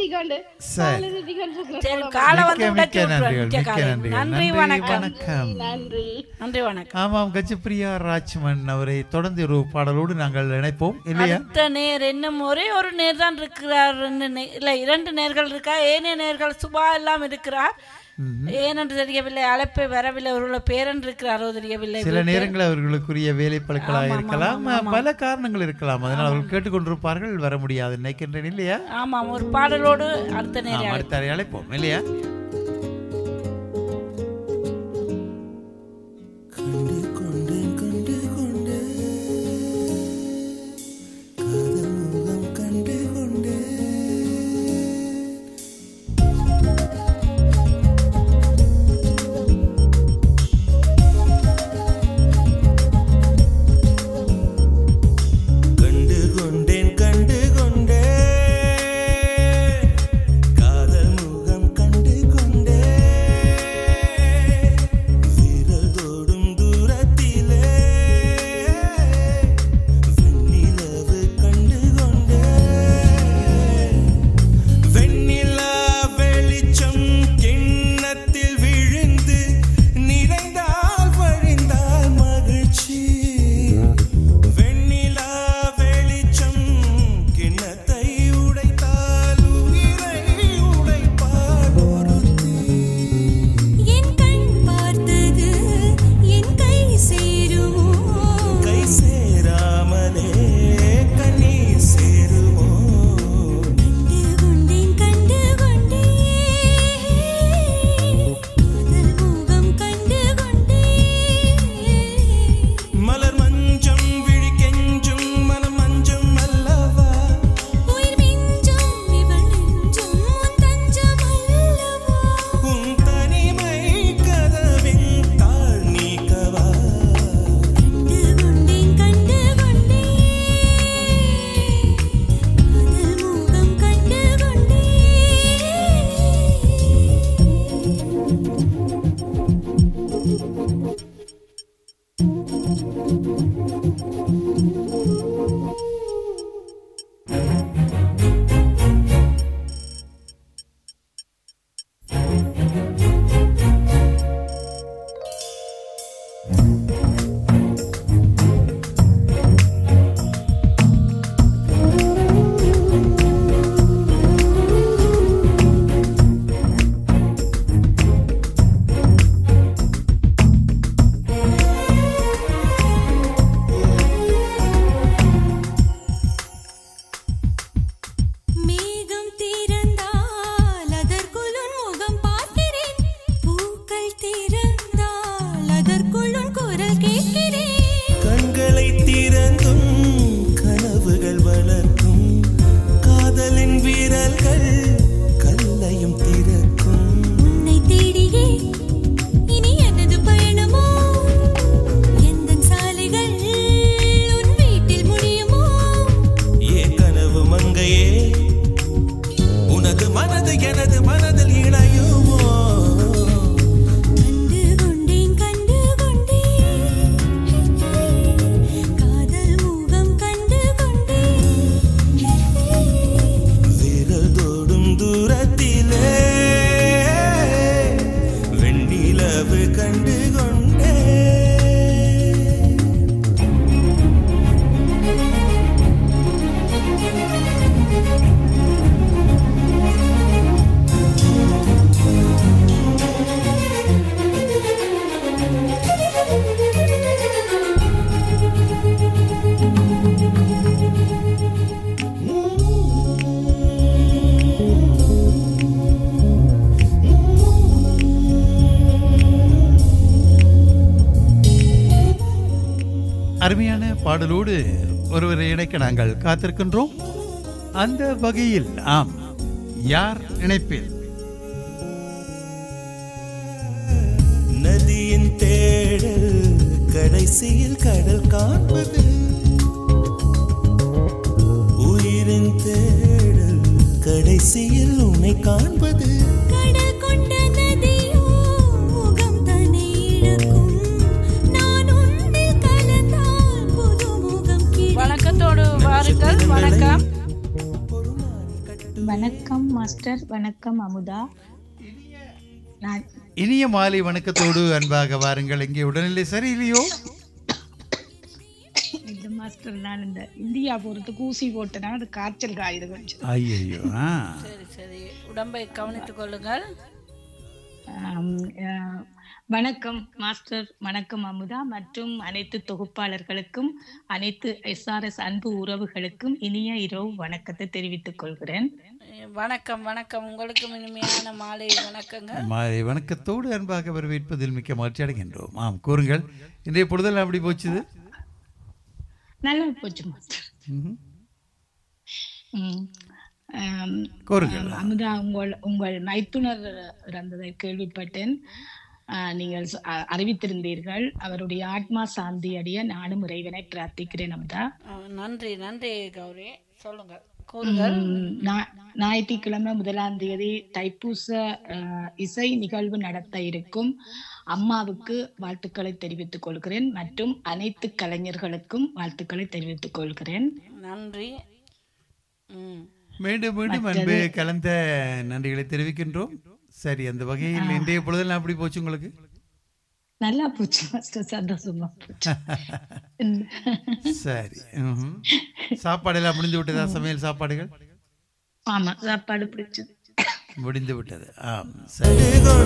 Speaker 7: சரி, காலை வந்து நன்றி வணக்கம்.
Speaker 13: நன்றி
Speaker 7: நன்றி வணக்கம்.
Speaker 1: ஆமாம், கஜப்பிரியா ராஜ்மன் அவரை தொடர்ந்து ஒரு பாடலோடு நாங்கள் நினைப்போம் இல்லையா?
Speaker 7: அடுத்த நேர் இன்னும் ஒரே ஒரு நேர் தான் இருக்கிறார். இல்ல இரண்டு நேர்கள் இருக்கா? ஏனைய நேர்கள் சுபா எல்லாம் இருக்கிறார். ஏனென்று தெரியவில்லை, அழைப்பை வரவில்லை. அவர்களோட பேரன் இருக்கிறாரோ தெரியவில்லை.
Speaker 1: சில நேரங்கள் அவர்களுக்குரிய வேலை பழக்கலாக இருக்கலாம், பல காரணங்கள் இருக்கலாம். அதனால் அவர்கள் கேட்டுக்கொண்டிருப்பார்கள், வர முடியாது நினைக்கின்றேன் இல்லையா?
Speaker 7: ஆமாம், ஒரு பாடலோடு அடுத்த நேரம்
Speaker 1: அடுத்த அழைப்போம் இல்லையா?
Speaker 12: கண்டு வந்து எனது மனதில் இணையுமோ
Speaker 8: கண்டு கொண்டேன் கண்டு கொண்டேன் காதல் முகம் கண்டு கொண்டேன்
Speaker 12: விரல் தோடும் தூரத்திலே வெண்ணிலவு கண்டு கொண்டே
Speaker 1: அருமையான பாடலோடு ஒருவரை இணைக்க நாங்கள் காத்திருக்கின்றோம். அந்த வகையில் ஆம், யார் இணைப்பில்
Speaker 12: நதியின் தேடல் கடைசியில் கடல் காண்பது உயிரின் தேடல் கடைசியில் உன்னை காண்பது
Speaker 8: கடல் கொண்ட நதியோ முகம் தன்னை இழக்கும் நான் உன்னில் கலந்தால் புது முகம் கிடைக்கும்
Speaker 7: வணக்கத்தோடு வாருங்கள். வணக்கம்.
Speaker 14: வணக்கம் மாஸ்டர். வணக்கம் அமுதா. நான்
Speaker 1: இனிய மாலை வணக்கத்தோடு அன்பாக வாருங்கள். இங்கே உடல்நிலை சரியில்லையோ?
Speaker 14: இந்த மாஸ்டர் நான் இந்த இந்தியா போறதுக்கு ஊசி போட்டேன்னா அது காய்ச்சல் காயுது கொஞ்சம்.
Speaker 1: ஐயோ.
Speaker 7: சரி சரி, உடம்பை கவனித்துக் கொள்ளுங்கள்.
Speaker 14: ஆம், அஹ், வணக்கம் மாஸ்டர். வணக்கம் அமுதா மற்றும் அனைத்து தொகுப்பாளர்களுக்கும் அனைத்து எஸ்ஆர்எஸ் அன்பு உறவுகளுக்கும் இனிய இரவு வணக்கத்தை தெரிவித்துக் கொள்கிறேன்.
Speaker 7: வணக்கம் வணக்கம். உங்களுக்கும் இனிமையான மாலை வணக்கங்கள்.
Speaker 1: மாலை வணக்கத்தோடு அன்பாக வரவேற்பதில் மிக்க மகிழ்ச்சி அடைகின்றோம். ஆம், கூறுங்கள். இன்றைய பொழுதெல்லாம் அப்படி போச்சுது?
Speaker 14: நல்லா போச்சு மாஸ்டர்.
Speaker 1: ம்ஹும்.
Speaker 14: ம். ஆம்,
Speaker 1: கூறுங்கள்.
Speaker 14: ஆம், அமுதா, உங்கள் உங்கள் மைத்துனர் இறந்ததை கேள்விப்பட்டேன். ஆஹ், நீங்கள் சொ- அ- அறிவித்திருந்தீர்கள். அவருடைய ஆத்மா சாந்தி அடைய நானும் இறைவனை பிரார்த்திக்கிறேன் அமுதா.
Speaker 7: அஹ், நன்றி நன்றி கௌரி. சொல்லுங்கள், கூறுங்கள்.
Speaker 14: உம், ஞா- ஞாயிற்றுக்கிழமை முதலாம் தேதி தைப்பூச ஆஹ், இசை நிகழ்வு நடத்த இருக்கும் அம்மாவுக்கு வாழ்த்துக்களை தெரிவித்துக் கொள்கிறேன் மற்றும் அனைத்து கலைஞர்களுக்கும் வாழ்த்துக்களை தெரிவித்துக் கொள்கிறேன்.
Speaker 7: நன்றி. ம்.
Speaker 1: மீண்டும் மீண்டும்
Speaker 14: மற்றது-
Speaker 1: அன்பு கலந்த நன்றிகளை தெரிவிக்கின்றோம். சரி, அந்த வகையில் இன்றைய பொழுதெல்லாம் அப்படி போச்சு உங்களுக்கு?
Speaker 14: நல்லா போச்சு மாஸ்டர், சந்தோஷமா போச்சு.
Speaker 1: சரி. ம்ஹும். சாப்பாடெல்லாம் முடிந்து விட்டதா? சமையல் சாப்பாடுகள்
Speaker 14: ஆமா, சாப்பாடு பிடிச்சது.
Speaker 1: முடிந்து விட்டது. ஆம், சரி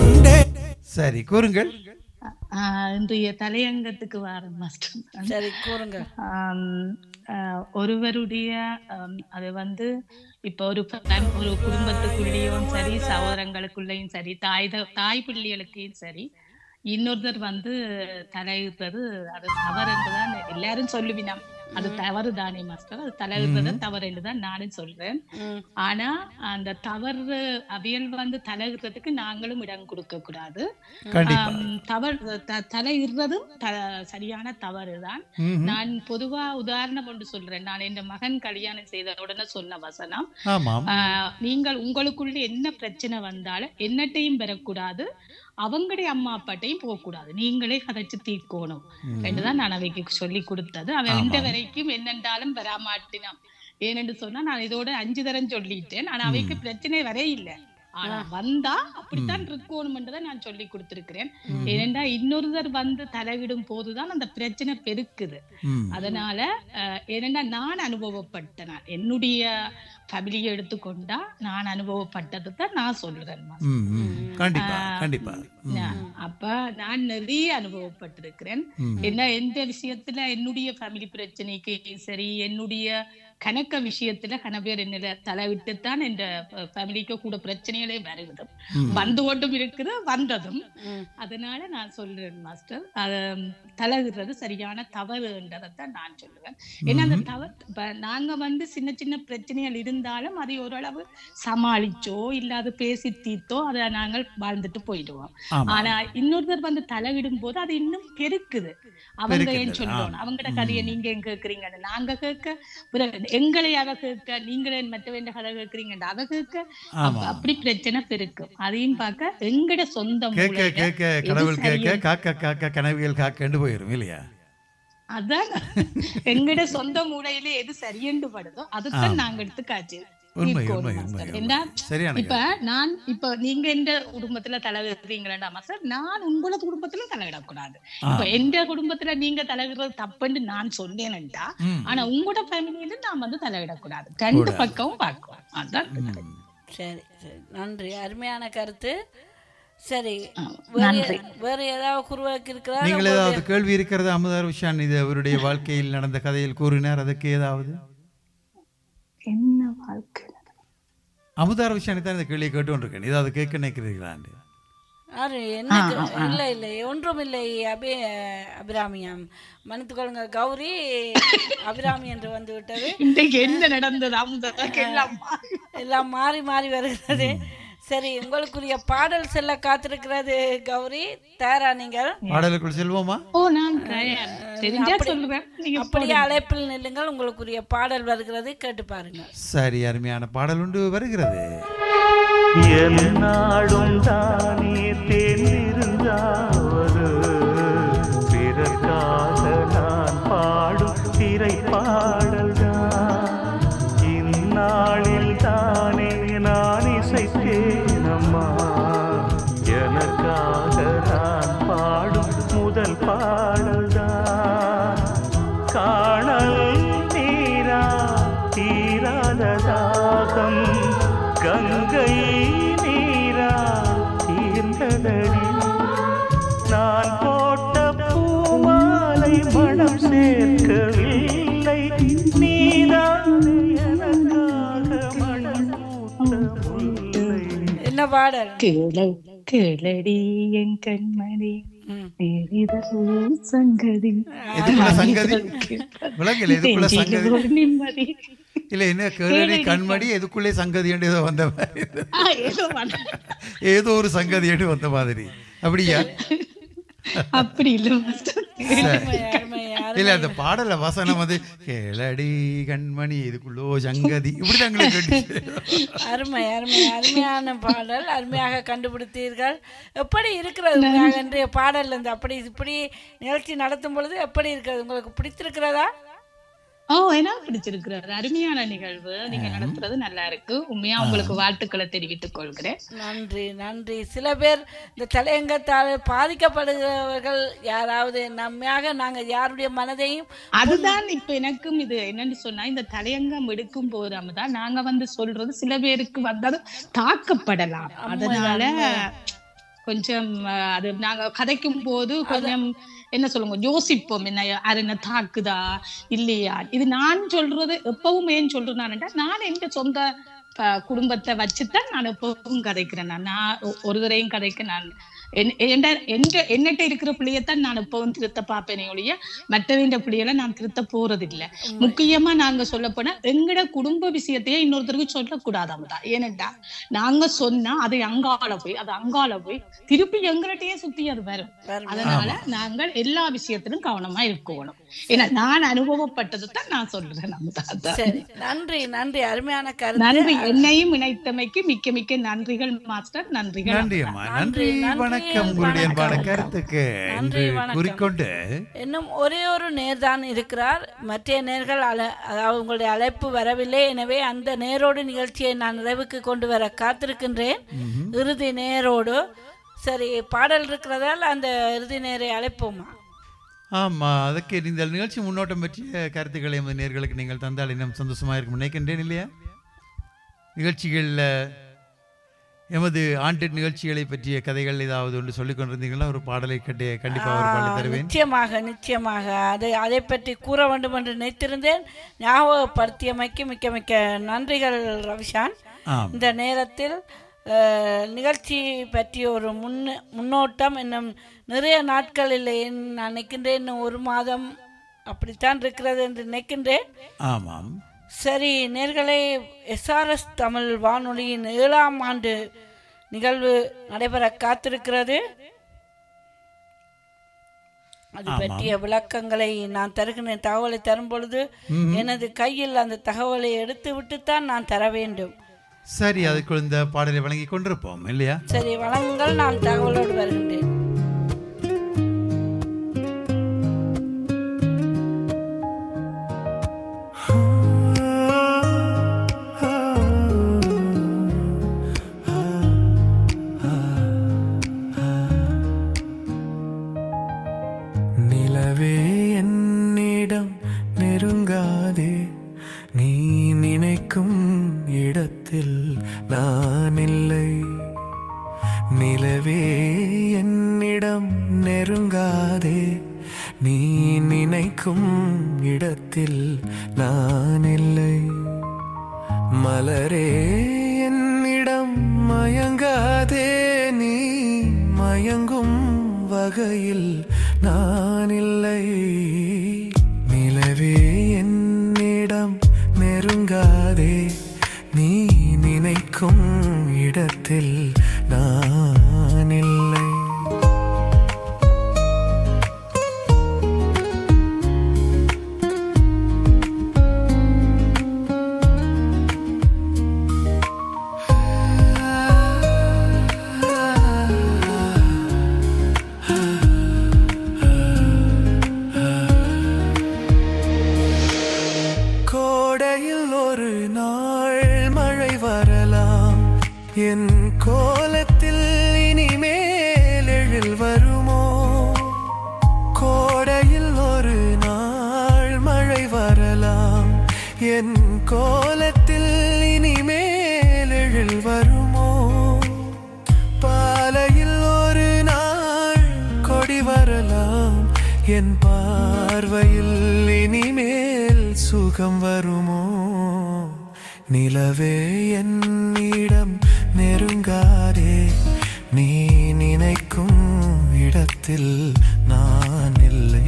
Speaker 1: சரி, கூறுங்கள்.
Speaker 14: ஆஹ், இன்றைய தலையங்கத்துக்கு வாரம் மாஸ்டர்.
Speaker 7: சரி, கூறுங்க.
Speaker 14: ஆம், ஆஹ், ஒருவருடைய ஆம், அது வந்து இப்ப ஒரு ஃபேம்- ஒரு குடும்பத்துக்குள்ளேயும் சரி, சகோதரங்களுக்குள்ளேயும் சரி, தாய் த- தாய் பிள்ளைகளுக்கையும் சரி, இன்னொருத்தர் வந்து தலையிடுறது அது தவறு என்றுதான் எல்லாரும் சொல்லுவினோம். அது தவறு தானே மாஸ்டர், அது தலையிடுறது தவறு என்றுதான் நானும் சொல்றேன். ஆனா அந்த தவறு அவியல் வந்து தலையிடுறதுக்கு நாங்களும் இடம் கொடுக்க கூடாது.
Speaker 1: கண்டிப்பா.
Speaker 14: ஆம், தவறு த- தலையிடுறதும் த- சரியான தவறுதான்.
Speaker 1: ம்ஹும்.
Speaker 14: நான் பொதுவா உதாரணம் ஒன்று சொல்றேன். நான் என் மகன் கல்யாணம் செய்த உடனே சொன்ன வசனம்,
Speaker 1: ஆமாம்.
Speaker 14: ஆஹ், நீங்கள் உங்களுக்குள்ள என்ன பிரச்சனை வந்தாலும் என்னட்டையும் பெறக்கூடாது, அவங்களுடைய அம்மா அப்பாட்டையும் போகக்கூடாது, நீங்களே கதைச்சு தீர்க்கணும் என்றுதான் நான் அவைக்கு சொல்லி கொடுத்தது. அவன் இந்த வரைக்கும் என்னென்றாலும் பெறாமாட்டினான். ஏனென்று சொன்னா நான் இதோட அஞ்சு தரம் சொல்லிட்டேன். ஆனா அவைக்கு பிரச்சனை வரை இல்லை. ஆனா வந்தா அப்படித்தான் இருக்கணும்ன்றதை நான் சொல்லி கொடுத்திருக்கிறேன். ஏனென்றா இன்னொருத்தர் வந்து தலையிடும் போதுதான் அந்த பிரச்சனை பெருக்குது. அதனால அஹ், ஏனென்றா நான் அனுபவப்பட்டேன். நான் என்னுடைய ஃபேமிலியை எடுத்துக்கொண்டா நான் அனுபவப்பட்டது தான் நான் சொல்றேன்.
Speaker 1: ம், ம். கண்டிப்பா கண்டிப்பா. ம்.
Speaker 14: அப்ப நான் நிறைய அனுபவப்பட்டிருக்கிறேன். என்ன எந்த விஷயத்துல என்னுடைய ஃபேமிலி பிரச்சனைக்கு சரி, என்னுடைய கணக்க விஷயத்துல கணவர் என்ன தலைவிட்டுத்தான் என் ஃபேமிலிக்கு கூட பிரச்சனைகளே வருவதும் வந்து கொண்டும் இருக்குது, வந்ததும். அதனால நான் சொல்றேன் மாஸ்டர், அது தலைவிடுறது சரியான தவறுன்றதைத்தான் நான் சொல்லுவேன். ஏன்னா அந்த தவறு இப்ப நாங்க வந்து சின்ன சின்ன பிரச்சனைகள் இருந்தாலும் அதை ஓரளவு சமாளிச்சோ இல்லாத பேசி தீர்த்தோ அதை நாங்கள் வாழ்ந்துட்டு போயிடுவோம். ஆனா இன்னொருத்தர் வந்து தலைவிடும் போது அது இன்னும் பெருக்குது. அவங்க ஏன் சொல்லணும், அவங்கட கதையை நீங்க ஏன் கேக்குறீங்கன்னு நாங்க கேட்க பிறகு எங்களை அவ கேட்க நீங்களே மற்றவன் கதை கேட்கறீங்க அவ கேட்க அப்ப அப்படி பிரச்சனை பெருக்கும். அதையும் பார்க்க எங்கட சொந்த
Speaker 1: கேட்க கேட்க கடவுள் கேட்க காக்க காக்க கனவுகள் காக்கண்டு போயிரும் இல்லையா?
Speaker 14: அதான் எங்கட சொந்த மூளையில எது சரியென்று படுதோ அதுதான் நாங்க எடுத்து காய்ச்சி இப்ப நான் இப்ப நீங்க எந்த குடும்பத்துல தலைவிடுறீங்களா மாஸ்டர், நான் உங்களோட குடும்பத்துல தலைவிடக்கூடாது. இப்ப எந்த குடும்பத்துல நீங்க தலைவிடுறது தப்புன்னு நான் சொன்னேன்டா, ஆனா உங்களோட ஃபேமிலியில நான் வந்து தலைவிடக்கூடாது. ரெண்டு பக்கமும் பார்க்குவோம். அதான்
Speaker 7: சரி சரி, நன்றி, அருமையான கருத்து. சரி, வேற ஏதாவது குருவாக்கி இருக்கிறார்?
Speaker 1: நீங்கள் ஏதாவது கேள்வி இருக்கிறது அமுதா ரவிஷான் இது அவருடைய வாழ்க்கையில் நடந்த கதையில் கூறினார், அதுக்கு ஏதாவது
Speaker 14: என்ன வாழ்க்கை?
Speaker 1: அமுதா ரவிஷானை தான் இந்த கேள்வியை கேட்டு கொண்டிருக்கேன், ஏதாவது கேட்க நினைக்கிறீர்களாண்டு?
Speaker 7: இல்லை இல்லை ஒன்றும் இல்லை. அபி அபிராமியாம் மன்னித்துக்கொள்ளுங்க கௌரி, அபிராமி என்று வந்து விட்டது.
Speaker 14: இன்றைக்கு என்ன நடந்தது?
Speaker 7: எல்லாம் மாறி மாறி வருகிறது. சரி, உங்களுக்குரிய பாடல் செல்ல காத்திருக்கிறது கௌரி, தயாரா நீங்கள்?
Speaker 1: பாடலுக்குள் செல்வோமா?
Speaker 14: ஓ, நான் தெரிஞ்சா சொல்றேன்,
Speaker 7: அப்படியே அழைப்பில் நில்லுங்கள். உங்களுக்குரிய பாடல் வருகிறது, கேட்டு பாருங்க.
Speaker 1: சரி, அருமையான பாடல் உண்டு வருகிறது.
Speaker 9: என்னாடும் தானே தேர்ந்திருந்தாவது பிறக்காக நான் பாடும் திரை பாடல் தான். இந்நாளில் தானே நான் இசைத்தேனம்மா, எனக்காக நான் பாடும் முதல் பாடல் தான். காணல் நீரா தீராத தாகம் கங்கை நீரா தீர்ந்ததடி, நான் போட்ட பூமாலை மனம் சேர்க்கவில்லை, நீதான் எனக்காக மனம் பூத்த முல்லை.
Speaker 7: என்ன பாடல்?
Speaker 14: கேள கேளடி என் கண்மணி சங்கதி
Speaker 1: சங்கதி விளங்கல, இதுக்குள்ள சங்கதி
Speaker 14: நிம்மதி
Speaker 1: இல்ல, என்ன கேளடி கண்மணி எதுக்குள்ளே சங்கதி என்று ஏதோ வந்த மாதிரி, ஏதோ ஒரு சங்கதி என்று வந்த மாதிரி, அப்படியா?
Speaker 14: அப்படி இல்ல
Speaker 1: இல்ல, அந்த பாடல வசனம் வந்து கேளடி கண்மணி இதுக்குள்ளோ சங்கதி இப்படிதான் கேட்டு.
Speaker 7: அருமை அருமை, அருமையான பாடல், அருமையாக கண்டுபிடித்தீர்கள். எப்படி இருக்கிறது இன்றைய பாடல் இருந்து? அப்படி இப்படி நிகழ்ச்சி நடத்தும் பொழுது எப்படி இருக்கிறது? உங்களுக்கு பிடித்திருக்கிறதா?
Speaker 14: ஓ, என்ன பிடிச்சிருக்கிறாரு, அருமையான நிகழ்வு நீங்க நடத்துறது நல்லா இருக்கு. உண்மையா உங்களுக்கு வாழ்த்துக்களை தெரிவித்துக் கொள்கிறேன்.
Speaker 7: நன்றி நன்றி. சில பேர் இந்த தலையங்கத்தால் பாதிக்கப்படுகிறவர்கள் யாராவது நம்மையாக நாங்க யாருடைய மனதையும்,
Speaker 14: அதுதான் இப்ப எனக்கும் இது என்னன்னு சொன்னா, இந்த தலையங்கம் எடுக்கும் போதாமதான் நாங்க வந்து சொல்றது சில பேருக்கு வந்தாலும் தாக்கப்படலாம். அதனால கொஞ்சம் அது நாங்க கதைக்கும் போது கொஞ்சம் என்ன சொல்லுங்க யோசிப்போம், என்ன அது என்ன தாக்குதா இல்லையா. இது நான் சொல்றது எப்பவும் ஏன் சொல்றேன்னா, நான் எந்த சொந்த குடும்பத்தை வச்சுதான் நான் எப்பவும் கதைக்கிறேன். நான் ஒரு தரையும் கதைக்க நான் என்னட்ட இருக்கிற பிள்ளையத்தான் நான் எப்பவும் திருத்த பார்ப்பேனே ஒழிய மற்றவங்க பிள்ளைகளை நான் திருத்த போறது இல்லை. முக்கியமா நாங்க சொல்ல போனா எங்கட குடும்ப விஷயத்தையே இன்னொருத்தருக்கு சொல்லக்கூடாதாமதான். ஏனென்றா நாங்க சொன்னா அதை அங்கால போய் அது அங்கால போய் திருப்பி எங்கள்கிட்டயே சுத்தி அது வரும். அதனால நாங்கள் எல்லா விஷயத்திலும் கவனமா இருக்கணும். ஏன்னா நான் அனுபவப்பட்டது தான் நான் சொல்றேன்.
Speaker 7: நன்றி நன்றி, அருமையான கருத்து.
Speaker 14: நன்றி, என்னையும் இணைத்தமைக்கு மிக்க மிக்க நன்றிகள் மாஸ்டர். நன்றிகள்.
Speaker 1: நன்றி, வணக்கம். உங்களுடைய அன்பான கருத்துக்கு குறிக்கொண்டு
Speaker 7: இன்னும் ஒரே ஒரு நேர்தான் இருக்கிறார். மற்ற நேர்கள் அதாவது உங்களுடைய அழைப்பு வரவில்லை. எனவே அந்த நேரோடு நிகழ்ச்சியை நான் நிறைவுக்கு கொண்டு வர காத்திருக்கின்றேன். இறுதி நேரோடு. சரி, பாடல் இருக்கிறதால் அந்த இறுதி நேரை அழைப்போமா?
Speaker 1: ஆமாம், அதுக்கு இந்த நிகழ்ச்சி முன்னோட்டம் பற்றிய கருத்துக்களை எமது நேர்களுக்கு நீங்கள் தந்தால் இன்னும் சந்தோஷமாக இருக்கும் நினைக்கின்றேன் இல்லையா? நிகழ்ச்சிகளில் எமது ஆண்டு நிகழ்ச்சிகளை பற்றிய கதைகள் ஏதாவது ஒன்று சொல்லிக் கொண்டிருந்தீங்களா? ஒரு பாடலை கட்டி கண்டிப்பாக ஒரு பாடலை தருவேன்.
Speaker 7: நிச்சயமாக நிச்சயமாக அதை அதை பற்றி கூற வேண்டும் என்று நினைத்திருந்தேன். ஞாபகப்படுத்தியமைக்கு மிக்க மிக்க நன்றிகள் ரவிஷான். இந்த நேரத்தில் நிகழ்ச்சி பற்றிய ஒரு முன் முன்னோட்டம் இன்னும் நிறைய நாட்கள் இல்லை, நான் நினைக்கின்றேன் இன்னும் ஒரு மாதம் அப்படித்தான் இருக்கிறது என்று நினைக்கின்றேன்.
Speaker 1: ஆமாம்.
Speaker 7: சரி நேர்களே, எஸ்ஆர்எஸ் தமிழ் வானொலியின் ஏழாம் ஆண்டு நிகழ்வு நடைபெற காத்திருக்கிறது. அது பற்றிய விளக்கங்களை நான் தருகின்ற தகவலை தரும் பொழுது எனது கையில் அந்த தகவலை எடுத்து விட்டுத்தான் நான் தர வேண்டும்.
Speaker 1: சரி, அதுக்குள் இந்த பாடலை வழங்கி கொண்டிருப்போம் இல்லையா?
Speaker 7: சரி, வழங்குங்கள். நான் தகவலோடு வருகின்றேன்.
Speaker 15: நிலவே என்னிடம் நெருங்காதே, நீ நினைக்கும் இடத்தில் நான் இல்லை. நிலவே என்னிடம் நெருங்காதே, நீ நினைக்கும் இடத்தில் நான் இல்லை. மலரே என்னிடம் மயங்காதே, நீ மயங்கும் வகையில் நான் இல்லை. நிலவே என்னிடம் நெருங்காதே, நீ நினைக்கும் இடத்தில் நான் இல்லை. என் கோலத்தில் இனிமேல் எழில் வருமோ? கோடையில் ஒரு நாள் மழை வரலாம். என் கோலத்தில் இனிமேல் எழில் வருமோ? பாலையில் ஒரு நாள் கொடி வரலாம். என் பார்வையில் இனிமேல் சுகம் வருமோ? நிலவே என்னிடம் நெருங்காதே, நீ நினைக்கும் இடத்தில் நான் இல்லை.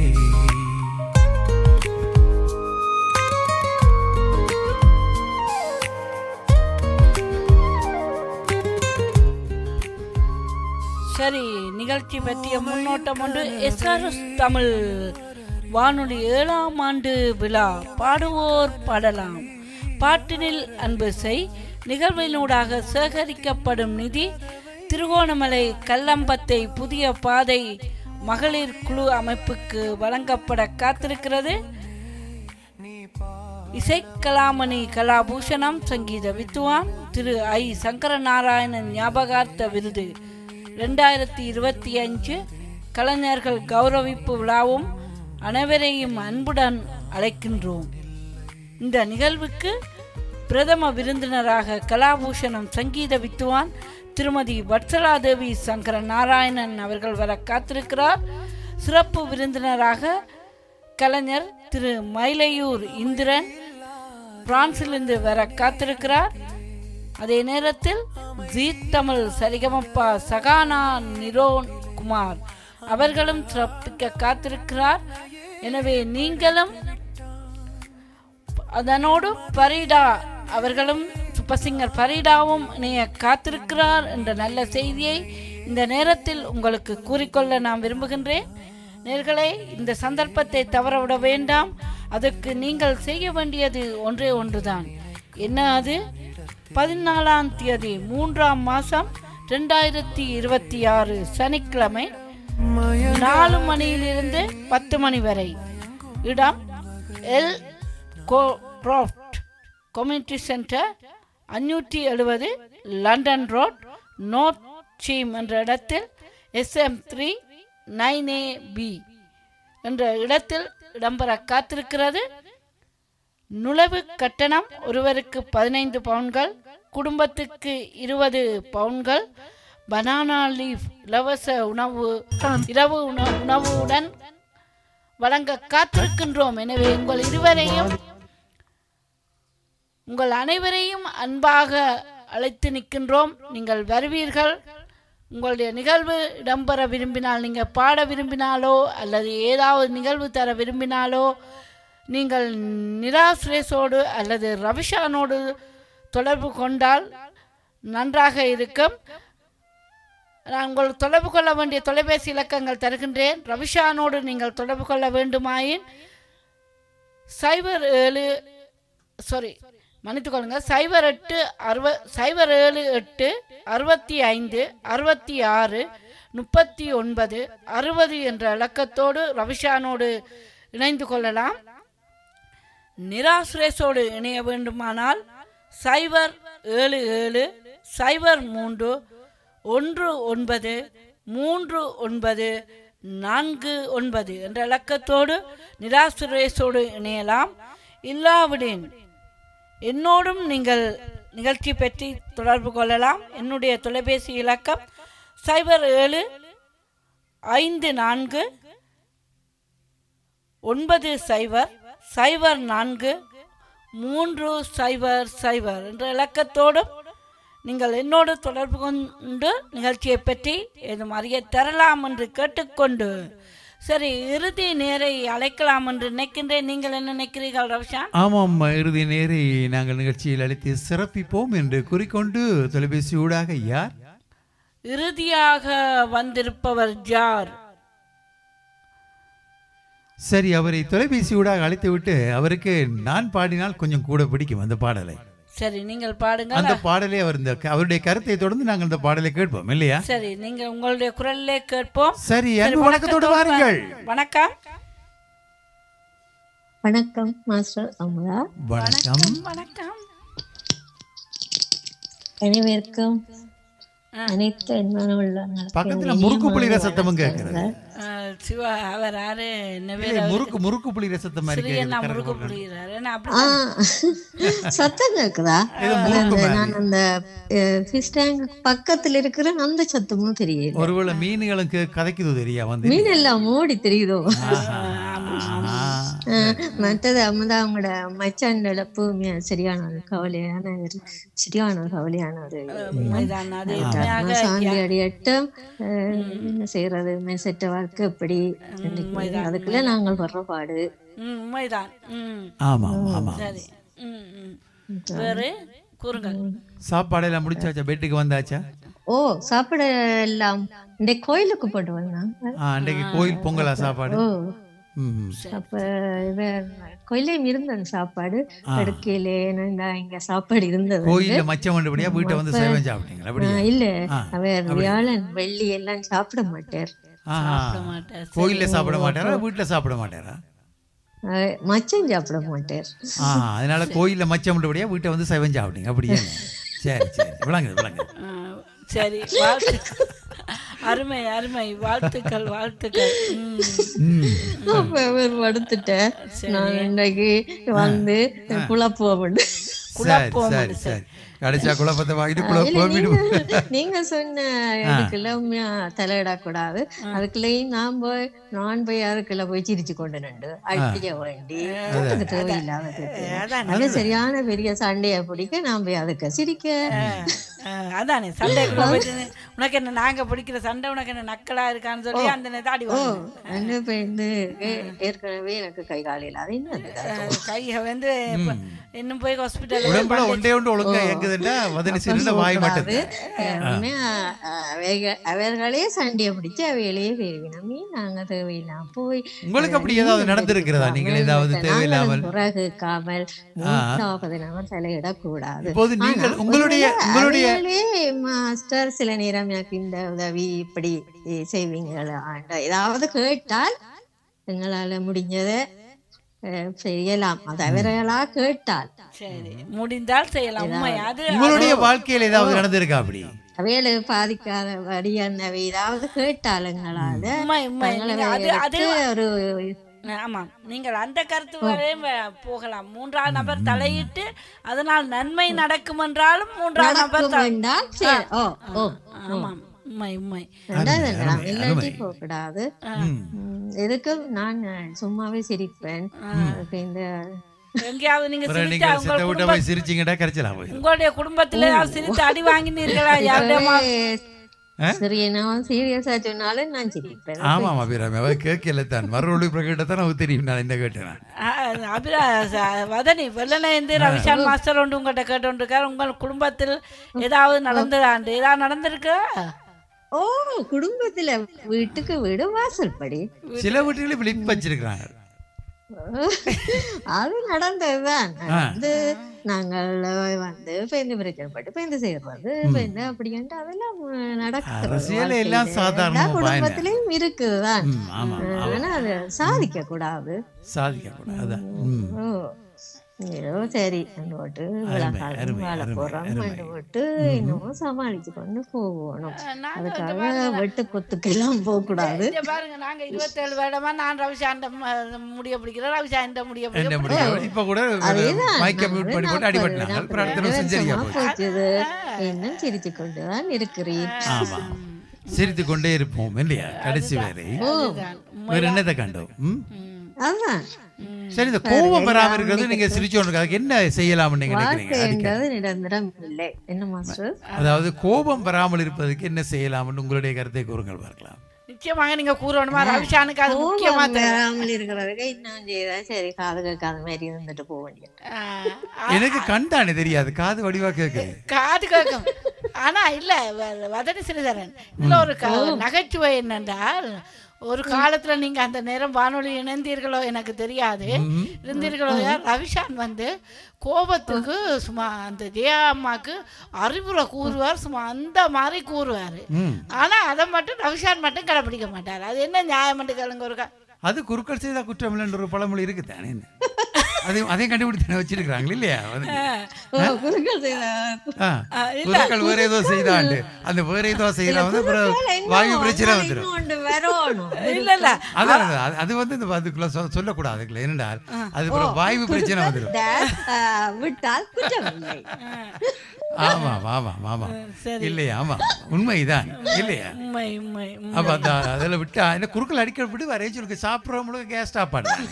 Speaker 7: சரி, நிகழ்ச்சி பற்றிய முன்னோட்டம் ஒன்று. எஸ்ஆர்எஸ் தமிழ் வானொலி ஏழாம் ஆண்டு விழா பாடுவோர் பாடலாம். பாட்டினில் அன்பு செய் நிகழ்வினூடாக சேகரிக்கப்படும் நிதி திருகோணமலை கல்லம்பத்தை புதிய பாதை மகளிர் குழு அமைப்புக்கு வழங்கப்பட காத்திருக்கிறது. இசைக்கலாமணி கலாபூஷணம் சங்கீத வித்துவான் திரு ஐ சங்கரநாராயணன் ஞாபகார்த்த விருது ரெண்டாயிரத்தி இருபத்தி அஞ்சு கலைஞர்கள் கௌரவிப்பு விழாவும் அனைவரையும் அன்புடன் அழைக்கின்றோம். இந்த நிகழ்வுக்கு பிரதம விருந்தினராக கலாபூஷணம் சங்கீத வித்துவான் திருமதி வத்சலாதேவி சங்கர நாராயணன் அவர்கள் வர காத்திருக்கிறார். சிறப்பு விருந்தினராக கலைஞர் திரு மயிலையூர் இந்திரன் பிரான்சிலிருந்து வர காத்திருக்கிறார். அதே நேரத்தில் ஜீ தமிழ் சரிகமப்பா சகானா நிரோன் குமார் அவர்களும் சிறப்பிக்க காத்திருக்கிறார். எனவே நீங்களும் அதனோடு பரீடா அவர்களும் சூப்பர் சிங்கர் பரீடாவும் இணைய காத்திருக்கிறார் என்ற நல்ல செய்தியை இந்த நேரத்தில் உங்களுக்கு கூறிக்கொள்ள நான் விரும்புகின்றேன். நேயர்களே, இந்த சந்தர்ப்பத்தை தவறவிட வேண்டாம். அதற்கு நீங்கள் செய்ய வேண்டியது ஒன்றே ஒன்றுதான். என்ன அது? பதினாலாம் தேதி மூன்றாம் மாதம் ரெண்டாயிரத்தி இருபத்தி ஆறு சனிக்கிழமை நாலு மணியிலிருந்து பத்து மணி வரை, இடம் எல் கோக்ராஃப்ட் கம்யூனிட்டி சென்டர், அஞ்சூற்றி எழுபது லண்டன் ரோட், நோர்த் சீம் என்ற இடத்தில் SM three nine A B என்ற இடத்தில் இடம்பெற காத்திருக்கிறது. நுழைவு கட்டணம் ஒருவருக்கு பதினைந்து பவுன்கள், குடும்பத்துக்கு இருபது பவுன்கள். பனானா லீஃப் இலவச உணவு இரவு உணவுடன் வழங்க காத்திருக்கின்றோம். எனவே உங்கள் இருவரையும் உங்கள் அனைவரையும் அன்பாக அழைத்து நிற்கின்றோம். நீங்கள் வருவீர்கள். உங்களுடைய நிகழ்வு இடம்பெற விரும்பினால், நீங்கள் பாட விரும்பினாலோ அல்லது ஏதாவது நிகழ்வு தர விரும்பினாலோ, நீங்கள் நிராசுரேஷோடு அல்லது ரவிஷானோடு தொடர்பு கொண்டால் நன்றாக இருக்கும். நான் உங்களுக்கு தொடர்பு கொள்ள வேண்டிய தொலைபேசி இலக்கங்கள் தருகின்றேன். ரவிஷானோடு நீங்கள் தொடர்பு கொள்ள வேண்டுமாயின் சைபர் ஏழு சாரி மன்னித்துக்கொள்ளுங்க சைபர் எட்டு அறுப சைபர் ஏழு எட்டு அறுபத்தி ஐந்து அறுபத்தி ஆறு முப்பத்தி ஒன்பது அறுபது என்ற இலக்கத்தோடு ரவிஷானோடு இணைந்து கொள்ளலாம். நிராசுரேஷோடு இணைய வேண்டுமானால் சைபர் ஏழு ஏழு சைபர் மூன்று ஒன்று ஒன்பது மூன்று ஒன்பது நான்கு ஒன்பது என்ற இலக்கத்தோடு நிராசுரேஷோடு இணையலாம். இல்லாவிடின் என்னோடும் நீங்கள் நிகழ்ச்சி பற்றி தொடர்பு கொள்ளலாம். என்னுடைய தொலைபேசி இலக்கம் சைபர் ஏழு ஐந்து நான்கு ஒன்பது சைபர் சைபர் நான்கு மூன்று சைபர் சைபர் என்ற இலக்கத்தோடும் நீங்கள் என்னோடு தொடர்பு கொண்டு நிகழ்ச்சியை பற்றி ஏதும் அறிய தரலாம் என்று கேட்டுக்கொண்டு சரி இறுதி நேரை அழைக்கலாம் என்று நினைக்கின்றேன். நீங்கள் என்ன நினைக்கிறீர்கள் ரவிஷான்?
Speaker 1: ஆமாம், இறுதி நேரை நாங்கள் நிகழ்ச்சியில் அழைத்து சிறப்பிப்போம் என்று கூறிக்கொண்டு தொலைபேசி ஊடாக யார்
Speaker 7: இறுதியாக வந்திருப்பவர் யார்?
Speaker 1: சரி, அவரை தொலைபேசி ஊடாக அழைத்து விட்டு அவருக்கு நான் பாடினால் கொஞ்சம் கூட பிடிக்கும் அந்த பாடலை.
Speaker 7: சரி, நீங்கள் பாடுங்க.
Speaker 1: அந்த பாடலை அவர் இந்த அவருடைய கருத்தை தொடர்ந்து நாங்கள் அந்த பாடலை கேட்போம் இல்லையா?
Speaker 7: சரி, நீங்க உங்களுடைய குரல்லே கேட்போம்.
Speaker 1: சரி, அன்பு வணக்கத்தோடு வாருங்கள்.
Speaker 7: வணக்கம்.
Speaker 16: வணக்கம் மாஸ்டர் அமுதா.
Speaker 1: வணக்கம்.
Speaker 7: வணக்கம்
Speaker 16: அனைவருக்கும் அனைத்து அன்பான உள்ளங்கள்.
Speaker 1: பக்கத்துல முறுக்கு புளிர சத்தமும் கேட்கிறது.
Speaker 7: சிவா அவர் யாரு என்ன
Speaker 1: முறுக்கு முறுக்கு புளிர சத்தம் மாதிரி
Speaker 7: என்ன முறுக்கு புளிறாரு என்ன
Speaker 16: அப்படி சத்தம் கேக்குதா? நான் அந்த ஃபிஷ் டேங்க் பக்கத்துல இருக்கிற அந்த சத்தமும் தெரியல.
Speaker 1: ஒருவேளை மீன்களும் கதைக்குதோ தெரியா? வந்து
Speaker 16: மீன் எல்லாம் மோடி தெரியுதோ? மற்றது அம்மதான் அவங்களோட மச்சான் இழப்பு சரியான ஒரு கவலையான ஒரு சரியான ஒரு கவலையான ஒரு சாந்தி அடியட்டும். என்ன செய்யறது மெசெட்ட வாழ்க்கை எப்படி அதுக்குள்ள நாங்கள் வர்ற பாடு.
Speaker 1: சாப்பாடு எல்லாம் முடிச்சாச்சா? பெட்டுக்கு வந்தாச்சா?
Speaker 16: ஓ, சாப்பாடு எல்லாம் இன்றைக்கு கோயிலுக்கு போட்டு வந்தாங்க.
Speaker 1: கோயில் பொங்கலா சாப்பாடு?
Speaker 16: அப்ப கோயிலையும் இருந்தது சாப்பாடு. படுக்கையில இங்க சாப்பாடு இருந்தது.
Speaker 1: கோயில்ல மச்சம் வந்தபடியா வீட்டை வந்து சேவை சாப்பிட்டீங்களா?
Speaker 16: இல்ல, அவர் வியாழன் வெள்ளி எல்லாம் சாப்பிட மாட்டார்.
Speaker 1: கோயில்ல சாப்பிட மாட்டாரா? வீட்டுல சாப்பிட மாட்டாரா?
Speaker 16: மச்சம் சாப்பிட மாட்டார்.
Speaker 1: அதனால கோயில்ல மச்சம் வந்தபடியா வீட்டை வந்து சேவை சாப்பிட்டீங்க அப்படியே? சரி சரி, விளங்குது விளங்குது.
Speaker 7: சரி, அருமை அருமை, வாழ்த்துக்கள் வாழ்த்துக்கள்.
Speaker 16: படுத்துட்டேன் நான் இன்னைக்கு வந்து குழப்பம். நீங்க சொன்ன இதுக்குள்ள உண்மையா தலையிடக்கூடாது. அதுக்குள்ளயும் நான் போய் நான் போய் அதுக்குள்ள போய் சிரிச்சு கொண்டு நின்று அடிக்க வேண்டி தேவையில்லாத சரியான பெரிய சண்டையை பிடிக்க நான் போய் அதுக்கு சிரிக்க.
Speaker 7: அதானே சண்டைக்குள்ள போயிட்டு உனக்கு என்ன நாங்க பிடிக்கிற சண்டை உனக்கு என்ன நக்கலா இருக்கான்னு சொல்லி அந்த நேரத்தாடி
Speaker 16: ஏற்கனவே எனக்கு கை காலையில அது என்ன
Speaker 7: கைய வந்து இன்னும் போய் ஹாஸ்பிட்டல்
Speaker 16: அவர்களே சண்டையை பிடிச்சு அவையிலேயே பேருவினமே நாங்க தேவையில்லாம் போய்.
Speaker 1: உங்களுக்கு அப்படி ஏதாவது நடந்திருக்கிறதா? நீங்கள் ஏதாவது தேவையில்லாமல்
Speaker 16: பிறகு காமல் மூன்றாவது நபர் தலையிடக்கூடாது.
Speaker 1: உங்களுடைய உங்களுடைய
Speaker 16: மாஸ்டர் சில நேரம் எனக்கு இந்த உதவி இப்படி செய்வீங்களா ஏதாவது கேட்டால் எங்களால முடிஞ்சதை செய்யலாம். அது அவர்களா கேட்டால்
Speaker 7: சரி முடிந்தால் செய்யலாம்.
Speaker 1: உங்களுடைய வாழ்க்கையில் ஏதாவது நடந்திருக்கா அப்படி?
Speaker 16: வேலை பாதிக்காதபடி அந்த ஏதாவது கேட்டால் எங்களால ஒரு
Speaker 7: ஆமாம் நீங்கள் அந்த கருத்து வரையும் போகலாம். மூன்றாவது நபர் தலையிட்டு அதனால் நன்மை நடக்கும் என்றாலும் மூன்றாவது நபர் ஆமாம் உண்மை உண்மை
Speaker 16: இல்லாட்டி போகக்கூடாது. எதுக்கு நான் சும்மாவே சிரிப்பேன். இந்த
Speaker 7: எங்கேயாவது நீங்க
Speaker 1: சிரிச்சீங்கடா
Speaker 7: உங்களுடைய குடும்பத்துல சிரித்து அடி வாங்கினீர்களா?
Speaker 16: சீரியஸா சொன்னாலும் நான் சிரிப்பேன்.
Speaker 1: ஆமா அபிராமி அவ கேட்கல தான் மறுபடியும் பிரகடத்தான் அவ தெரியும். நான் இந்த கேட்டேன்
Speaker 7: அபிரா வதனி வெள்ளனை இருந்து ரவிஷான் மாஸ்டர் ஒன்று உங்கள்கிட்ட கேட்டு இருக்காரு. உங்கள் குடும்பத்தில் ஏதாவது நடந்ததாண்டு ஏதாவது நடந்திருக்கு?
Speaker 16: ஓ குடும்பத்துல வீட்டுக்கு வீடு வாசல் படி
Speaker 1: சில வீட்டுகளில் விழிப்பு வச்சிருக்கிறாங்க.
Speaker 16: அது நடந்ததுதான். வந்து நாங்கள் வந்து பெந்து பிரச்சனைப்பட்டு பெந்து செய்யறது பெந்து அப்படின்ட்டு அதெல்லாம்
Speaker 1: அரசியல் எல்லாம் சாதாரண
Speaker 16: நடக்குது. குடும்பத்திலயும் இருக்குதுதான். ஆனா அது சாதிக்க கூடாது.
Speaker 1: சாதிக்க கூடாது.
Speaker 16: ஏதோ சரி போட்டு வாழ போறோம் போட்டு இன்னும் சமாளிச்சு கொண்டு போகணும். அதுக்காக வெட்டு கொத்துக்கெல்லாம் போக கூடாது.
Speaker 7: பாருங்க, நாங்க இருபத்தேழு வருடமா நான் ரவிசாண்ட முடிய பிடிக்கிறேன், ரவிசாண்ட முடிய பிடிக்கிறேன்.
Speaker 1: இப்ப கூட
Speaker 16: இன்னும் சிரிச்சு கொண்டுதான் இருக்கிறேன்.
Speaker 1: சிரித்து கொண்டே இருப்போம் இல்லையா கடைசி வரை. வேற என்னதை கண்டோம்?
Speaker 16: அதுதான்
Speaker 1: சரி. இந்த கோபம் வராம இருக்கிறது நீங்க சிரிச்சோன்னு என்ன செய்யலாம் நீங்க
Speaker 16: நிரந்தரம் இல்லை என்ன மாஸ்டர்?
Speaker 1: அதாவது கோபம் வராமல் இருப்பதற்கு என்ன செய்யலாம் உங்களுடைய கருத்தை கூறுங்கள் பார்க்கலாம்.
Speaker 7: நிச்சயமாக நீங்க கூறணுமா ரவிஷானுக்கு அது முக்கியமா
Speaker 16: வராமல் இருக்கிறதுக்கு இன்னும் செய்தா சரி காது கேட்காத மாதிரி இருந்துட்டு போக வேண்டியது.
Speaker 1: எனக்கு கண் தானே தெரியாது, காது வடிவா கேட்குது.
Speaker 7: காது கேட்கும். ஆனா இல்ல வதனி சிறிதரன் இதுல ஒரு நகைச்சுவை என்னென்றால், ஒரு காலத்துல நீங்க அந்த நேரம் வானொலி இணைந்தீர்களோ எனக்கு தெரியாது, இருந்தீர்களோ, ரவிஷான் வந்து கோபத்துக்கு சும்மா அந்த ஜெயா அம்மாக்கு அறிவுரை கூறுவார், சும்மா அந்த மாதிரி கூறுவாரு. ஆனா அதை மட்டும் ரவிஷான் மட்டும் கடைப்பிடிக்க மாட்டார். அது என்ன நியாயம் மட்டும் கேளுங்க ஒருக்கா.
Speaker 1: அது குறுக்கள் செய்தா குற்றம் இல்லைன்ற ஒரு பழமொழி இருக்குதானே, அதையும் அதையும் கண்டுபிடித்து வச்சிருக்காங்க இல்லையா? குறுக்கள் வேற ஏதோ செய்தாண்டு அந்த வேற ஏதோ செய்தா வந்து வாயு பிரச்சனை வந்துடும். அது வந்து இந்த அதுக்குள்ள சொல்லக்கூடாது என்னென்றால் அது வாயு பிரச்சனை வந்துடும். ஆமா ஆமா ஆமா இல்லையா? ஆமா உண்மைதான் இல்லையா? அப்ப அதில் விட்டா என்ன குறுக்கள் அடிக்க விட்டு வரைய சொல்லுங்க, சாப்பிட்றவங்களுக்கு கேஸ் ஸ்டாப் பண்ணுறாங்க.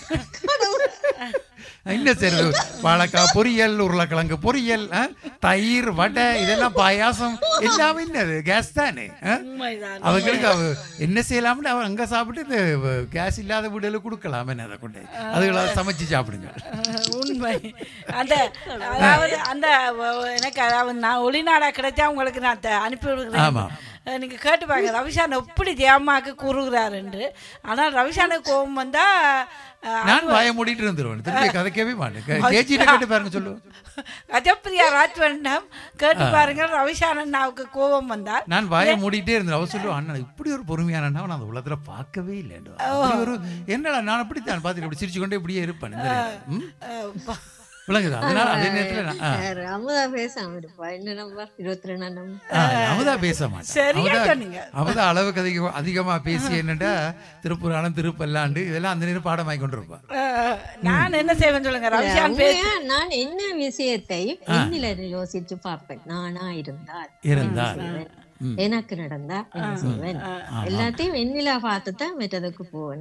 Speaker 1: என்ன செய்யறது? வாழைக்காய் பொரியல், உருளைக்கிழங்கு பொரியல், தயிர், வடை, இதெல்லாம் பாயாசம் எல்லாமே என்னது கேஸ் தானே. அவங்களுக்கு அவ என்ன செய்யலாம்னு அவர் அங்கே சாப்பிட்டு இந்த கேஸ் இல்லாத வீடுல கொடுக்கலாம். என்ன அதை கொண்டு அதுகளை சமைச்சு சாப்பிடுங்க.
Speaker 7: உண்மை. அந்த அதாவது அந்த எனக்கு அதாவது நான் ஒளிநாடா கிடைச்சா உங்களுக்கு நான் அனுப்பி விடுகிறேன்.
Speaker 1: ஆமா,
Speaker 7: நீங்க கேட்டு பாருங்க ரவிஷான் எப்படி ஜெயம்மாக்கு கூறுகிறார் என்று. ஆனால் ரவிஷானுக்கு கோபம் வந்தா
Speaker 1: நான் வாய மூடிட்டு இருந்துருவேன், திருப்பி கதைக்கவே மாட்டேன். கேஜிட்ட கேட்டு பாருங்க சொல்லுவேன்.
Speaker 7: கஜப்பிரியா ராஜ்வண்ணம் கேட்டு பாருங்க, ரவிஷான் அண்ணாவுக்கு கோபம் வந்தா
Speaker 1: நான் வாய மூடிட்டே இருந்தேன். அவர் சொல்லுவேன், அண்ணா இப்படி ஒரு பொறுமையான அண்ணா நான் அந்த உலகத்துல பார்க்கவே இல்லை. ஒரு என்னடா நான் அப்படித்தான் பார்த்துட்டு இப்படி சிரிச்சு கொண்டே இப்படியே இருப்பேன். விளங்குதா? அதனால அதே நேரத்துல
Speaker 16: அமுதா பேசாம இருப்பா. என்ன நம்பர் இருபத்தி ரெண்டு
Speaker 1: அமுதா பேச மாட்டேன். அமுதா அளவுக்கு அதிக அதிகமா பேசி என்னடா திருப்புராணம் திருப்பல்லாண்டு இதெல்லாம் அந்த நேரம் பாடமாய் கொண்டிருப்பா.
Speaker 7: நான் என்ன செய்வேன் சொல்லுங்க ரவிஷான் பேச.
Speaker 16: நான் என்ன விஷயத்தை என்னில யோசிச்சு பார்ப்பேன். நானா இருந்தால்
Speaker 1: இருந்தால்
Speaker 16: எனக்கு நடந்தா என்ன செய்வேன் எல்லாத்தையும் வெண்ணிலா பார்த்துதான் மற்றதுக்கு போவேன்.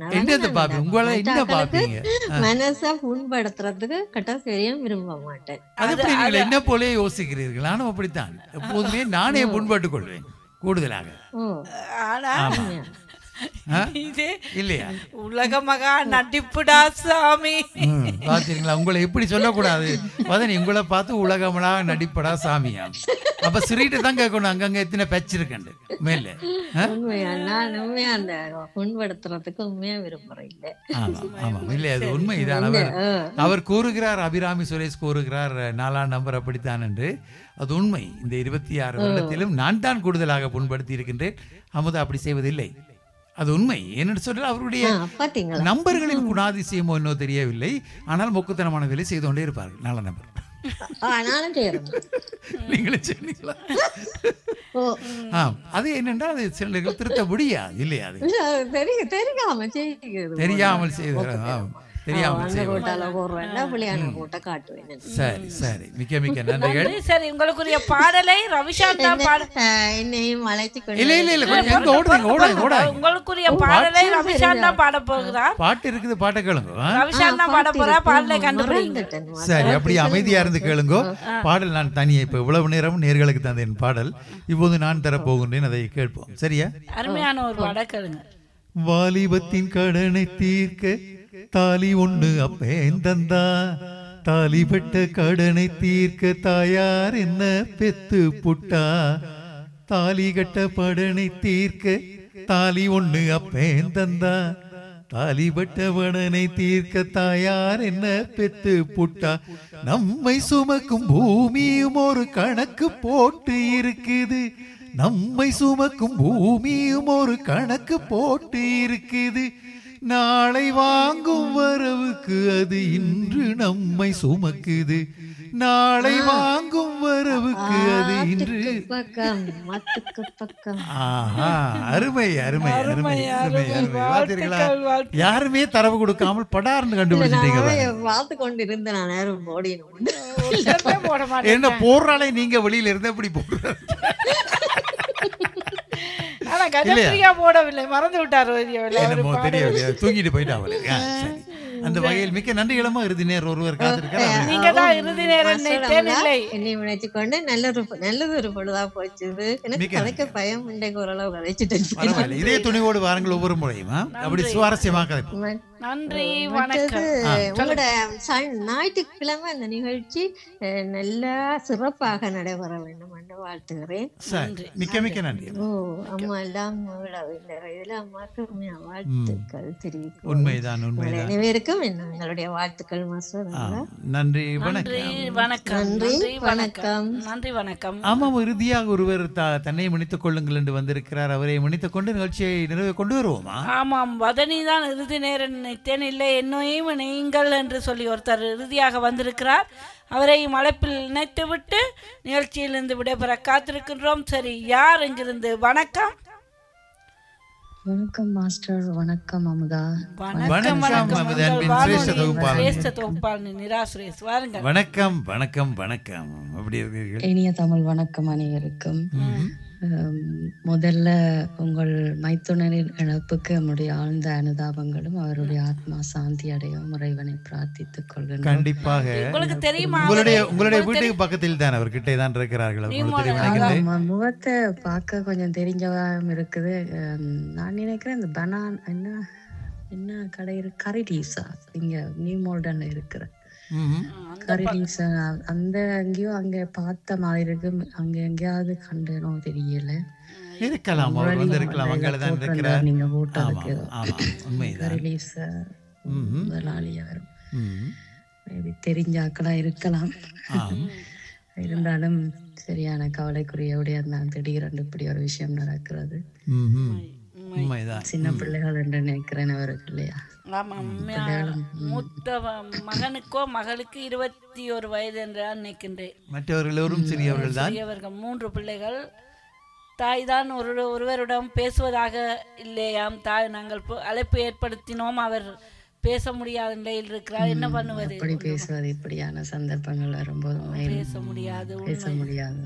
Speaker 16: மனசை புண்படுத்துறதுக்கு கட்ட சரியா விரும்ப மாட்டேன்.
Speaker 1: அது என்ன போலே யோசிக்கிறீர்கள்? நானும் அப்படித்தான் எப்போதுமே நானே புண்பட்டுக் கொள்வேன் கூடுதலாக.
Speaker 7: இது
Speaker 1: இல்லையா
Speaker 7: உலக மகா நடிப்புடா சாமி.
Speaker 1: பாத்தீங்களா? உங்களை எப்படி சொல்லக்கூடாது பதனி, உங்களை பார்த்து உலகமடா நடிப்படா சாமியா. அப்ப சிரிட்டு தான் கேட்கணும், அங்கங்க எத்தனை பச்சிருக்கண்டு மேல.
Speaker 16: உண்மையா நான் உண்மையா அந்த புண்படுத்துறதுக்கு உண்மையா விரும்புறேன். இல்லை
Speaker 1: ஆமா ஆமா இல்லை, அது உண்மைதான். அவர் அவர் கூறுகிறார், அபிராமி சுரேஷ் கூறுகிறார் நாலாம் நம்பர் அப்படித்தான் என்று. அது உண்மை. இந்த இருபத்தி ஆறு வருடத்திலும் நான் தான் கூடுதலாக புண்படுத்தி இருக்கின்றேன். அமுதா அப்படி செய்வதில்லை. அது உண்மை. என்னென்னு சொன்னால் அவருடைய நம்பர்களின் குணாதிசயமோ என்னோ தெரியவில்லை. ஆனால் மொக்குத்தனமான வேலை செய்து கொண்டே இருப்பார்கள். நல்ல நம்பர் நீங்களும் சொன்னீங்களா? அது என்னென்றால் அது சில திருத்த முடியாது இல்லையா? அது தெரியாமல் செய்து சரி சரி மிக்க மிக்க நன்றிகள்.
Speaker 7: சரி, உங்களுக்குரிய பாடலை ரவிஷான் தான் பாட
Speaker 16: என்னையும் அழைத்து
Speaker 1: இல்ல இல்ல இல்ல எங்க ஓடுறீங்க ஓடுங்க ஓடுங்க.
Speaker 7: உங்களுக்குரிய பாடலை ரவிஷான் தான் பாட போகிறார்.
Speaker 1: பாட்டு இருக்குது, பாட்டை கேளுங்க.
Speaker 7: ரவிஷான் தான் பாட போறா, பாடலை கண்டுபிடிங்க.
Speaker 1: சரி, அப்படி அமைதியா இருந்து கேளுங்க. பாடல் நான் தனியே இப்ப இவ்வளவு நேரம் நேர்களுக்கு தந்தேன் பாடல். இப்போது நான் தர போகின்றேன், அதை கேட்போம். சரியா?
Speaker 7: அருமையான ஒரு பாடல் கேளுங்க.
Speaker 1: வாலிபத்தின் கடனை தீர்க்க தாலி ஒண்ணு அப்பேந்தந்தா, தாலி பெட்ட கடனை தீர்க்க தாயார் என்ன பெத்து புட்டா, தாலி கட்ட படனை தீர்க்க தாலி ஒண்ணு அப்பேன் தந்தா தாலி பட்ட படனை தீர்க்க தாயார் என்ன பெத்து புட்டா நம்மை சுமக்கும் பூமியும் ஒரு கணக்கு போட்டு இருக்குது நம்மை சுமக்கும் பூமியும் ஒரு கணக்கு போட்டு இருக்குது நாளை வாங்கும் வரவுக்கு அது இன்று நம்மை சுமக்குது நாளை வாங்கும் வரவுக்கு அது இன்று
Speaker 16: பக்கம் மத்துக்கு பக்கம்.
Speaker 1: ஆஹா அருமை அருமை அருமை அருமை அருமை பார்த்தீர்களா யாருமே தரவு கொடுக்காமல் படார்னு கண்டுபிடிச்சிட்டீங்க
Speaker 16: பார்த்து கொண்டு இருந்தேன் நான் நேரம் போடினோம்
Speaker 1: என்ன போடுறாலே நீங்க வெளியில இருந்து எப்படி போடுற
Speaker 7: ஆனா கஜப்பிரியா போடவில்லை மறந்து விட்டார்
Speaker 1: தெரியவில்லை தூங்கிட்டு போயிட்டா அவளு சரி அந்த வகையில் மிக்க நன்றிகளமா இறுதி நேரம் ஒருவர் காத்திருக்கிறார்
Speaker 7: நீங்க தான் இறுதி நேரம் இல்லை
Speaker 16: என்னை நினைச்சு கொண்டு நல்ல ஒரு நல்லது ஒரு பொழுதா போச்சு எனக்கு கதைக்க பயம் இன்றைக்கு ஓரளவு கதைச்சிட்டு
Speaker 1: இதே துணிவோடு வாருங்கள் ஒவ்வொரு முறையுமா அப்படி சுவாரஸ்யமாக கதைப்போம்.
Speaker 7: நன்றி வணக்கம்.
Speaker 16: உங்களோட ஞாயிற்றுக்கிழமை அந்த நிகழ்ச்சி நல்லா சிறப்பாக நடைபெற வேண்டும் என்று வாழ்த்துகிறேன்.
Speaker 1: மிக்க மிக்க நன்றி.
Speaker 16: ஓ அம்மா எல்லாம் இதுல அம்மாக்கு வாழ்த்துக்கள் தெரிவிக்கும்.
Speaker 1: உண்மைதான் உண்மைதான்.
Speaker 16: அனைவருக்கும் எங்களுடைய வாழ்த்துக்கள் மாஸ்டர்.
Speaker 1: நன்றி
Speaker 7: வணக்கம்.
Speaker 16: நன்றி வணக்கம்.
Speaker 7: நன்றி வணக்கம்.
Speaker 1: ஆமாம் இறுதியாக ஒருவர் தன்னை முனித்துக் கொள்ளுங்கள் என்று வந்திருக்கிறார். அவரை முனித்துக் கொண்டு நிகழ்ச்சியை நிறைவே கொண்டு வருவோமா?
Speaker 7: ஆமாம் வதனி தான் இறுதி நேரம் நினைத்தேன் இல்லை என்னையும் நீங்கள் என்று சொல்லி ஒருத்தர் இறுதியாக வந்திருக்கிறார். அவரையும் அழைப்பில் இணைத்து விட்டு நிகழ்ச்சியிலிருந்து விடைபெற காத்திருக்கின்றோம். சரி யார் இங்கிருந்து? வணக்கம்.
Speaker 17: வணக்கம் மாஸ்டர். வணக்கம் அமுதா.
Speaker 7: வணக்கம் வணக்கம்
Speaker 1: வணக்கம் வணக்கம். எப்படி இருக்கீர்கள்?
Speaker 17: இனிய தமிழ் வணக்கம் அனைவருக்கும். முதல்ல உங்கள் மைத்துனரின் இழப்புக்கு நம்முடைய ஆழ்ந்த அனுதாபங்களும் அவருடைய ஆத்மா சாந்தி அடையும் இறைவனை பிரார்த்தித்துக் கொள்கிறேன்.
Speaker 1: கண்டிப்பாக.
Speaker 7: உங்களுக்கு தெரியுமா
Speaker 1: உங்களுடைய உங்களுடைய வீட்டுக்கு பக்கத்தில் தான் அவர் கிட்டே தான் இருக்கிறார்கள்.
Speaker 17: முகத்தை பார்க்க கொஞ்சம் தெரிஞ்சவா இருக்குது. நான் நினைக்கிறேன் இந்த பனான் என்ன என்ன கடை இருக்கு கரிடீஸா இங்க நியூ மோல்டன்ல இருக்கிற கரிடீஸா அந்த எங்கேயோ அங்க பார்த்த மாதிரி இருக்கு. அங்க எங்கேயாவது கண்டனோ தெரியல.
Speaker 1: இருக்கலாம்
Speaker 17: நீங்க போட்டதுக்கு கரிடீஸா முதலாளியா வரும் தெரிஞ்சாக்களா இருக்கலாம். இருந்தாலும் சரியான கவலைக்குரிய இருந்தாலும் திடீரென்று இப்படி ஒரு விஷயம் நடக்கிறது. சின்ன பிள்ளைகள் என்று நினைக்கிறேன் அவருக்கு இல்லையா?
Speaker 7: மூத்த மகனுக்கோ மகளுக்கு இருபத்தி ஒரு வயது என்று நினைக்கின்றேன்.
Speaker 1: மற்றவர்களும் சிறியவர்கள் தான்.
Speaker 7: சிறியவர்கள் மூன்று பிள்ளைகள். தாய் தான் ஒரு ஒருவரிடம் பேசுவதாக இல்லையாம். தாய் நாங்கள் அழைப்பு ஏற்படுத்தினோம் அவர் பேச முடியாத நிலையில் இருக்கிறார். என்ன பண்ணுவது?
Speaker 17: அப்படி பேசுவது இப்படியான சந்தர்ப்பங்கள் வரும்போது
Speaker 7: பேச முடியாது
Speaker 17: பேச முடியாது.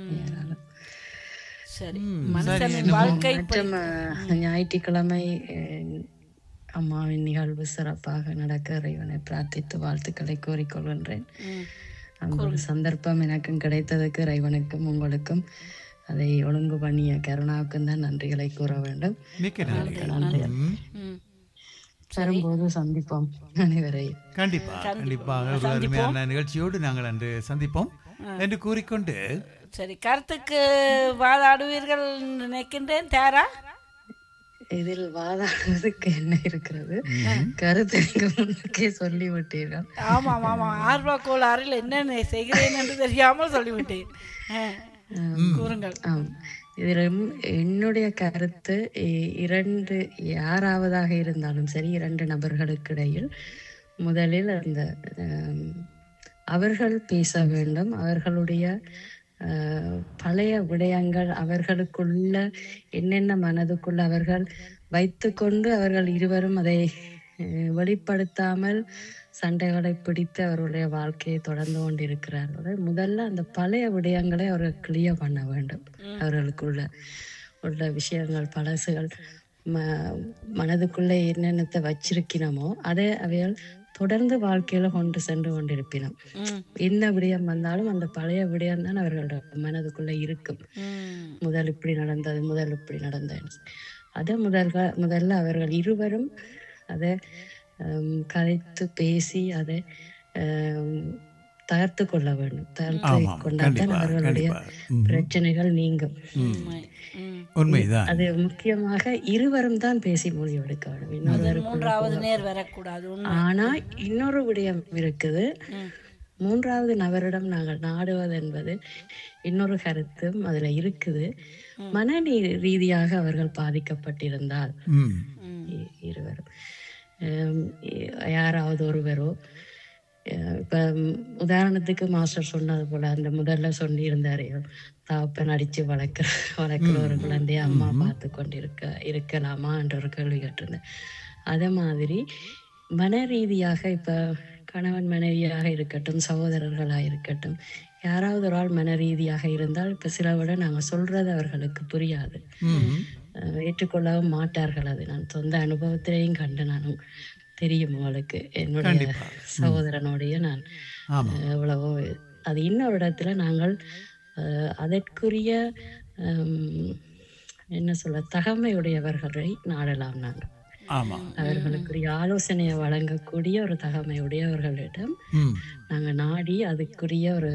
Speaker 7: சரி மனுஷனின் வாழ்க்கை.
Speaker 17: ஞாயிற்றுக்கிழமை அம்மாவின் நிகழ்வு சிறப்பாக நடக்க இறைவனை பிரார்த்தித்து வாழ்த்துக்களை கூறிக்கொள்கின்றேன். அந்த ஒரு சந்தர்ப்பம் எனக்கும் கிடைத்ததுக்கு இறைவனுக்கும் உங்களுக்கும் அதை ஒழுங்கு பண்ணிய கருணாவுக்கும் தான் நன்றிகளை கூற வேண்டும். நன்றி. வரும்போது சந்திப்போம் அனைவரை.
Speaker 1: கண்டிப்பா கண்டிப்பாக ஒரு அருமையான நிகழ்ச்சியோடு நாங்கள் அன்று சந்திப்போம் என்று கூறிக்கொண்டு
Speaker 7: சரி கருத்துக்கு வாதாடுவீர்கள் நினைக்கின்றேன். தேரா
Speaker 17: இதில் வாதாடுவதற்கு என்ன இருக்கிறது? கருத்துக்கு முன்னே சொல்லி விட்டீர்கள்.
Speaker 7: ஆமாம் ஆமாம் ஆர்வ கோளாறில் என்னென்ன செய்கிறேன் என்று தெரியாமல் சொல்லிவிட்டேன். கூறுங்கள்.
Speaker 17: இதிலும் என்னுடைய கருத்து இரண்டு யாராவதாக இருந்தாலும் சரி இரண்டு நபர்களுக்கு இடையில் முதலில் அந்த அவர்கள் பேச வேண்டும். அவர்களுடைய பழைய விடயங்கள் அவர்களுக்குள்ள என்னென்ன மனதுக்குள்ள அவர்கள் வைத்து கொண்டு அவர்கள் இருவரும் அதை வெளிப்படுத்தாமல் சண்டைகளை பிடித்து அவருடைய வாழ்க்கையை தொடர்ந்து கொண்டிருக்கிறார்கள். முதல்ல அந்த பழைய விடயங்களை அவர்கள் கிளியர் பண்ண வேண்டும். அவர்களுக்குள்ள உள்ள விஷயங்கள் பழசுகள் ம மனதுக்குள்ள என்னென்னத்தை வச்சிருக்கணுமோ அதை அவைகள் தொடர்ந்து வாழ்க்கையில கொண்டு சென்று கொண்டிருப்பினோம். என்ன விடயம் வந்தாலும் அந்த பழைய விடயம் தான் அவர்களோட மனதுக்குள்ள இருக்கும். முதல் இப்படி நடந்தது, முதல் இப்படி நடந்தது. அதை முதல் முதல்ல அவர்கள் இருவரும் அதை கதைத்து பேசி அதை தகர்த்து கொள்ள வேண்டும். தகர்த்து கொண்டால்தான் அவர்களுடைய பிரச்சனைகள் நீங்கும்.
Speaker 1: உண்மைதான்.
Speaker 17: அது முக்கியமாக இருவரும் தான் பேசி முடிவெடுக்க வேண்டும். இன்னொருவருக்குள்ள ஆனா இன்னொரு விடயம் இருக்குது. மூன்றாவது நபரிடம் நாங்கள் நாடுவது என்பது இன்னொரு கருத்தும் அதுல இருக்குது. மன ரீதியாக அவர்கள் பாதிக்கப்பட்டிருந்தால் இருவரும் யாராவது ஒருவரோ, இப்ப உதாரணத்துக்கு மாஸ்டர் சொன்னது போல அந்த முதல்ல சொல்லி இருந்தாரு, தகப்பன் அடிச்சு வளர்க்கிற வளர்க்கிற ஒரு குழந்தைய அம்மா பார்த்து கொண்டு இருக்க இருக்கலாமா என்ற ஒரு கேள்வி கேட்டிருந்தேன். அதே மாதிரி மன ரீதியாக இப்ப கணவன் மனைவியாக இருக்கட்டும், சகோதரர்களாக இருக்கட்டும், யாராவது ஒரு ஆள் மன ரீதியாக இருந்தால் இப்ப சில விட நாங்க சொல்றது அவர்களுக்கு புரியாது, ஏற்றுக்கொள்ளவும் மாட்டார்கள். அது நான் சொந்த அனுபவத்திலையும் கண்டு நானும் தெரியும் உங்களுக்கு. என்னுடைய சகோதரனுடைய நான் எவ்வளவோ அது இன்னொரு இடத்துல நாங்கள் அதற்குரிய என்ன சொல்ல தகமையுடையவர்களை நாடலாம். நாங்கள் அவர்களுக்குரிய ஆலோசனையை வழங்கக்கூடிய ஒரு தகமையுடையவர்களிடம் நாங்க நாடி அதுக்குரிய ஒரு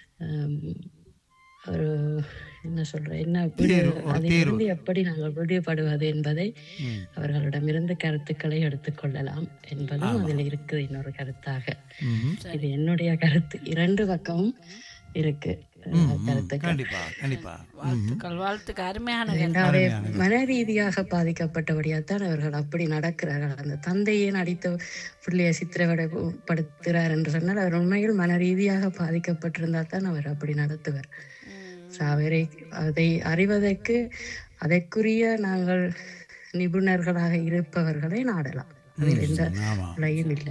Speaker 17: ஒரு என்ன சொல்ற என்ன அதிலிருந்து எப்படி நாங்கள் விடுபடுவது என்பதை அவர்களிடமிருந்து கருத்துக்களை எடுத்துக்கொள்ளலாம் என்பதும் அதில் இருக்குது இன்னொரு கருத்தாக. இது என்னுடைய கருத்து. இரண்டு பக்கமும் இருக்கு மன ரீதியாக பாதிக்கப்பட்டபடியாத்தான் அவர்கள் அப்படி நடக்கிறார்கள். அந்த தந்தையே அடித்த பிள்ளையை சித்திரவதைப்படுத்துகிறார் என்று சொன்னால் அவர் உண்மையில் மன ரீதியாக பாதிக்கப்பட்டிருந்தால் தான் அவர் அப்படி நடத்துவார். அவரை அதை அறிவதற்கு அதற்குரிய நாங்கள் நிபுணர்களாக இருப்பவர்களை நாடலாம். அதில் எந்த விலையும் இல்லை.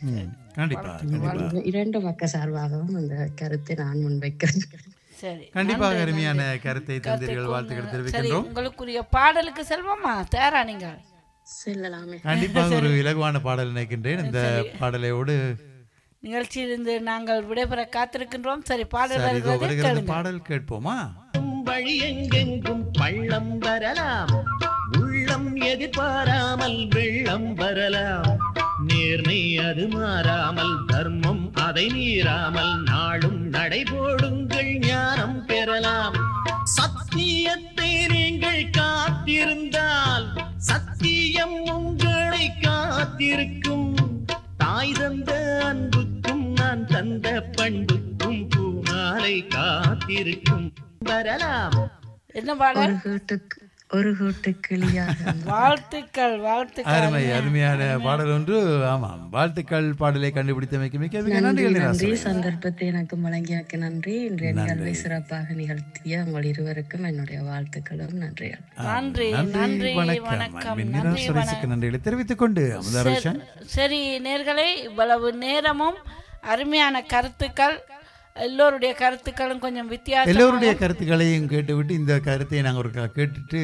Speaker 17: இரண்டு பக்க சார்பாகவும் அந்த கருத்தை நான் முன்வைக்கிறேன்.
Speaker 1: கண்டிப்பாக அருமையான கருத்தை தந்தீர்கள், வாழ்த்துக்கள் தெரிவிக்கின்றோம்.
Speaker 7: உங்களுக்குரிய பாடலுக்கு செல்வோமா? தயாரா நீங்க?
Speaker 17: செல்லலாமே.
Speaker 1: கண்டிப்பாக ஒரு இலகுவான பாடல் நினைக்கின்றேன். இந்த பாடலையோடு
Speaker 7: நிகழ்ச்சியிலிருந்து நாங்கள் விடைபெற காத்திருக்கின்றோம். சரி, பாடல்
Speaker 1: பாடல் கேட்போமா?
Speaker 18: வழி எங்கெங்கும் பள்ளம் வரலாம், உள்ளம் எதிர்பாராமல் வெள்ளம் வரலாம். நேர்மை அது மாறாமல், தர்மம் அதை மீறாமல், நாளும் நடைபோடுங்கள் ஞானம் பெறலாம். சத்தியத்தை நீங்கள் காத்திருந்தால் சத்தியம் உங்களை காத்திருக்கும். தாய் தந்த அன்புக்கும் நான் தந்த பண்புக்கும் பூமாலை காத்திருக்கும். வரலாம்.
Speaker 7: என்ன பாடல்?
Speaker 17: ஒரு கூட்டு கிளியாக.
Speaker 7: வாழ்த்துக்கள், வாழ்த்துக்கள்.
Speaker 1: அருமை, அருமையான பாடல் ஒன்று. ஆமாம், வாழ்த்துக்கள். பாடலை கண்டுபிடித்தமைக்கு மிக்க மிக
Speaker 17: நன்றி. சந்தர்ப்பத்தை எனக்கு வழங்கியாக்கு நன்றி. இன்றைய நிகழ்வை சிறப்பாக நிகழ்த்திய உங்கள் இருவருக்கும் என்னுடைய வாழ்த்துக்களும் நன்றிகள்.
Speaker 7: நன்றி, நன்றி, வணக்கம்.
Speaker 1: நன்றிகளை தெரிவித்துக் கொண்டு
Speaker 7: சரி நேயர்களே, இவ்வளவு நேரமும் அருமையான கருத்துக்கள், எல்லோருடைய கருத்துக்களும் கொஞ்சம் வித்தியாசம்.
Speaker 1: எல்லோருடைய கருத்துக்களையும் கேட்டுவிட்டு இந்த கருத்தை நாங்கள் ஒரு கேட்டுட்டு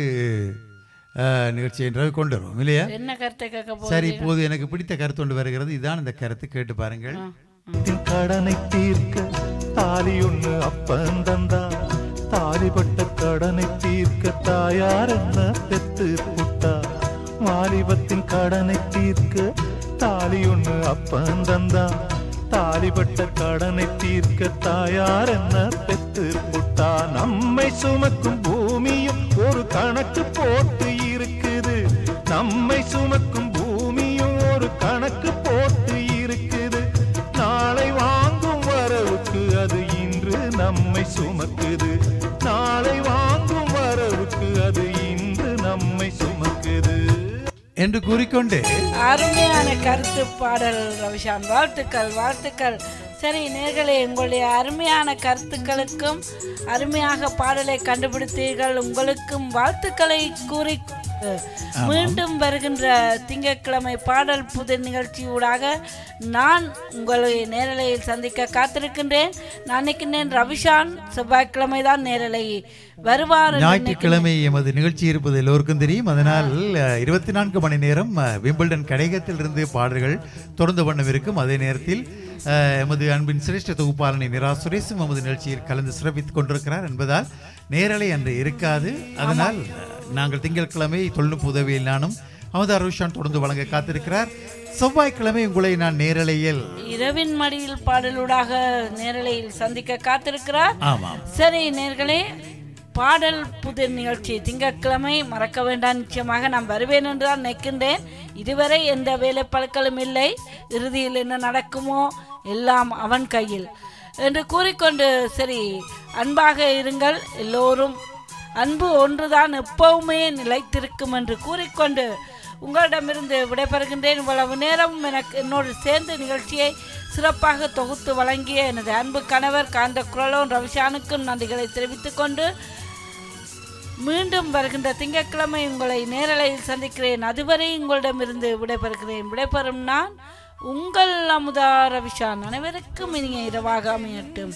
Speaker 1: நிகழ்ச்சியை கொண்டு வருவோம் இல்லையா?
Speaker 7: என்ன கருத்தை கேட்க போறீங்க?
Speaker 1: சரி, இப்போது எனக்கு பிடித்த கருத்து ஒன்று வருகிறது. இதுதான் இந்த கருத்து, கேட்டு பாருங்கள்.
Speaker 12: கடனை தீர்க்க தாலி ஒண்ணு அப்பன் தந்தா, தாலிப்பட்ட கடனை தீர்க்க தாயார் என்ன பெத்து புட்டா. வாலிபத்தின் கடனை தீர்க்க தாலி ஒண்ணு அப்பன் தந்தா, தாலிப்பட்ட கடனை தீர்க்க தாயார் என்ன பெத்து புட்டா. நம்மை சுமக்கும் பூமியும் ஒரு கணக்கு போட்டு இருக்குது, நம்மை சுமக்கும் பூமியும் ஒரு கணக்கு போட்டு இருக்குது. நாளை வாங்கும் வரவுக்கு அது இன்று நம்மை சுமக்குது, நாளை வாங்கும் வரவுக்கு அது இன்று நம்மை சுமக்குது
Speaker 1: என்று கூறிக்கொண்டு
Speaker 7: அருமையான கருத்து பாடல் ரவிஷான். வாழ்த்துக்கள், வாழ்த்துக்கள். சரி நேயர்களே, உங்களுடைய அருமையான கருத்துக்களுக்கும் அருமையாக பாடலை கண்டுபிடித்தீர்கள், உங்களுக்கும் வாழ்த்துக்களை கூறி மீண்டும் வருகின்ற திங்கட்கிழமை பாடல் புதிர் நிகழ்ச்சியூடாக நான் உங்களை நேரலையில் சந்திக்க காத்திருக்கின்றேன். நான் நினைக்கின்றேன் ரவிஷான் செவ்வாய்க்கிழமை தான் நேரலை வருவார்.
Speaker 1: ஞாயிற்றுக்கிழமை எமது நிகழ்ச்சி இருப்பது எல்லோருக்கும் தெரியும். அதனால் இருபத்தி நான்கு மணி நேரம் விம்பிள்டன் கடையகத்தில் இருந்து பாடல்கள் தொடர்ந்து பண்ணவிருக்கும். அதே நேரத்தில் எமது அன்பின் சிரேஷ்ட தொகுப்பாளனை நிரா சுரேசும் எமது நிகழ்ச்சியில் கலந்து சிறப்பித்துக் கொண்டிருக்கிறார் என்பதால் நேரலை அன்று இருக்காது. அதனால் நாங்கள் திங்கட்கிழமை தொழில்நுட்ப உதவியில் நானும் அமுதா ரவிஷான் தொடர்ந்து வழங்க காத்திருக்கிறார். செவ்வாய்க்கிழமை உங்களை நான் நேரலையில்
Speaker 7: இரவின் மடியில் பாடலூடாக நேரலையில் சந்திக்க காத்திருக்கிறார்.
Speaker 1: ஆமாம்.
Speaker 7: சரி நேர்களே, பாடல் புதிர் நிகழ்ச்சி திங்கட்கிழமை மறக்க வேண்டாம். நிச்சயமாக நான் வருவேன் என்று தான் நினைக்கின்றேன். இதுவரை எந்த வேலைப்பழுக்களும் இல்லை. இறுதியில் என்ன நடக்குமோ எல்லாம் அவன் கையில் என்று கூறிக்கொண்டு, சரி அன்பாக இருங்கள் எல்லோரும், அன்பு ஒன்றுதான் எப்பவுமே நிலைத்திருக்கும் என்று கூறிக்கொண்டு உங்களிடமிருந்து விடைபெறுகின்றேன். இவ்வளவு நேரம் எனக்கு என்னோடு சேர்ந்து நிகழ்ச்சியை சிறப்பாக தொகுத்து வழங்கிய எனது அன்பு கணவர் காந்த குரலோன் ரவிஷானுக்கும் நன்றிகளை தெரிவித்துக் கொண்டு மீண்டும் வருகின்ற திங்கட்கிழமை உங்களை நேரலையில் சந்திக்கிறேன். அதுவரை உங்களிடமிருந்து விடைபெறுகிறேன். விடைபெறும் நான் உங்கள் அமுதா ரவிஷான். அனைவருக்கும் இனிய இரவாக அமையட்டும்.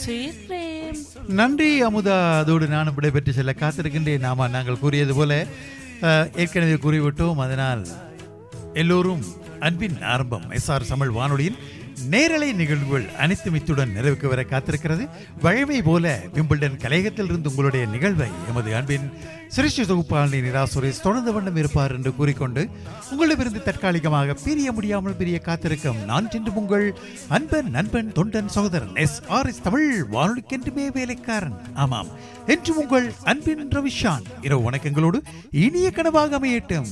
Speaker 1: நன்றி அமுதா. அதோடு நானும் விடைபெற்று செல்ல காத்திருக்கின்றேன். நாம நாங்கள் கூறியது போல ஏற்கனவே கூறிவிட்டோம். அதனால் எல்லோரும் அன்பின் ஆரம்பம் எஸ்ஆர் தமிழ் வானொலியின் நேரலை நிகழ்வுகள் அனைத்தும் இத்துடன் நிறைவுக்கு வர காத்திருக்கிறது. வழமை போல விம்பிள்டன் கலையகத்தில் இருந்து உங்களுடைய நிகழ்வை எமது அன்பின் சிரேஷ்ட தொகுப்பாளி நிரா சுரேஷ் தொடர்ந்து வண்ணம் இருப்பார் என்று கூறிக்கொண்டு உங்களிடமிருந்து தற்காலிகமாக பிரிய முடியாமல் பிரிய காத்திருக்கும் நான் சென்று உங்கள் அன்பன் நண்பன் தொண்டன் சகோதரன் எஸ் ஆர் எஸ் தமிழ் வானொலிக்கென்றுமே வேலைக்காரன். ஆமாம், என்று உங்கள் அன்பின் ரவிஷான். இரவு வணக்கங்களோடு இனிய கனவாக அமையட்டும்.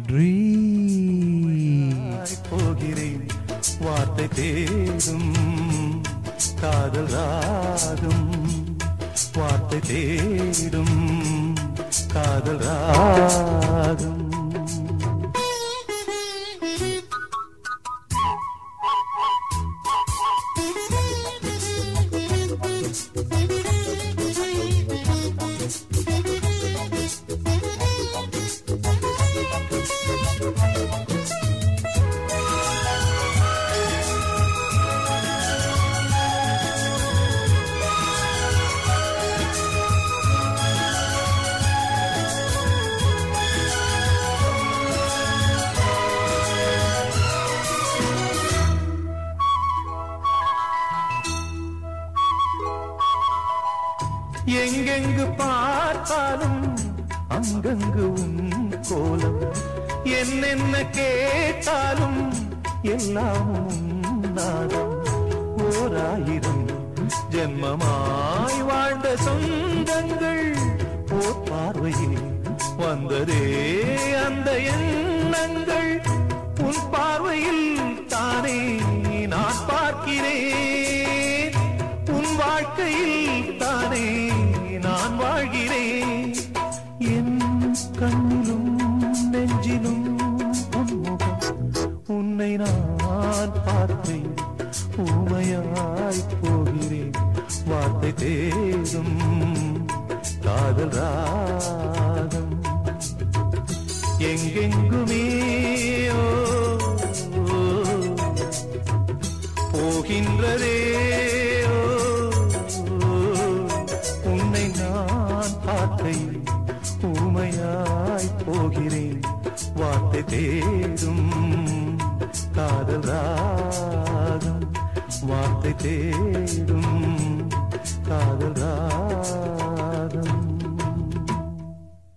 Speaker 12: போகிறேன் வார்த்தை தேடும் காதல் ராகம், வார்த்தை தேடும் காதல் ராகம். எங்கெங்கு பார்த்தாலும் அங்கங்கு உன் கோலம், என்னென்ன கேட்டாலும் எல்லாம் நாதம். ஓராயிரம் ஜென்மமாய் வாழ்ந்த சொந்தங்கள் ஓர் பார்வையில் வந்ததே அந்த எண்ணங்கள். உன் பார்வையில் தானே நான் பார்க்கிறேன், உன் வாழ்க்கையில் தானே நான் வாழ்கிறேன். என் கண்ணிலும் நெஞ்சிலும் உன்முகம், உன்னை நான் பார்த்தேன், ஊமையாய் போகிறேன். வார்த்தை தேடும் காதல் ராகம் எங்கெங்குமே போகின்றதே. உன்னை நான் பார்த்தேன், ஊமையாய் போகிறேன். வார்த்தை தேடும் காதல் ராகம், வார்த்தை தேடும்